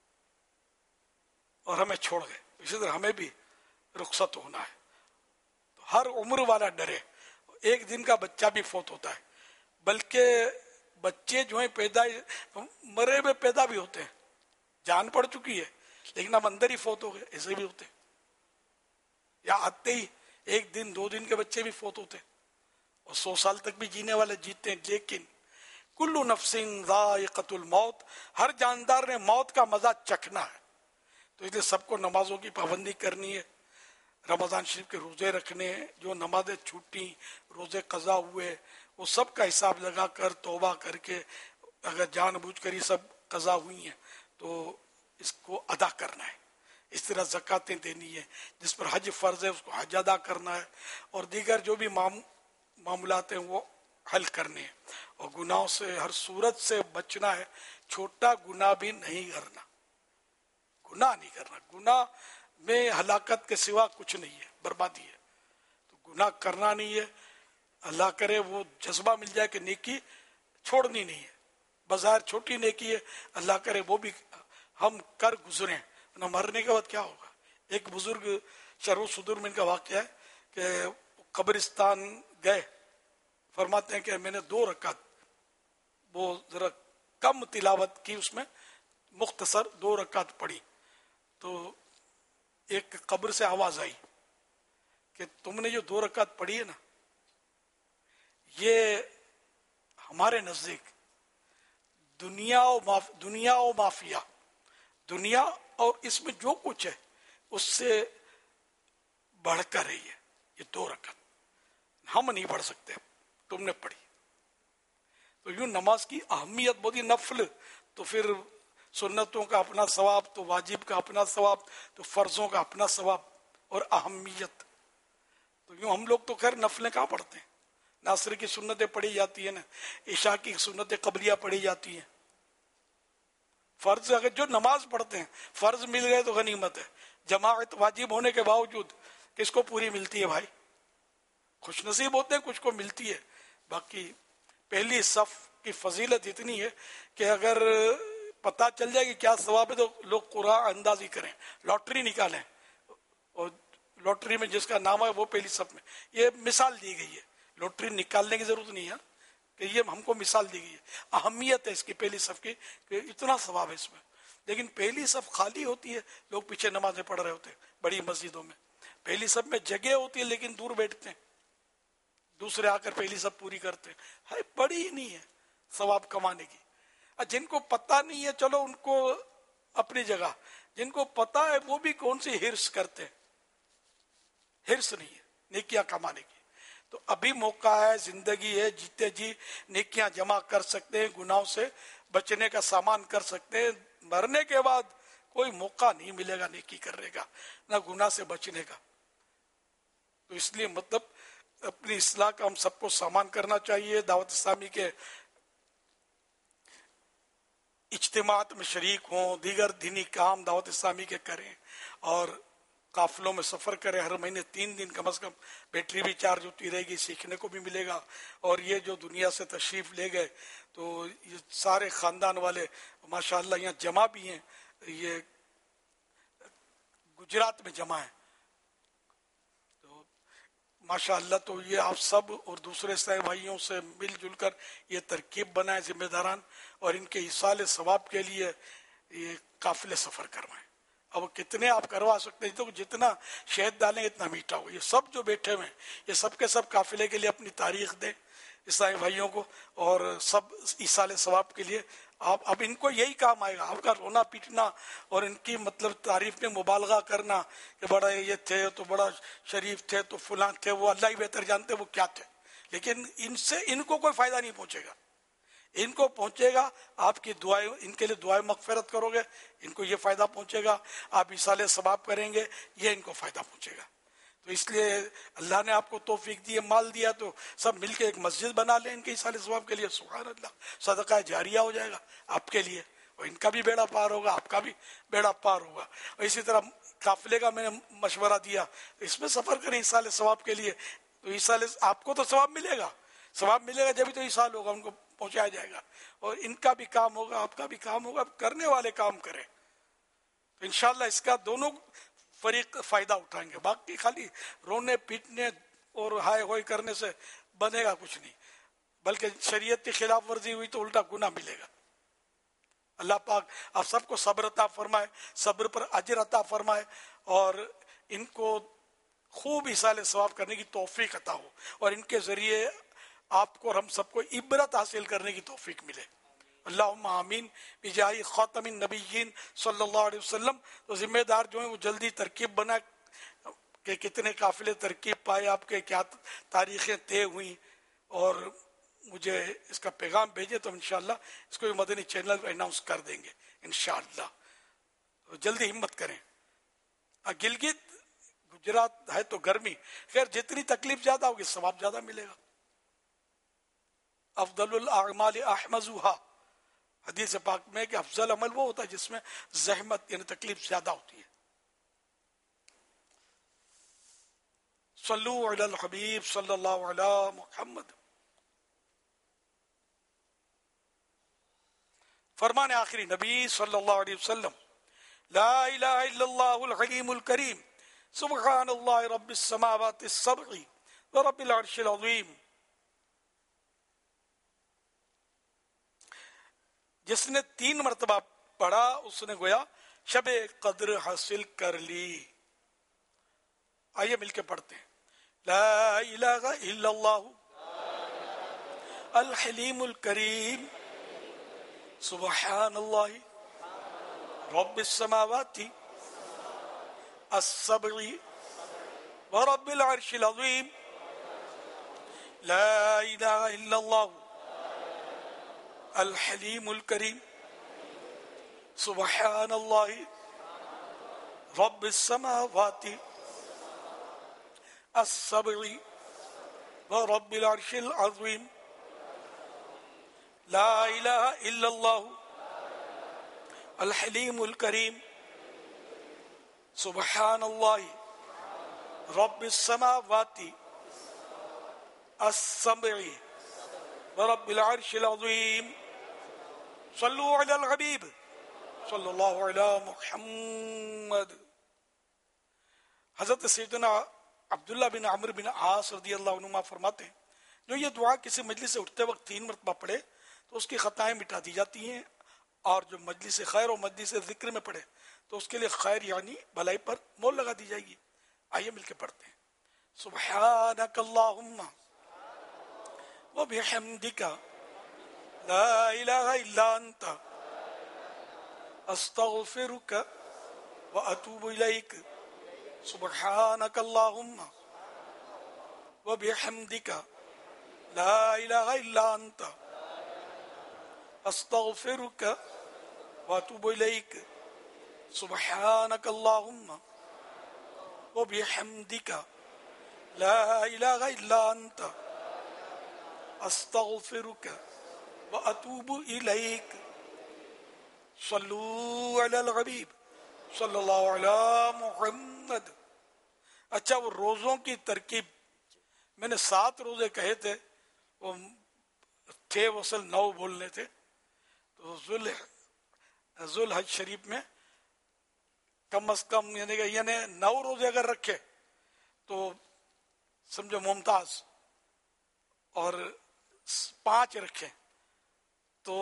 B: اور ہمیں چھوڑ گئے، اسی طرح ہمیں بھی رخصت ہونا ہے. تو ہر عمر والا ڈرے. ایک دن کا بچہ بھی فوت ہوتا ہے، بلکہ بچے جو ہیں پیدا مرے ہوئے پیدا بھی ہوتے ہیں، جان پڑ چکی ہے لیکن اب اندر ہی فوت ہو گئے، ایسے بھی ہوتے ہیں. یا آتے ہی 1 دن 2 دن کے بچے بھی فوت ہوتے ہیں، اور 100 سال تک بھی جینے والے جیتے ہیں. لیکن کل نفس ذائقۃ الموت، ہر جاندار نے موت کا مزہ چکھنا ہے. تو اس لیے سب کو نمازوں کی پابندی کرنی ہے، رمضان شریف کے روزے رکھنے ہیں. جو نمازیں چھوٹی، روزے قضا ہوئے، وہ سب کا حساب لگا کر توبہ کر کے اگر جان بوجھ کر یہ سب قضا ہوئی ہیں تو اس کو ادا کرنا ہے. اس طرح زکاتیں دینی ہے، جس پر حج فرض ہے اس کو حج ادا کرنا ہے، اور دیگر جو بھی معاملات ہیں وہ حل کرنے ہیں. اور گناہوں سے ہر صورت سے بچنا ہے. چھوٹا گناہ بھی نہیں کرنا، گناہ نہیں کرنا. گناہ میں ہلاکت کے سوا کچھ نہیں ہے، بربادی ہے. تو گناہ کرنا نہیں ہے. اللہ کرے وہ جذبہ مل جائے کہ نیکی چھوڑنی نہیں ہے، بظاہر چھوٹی نیکی ہے، اللہ کرے وہ بھی ہم کر گزریں، نہ مرنے کے بعد کیا ہوگا۔ ایک بزرگ شرح صدور میں ان کا واقعہ ہے کہ قبرستان گئے، فرماتے ہیں کہ میں نے 2 رکعت وہ ذرا کم تلاوت کی، اس میں مختصر 2 رکعت پڑھی، تو ایک قبر سے آواز آئی کہ تم نے جو 2 رکعت پڑھی ہے نا، یہ ہمارے نزدیک دنیا و مافیا، دنیا اور اس میں جو کچھ ہے اس سے بڑھ کر رہی ہے، یہ 2 رکعت ہم نہیں پڑھ سکتے، تم نے پڑھی۔ تو یوں نماز کی اہمیت بہت ہی، نفل تو پھر سنتوں کا اپنا ثواب، تو واجب کا اپنا ثواب، تو فرضوں کا اپنا ثواب اور اہمیت۔ تو یوں ہم لوگ تو خیر نفلیں کہاں پڑھتے ہیں، ناصر کی سنتیں پڑھی جاتی ہیں نا، عشاء کی سنتیں قبلیہ پڑھی جاتی ہیں۔ فرض اگر جو نماز پڑھتے ہیں فرض مل گئے تو غنیمت ہے، جماعت واجب ہونے کے باوجود کس کو پوری ملتی ہے بھائی؟ خوش نصیب ہوتے ہیں کچھ کو ملتی ہے۔ باقی پہلی صف کی فضیلت اتنی ہے کہ اگر پتہ چل جائے کہ کیا ثواب ہے تو لوگ قرآن اندازی کریں، لاٹری نکالیں، اور لاٹری میں جس کا نام ہے وہ پہلی صف میں۔ یہ مثال دی گئی ہے، لاٹری نکالنے کی ضرورت نہیں ہے کہ یہ ہم کو مثال دی گئی ہے، اہمیت ہے اس کی پہلی صف کی کہ اتنا ثواب ہے اس میں۔ لیکن پہلی صف خالی ہوتی ہے، لوگ پیچھے نمازیں پڑھ رہے ہوتے ہیں بڑی مسجدوں میں، پہلی صف میں جگہ ہوتی ہے لیکن دور بیٹھتے ہیں، دوسرے آ کر پہلی صف پوری کرتے ہیں، ہے بڑی ہی نہیں ہے ثواب کمانے کی۔ جن کو پتہ نہیں ہے چلو ان کو اپنی جگہ، جن کو پتہ ہے وہ بھی کون سی ہرس کرتے ہیں، ہرس نہیں ہے نیکیاں کمانے کی۔ تو ابھی موقع ہے، زندگی ہے، جیتے جی نیکیاں جمع کر سکتے ہیں، گناہوں سے بچنے کا سامان کر سکتے ہیں۔ مرنے کے بعد کوئی موقع نہیں ملے گا نیکی کرنے کا، نہ گناہ سے بچنے کا۔ تو اس لیے مطلب اپنی اصلاح کا ہم سب کو سامان کرنا چاہیے، دعوت اسلامی کے اجتماعات میں شریک ہوں، دیگر دینی کام دعوت اسلامی کے کریں، اور قافلوں میں سفر کریں، ہر مہینے 3 دن کم از کم، بیٹری بھی چارج ہوتی رہے گی، سیکھنے کو بھی ملے گا۔ اور یہ جو دنیا سے تشریف لے گئے تو یہ سارے خاندان والے ماشاءاللہ یہاں جمع بھی ہیں، یہ گجرات میں جمع ہیں، تو ماشاءاللہ تو یہ آپ سب اور دوسرے اسلامی بھائیوں سے مل جل کر یہ ترکیب بنائیں ذمہ داران، اور ان کے ایصال ثواب کے لیے یہ قافلے سفر کروائیں۔ اب کتنے آپ کروا سکتے ہیں، تو جتنا شہد ڈالیں اتنا میٹھا ہو۔ یہ سب جو بیٹھے ہوئے ہیں یہ سب کے سب قافلے کے لیے اپنی تاریخ دیں اسلامی بھائیوں کو، اور سب ایصال ثواب کے لیے آپ اب ان کو یہی کام آئے گا، آپ کا رونا پیٹنا اور ان کی مطلب تعریف میں مبالغہ کرنا کہ بڑا یہ تھے تو بڑا شریف تھے تو فلاں تھے، وہ اللہ ہی بہتر جانتے وہ کیا تھے، لیکن ان سے ان کو کوئی فائدہ نہیں پہنچے گا۔ ان کو پہنچے گا آپ کی دعائیں، ان کے لیے دعائیں مغفرت کرو گے، ان کو یہ فائدہ پہنچے گا، آپ ایصال ثواب کریں گے، یہ ان کو فائدہ پہنچے گا۔ تو اس لیے اللہ نے آپ کو توفیق دی ہے، مال دیا، تو سب مل کے ایک مسجد بنا لیں ان کے ایصال ثواب کے لیے، سبحان اللہ، صدقہ جاریہ ہو جائے گا آپ کے لیے، اور ان کا بھی بیڑا پار ہوگا، آپ کا بھی بیڑا پار ہوگا۔ اور اسی طرح قافلے کا میں نے مشورہ دیا، اس میں سفر کریں ایصال ثواب کے لیے، تو ایصال آپ کو تو ثواب ملے گا، ثواب ملے گا جبھی تو ایصال ہوگا، ان کو پہنچایا جائے گا، اور ان کا بھی کام ہوگا، آپ کا بھی کام ہوگا، کرنے والے کام کریں، تو انشاءاللہ اس کا دونوں فریق فائدہ اٹھائیں گے۔ باقی خالی رونے پیٹنے اور ہائے ہوئے کرنے سے بنے گا کچھ نہیں، بلکہ شریعت کی خلاف ورزی ہوئی تو الٹا گناہ ملے گا۔ اللہ پاک آپ سب کو صبر عطا فرمائے، صبر پر اجر عطا فرمائے، اور ان کو خوب ایصال ثواب کرنے کی توفیق عطا ہو، اور ان کے ذریعے آپ کو اور ہم سب کو عبرت حاصل کرنے کی توفیق ملے۔ اللہم آمین بجاہ خاتم النبیین صلی اللہ علیہ وسلم۔ تو ذمہ دار جو ہیں وہ جلدی ترکیب بنا کہ کتنے قافلے ترکیب پائے، آپ کے کیا تاریخیں طے ہوئیں، اور مجھے اس کا پیغام بھیجے تو انشاءاللہ اس کو مدنی چینل پہ اناؤنس کر دیں گے انشاءاللہ۔ تو جلدی ہمت کریں۔ گلگت گجرات ہے تو گرمی، خیر جتنی تکلیف زیادہ ہوگی ثواب زیادہ ملے گا۔ افضل الاعمال احمزها، حدیث پاک میں کہ افضل عمل وہ ہوتا ہے جس میں زحمت یعنی تکلیف زیادہ ہوتی ہے۔ صلو علی الحبیب صلی اللہ علی محمد. فرمان آخری نبی صلی اللہ علیہ وسلم: لا الہ الا اللہ الحلیم الکریم سبحان اللہ رب السماوات السبع ورب العرش العظیم. جس نے 3 مرتبہ پڑھا اس نے گویا شب قدر حاصل کر لی. آئیے مل کے پڑھتے ہیں. لا الہ الا اللہ الحلیم الکریم سبحان اللہ رب السماوات السبع ورب العرش العظیم. لا الہ الا اللہ الحلیم الکریم سبحان اللہ رب السماوات السبع ورب العرش العظیم. لا الہ الا اللہ الحلیم الکریم سبحان اللہ رب السماوات السبع ورب العرش العظیم. صلو علی الحبیب صلی اللہ علی محمد. حضرت سیدنا عبداللہ بن عمرو بن عاص رضی اللہ عنہما فرماتے ہیں جو یہ دعا کسی مجلس سے اٹھتے وقت 3 مرتبہ پڑھے تو اس کی خطائیں مٹا دی جاتی ہیں، اور جو مجلس خیر و مجلس ذکر میں پڑھے تو اس کے لیے خیر یعنی بھلائی پر مول لگا دی جائے گی. آئیے مل کے پڑھتے ہیں. سبحانک اللہم وبحمدک لا الہ الا انت استغفرک واتوب الیک. سبحانک اللہم وبحمدک لا الہ الا انت استغفرک واتوب الیک. سبحانک اللہم وبحمدک لا الہ الا انت استغفرک واتوب الیک. صلو علی الحبیب صلی اللہ علی محمد. اچھا، وہ روزوں کی ترکیب میں نے 7 روزے کہے تھے، وہ تھے وصل 9 بولنے تھے. تو ذوالحج شریف میں کم از کم یعنی 9 روزے اگر رکھے تو سمجھو ممتاز، اور 5 رکھے تو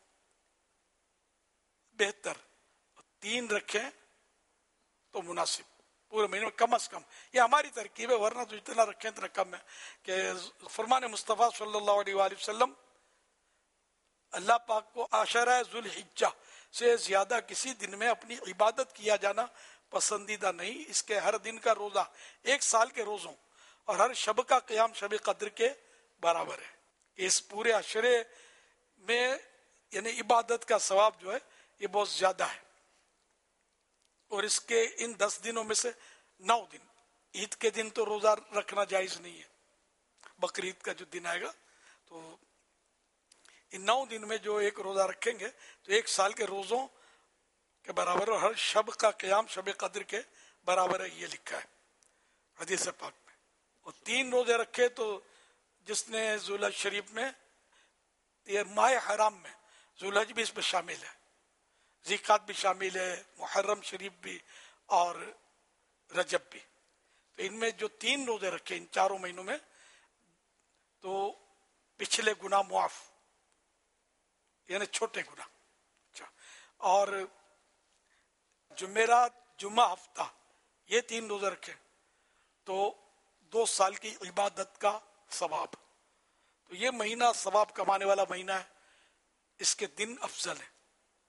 B: بہتر، 3 رکھے تو مناسب. پورے مہینے میں کم از کم یہ ہماری ترکیب ہے، ورنہ تو اتنا رکھیں اتنا کم ہے. کہ فرمان مصطفیٰ صلی اللہ علیہ وآلہ وسلم اللہ پاک کو عشرہ ذوالحجہ سے زیادہ کسی دن میں اپنی عبادت کیا جانا پسندیدہ نہیں. اس کے ہر دن کا روزہ 1 سال کے روزوں اور ہر شب کا قیام شب قدر کے برابر ہے. اس پورے عشرے میں یعنی عبادت کا ثواب جو ہے یہ بہت زیادہ ہے. اور اس کے ان 10 دنوں میں سے 9 دن، عید کے دن تو روزہ رکھنا جائز نہیں ہے، بقرعید کا جو دن آئے گا تو ان 9 دن میں جو ایک روزہ رکھیں گے تو 1 سال کے روزوں کے برابر، اور ہر شب کا قیام شب قدر کے برابر ہے، یہ لکھا ہے حدیث پاک میں. اور 3 روزے رکھے تو جس نے ذوالحج شریف میں، یہ ماہ حرام میں ذوالحج بھی اس میں شامل ہے، ذیقات بھی شامل ہے، محرم شریف بھی اور رجب بھی. تو ان میں جو 3 روزے رکھے ان 4 مہینوں میں تو پچھلے گناہ معاف، یعنی چھوٹے گناہ. اچھا، اور جمعرات جمعہ ہفتہ یہ 3 روزے رکھے تو 2 سال کی عبادت کا ثواب. تو یہ مہینہ ثواب کمانے والا مہینہ ہے. اس کے دن افضل ہیں،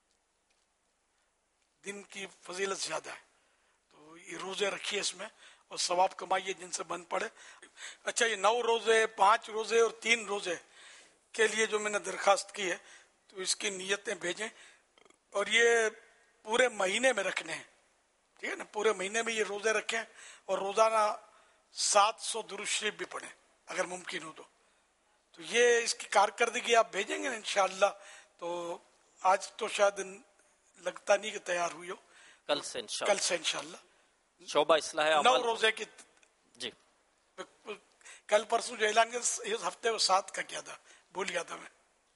B: دن کی فضیلت زیادہ ہے. تو یہ روزے رکھیے اس میں اور ثواب کمائیے جن سے بن پڑے. اچھا، یہ 9 روزے 5 روزے اور 3 روزے کے لیے جو میں نے درخواست کی ہے تو اس کی نیتیں بھیجیں، اور یہ پورے مہینے میں رکھنے ہیں. ٹھیک ہے نا، پورے مہینے میں یہ روزے رکھیں اور روزانہ 700 درود شریف بھی پڑھیں اگر ممکن ہو تو. تو یہ اس کی کارکردگی آپ بھیجیں گے نا انشاءاللہ. تو آج تو شاید لگتا نہیں کہ تیار ہوئی ہو،
I: کل سے انشاءاللہ
B: انشاءاللہ
I: شعبہ اصلاح
B: 9 روزے کی.
I: جی
B: کل پرسوں جو اعلان کیا اس ہفتے میں 7 کا کیا تھا، بھول گیا تھا میں.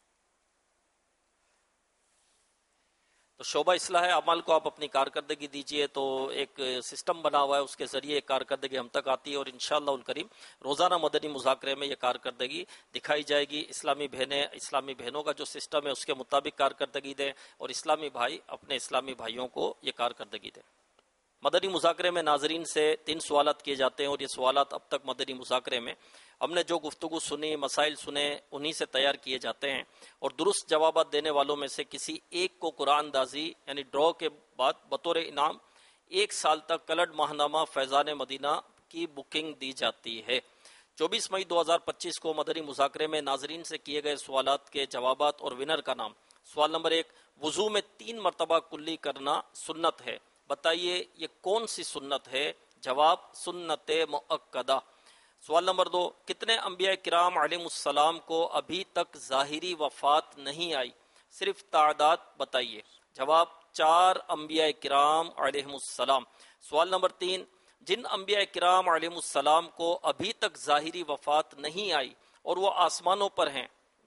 I: تو شعبہ اصلاح اعمال کو آپ اپنی کارکردگی دیجئے، تو ایک سسٹم بنا ہوا ہے، اس کے ذریعے کارکردگی ہم تک آتی ہے، اور انشاءاللہ الکریم روزانہ مدنی مذاکرے میں یہ کارکردگی دکھائی جائے گی. اسلامی بہنوں کا جو سسٹم ہے اس کے مطابق کارکردگی دیں، اور اسلامی بھائی اپنے اسلامی بھائیوں کو یہ کارکردگی دیں. مدنی مذاکرے میں ناظرین سے 3 سوالات کیے جاتے ہیں، اور یہ سوالات اب تک مدنی مذاکرے میں ہم نے جو گفتگو سنی، مسائل سنے، انہی سے تیار کیے جاتے ہیں، اور درست جوابات دینے والوں میں سے کسی ایک کو قرآن اندازی یعنی ڈرا کے بعد بطور انعام 1 سال تک کلڈ ماہنامہ فیضان مدینہ کی بکنگ دی جاتی ہے. 24 مئی 2025 کو مدنی مذاکرے میں ناظرین سے کیے گئے سوالات کے جوابات اور ونر کا نام. سوال نمبر 1، وضو میں 3 مرتبہ کلی کرنا سنت ہے، بتائیے یہ کون سی سنت ہے؟ جواب سنت مؤکدہ. سوال نمبر 2، کتنے انبیاء کرام علیہ السلام کو ابھی تک ظاہری وفات نہیں آئی؟ صرف تعداد بتائیے. جواب 4 انبیاء کرام علیہ السلام. سوال نمبر 3، جن انبیاء کرام علیہ السلام کو ابھی تک ظاہری وفات نہیں آئی اور وہ آسمانوں پر ہیں،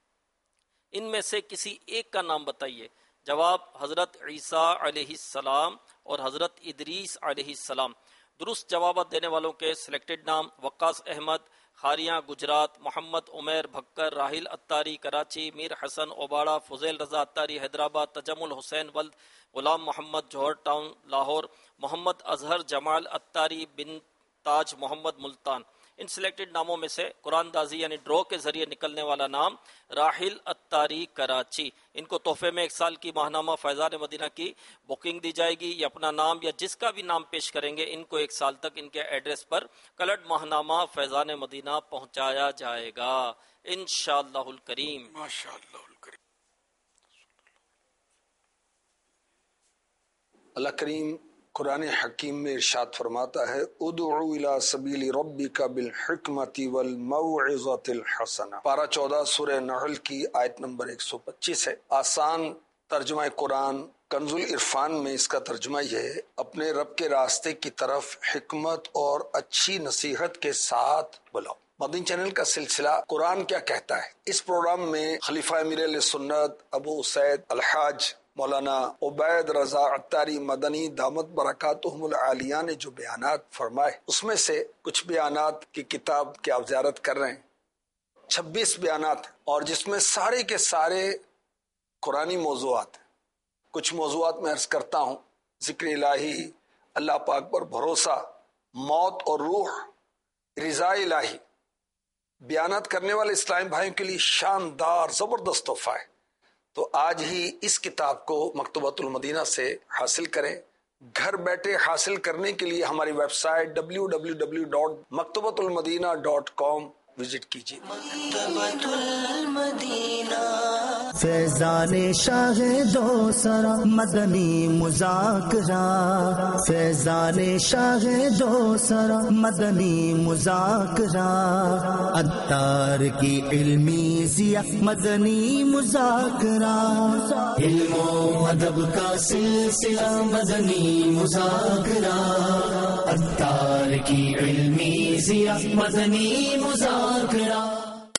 I: ان میں سے کسی ایک کا نام بتائیے. جواب حضرت عیسیٰ علیہ السلام اور حضرت ادریس علیہ السلام. درست جوابات دینے والوں کے سلیکٹڈ نام: وقاص احمد خاریاں گجرات، محمد عمیر بھکر راہیل اتاری کراچی، میر حسن اوباڑہ، فضیل رضا اتاری حیدرآباد، تجمل حسین ولد غلام محمد جوہر ٹاؤن لاہور، محمد اظہر جمال اتاری بن تاج محمد ملتان. ان سلیکٹڈ ناموں میں سے قرآن دازی یعنی ڈرو کے ذریعے نکلنے والا نام راحیل اتاری کراچی. ان کو تحفے میں 1 سال کی ماہنامہ فیضان مدینہ کی بکنگ دی جائے گی. یہ اپنا نام یا جس کا بھی نام پیش کریں گے، ان کو 1 سال تک ان کے ایڈریس پر کلٹ ماہنامہ فیضان مدینہ پہنچایا جائے گا انشاءاللہ الکریم.
B: ماشاءاللہ الکریم.
J: اللہ کریم قرآن حکیم میں ارشاد فرماتا ہے، ادعو الی سبیل ربک بالحکمت والموعظۃ الحسنہ. پارہ 14 سورہ نحل کی آیت نمبر 125 ہے. آسان ترجمہ قرآن کنز العرفان میں اس کا ترجمہ یہ ہے، اپنے رب کے راستے کی طرف حکمت اور اچھی نصیحت کے ساتھ بلاؤ. مدنی چینل کا سلسلہ قرآن کیا کہتا ہے، اس پروگرام میں خلیفہ امیر اہل سنت ابو سعید الحاج مولانا عبید رضا اتاری مدنی دامت برکاتہم العالیہ نے جو بیانات فرمائے، اس میں سے کچھ بیانات کی کتاب کی آپ زیارت کر رہے ہیں، 26 بیانات، اور جس میں سارے کے سارے قرآنی موضوعات. کچھ موضوعات میں عرض کرتا ہوں: ذکر الہی، اللہ پاک پر بھروسہ، موت اور روح، رضا الہی. بیانات کرنے والے اسلامی بھائیوں کے لیے شاندار زبردست تحفہ ہے. تو آج ہی اس کتاب کو مکتبۃ المدینہ سے حاصل کریں. گھر بیٹھے حاصل کرنے کے لیے ہماری ویب سائٹ www.maktabatul-madina.com وزٹ کیجیے. مکتبۃ المدینہ.
S: فیضان شاہ دو سرا مدنی مذاکرہ، فیضان شاہ دو سرا مدنی مذاکرہ، عطار کی علمی ضیاء مدنی مذاکرہ، علم و ادب کا سلسلہ مدنی مذاکرہ، عطار کی علمی ضیاء مدنی مذاکرہ.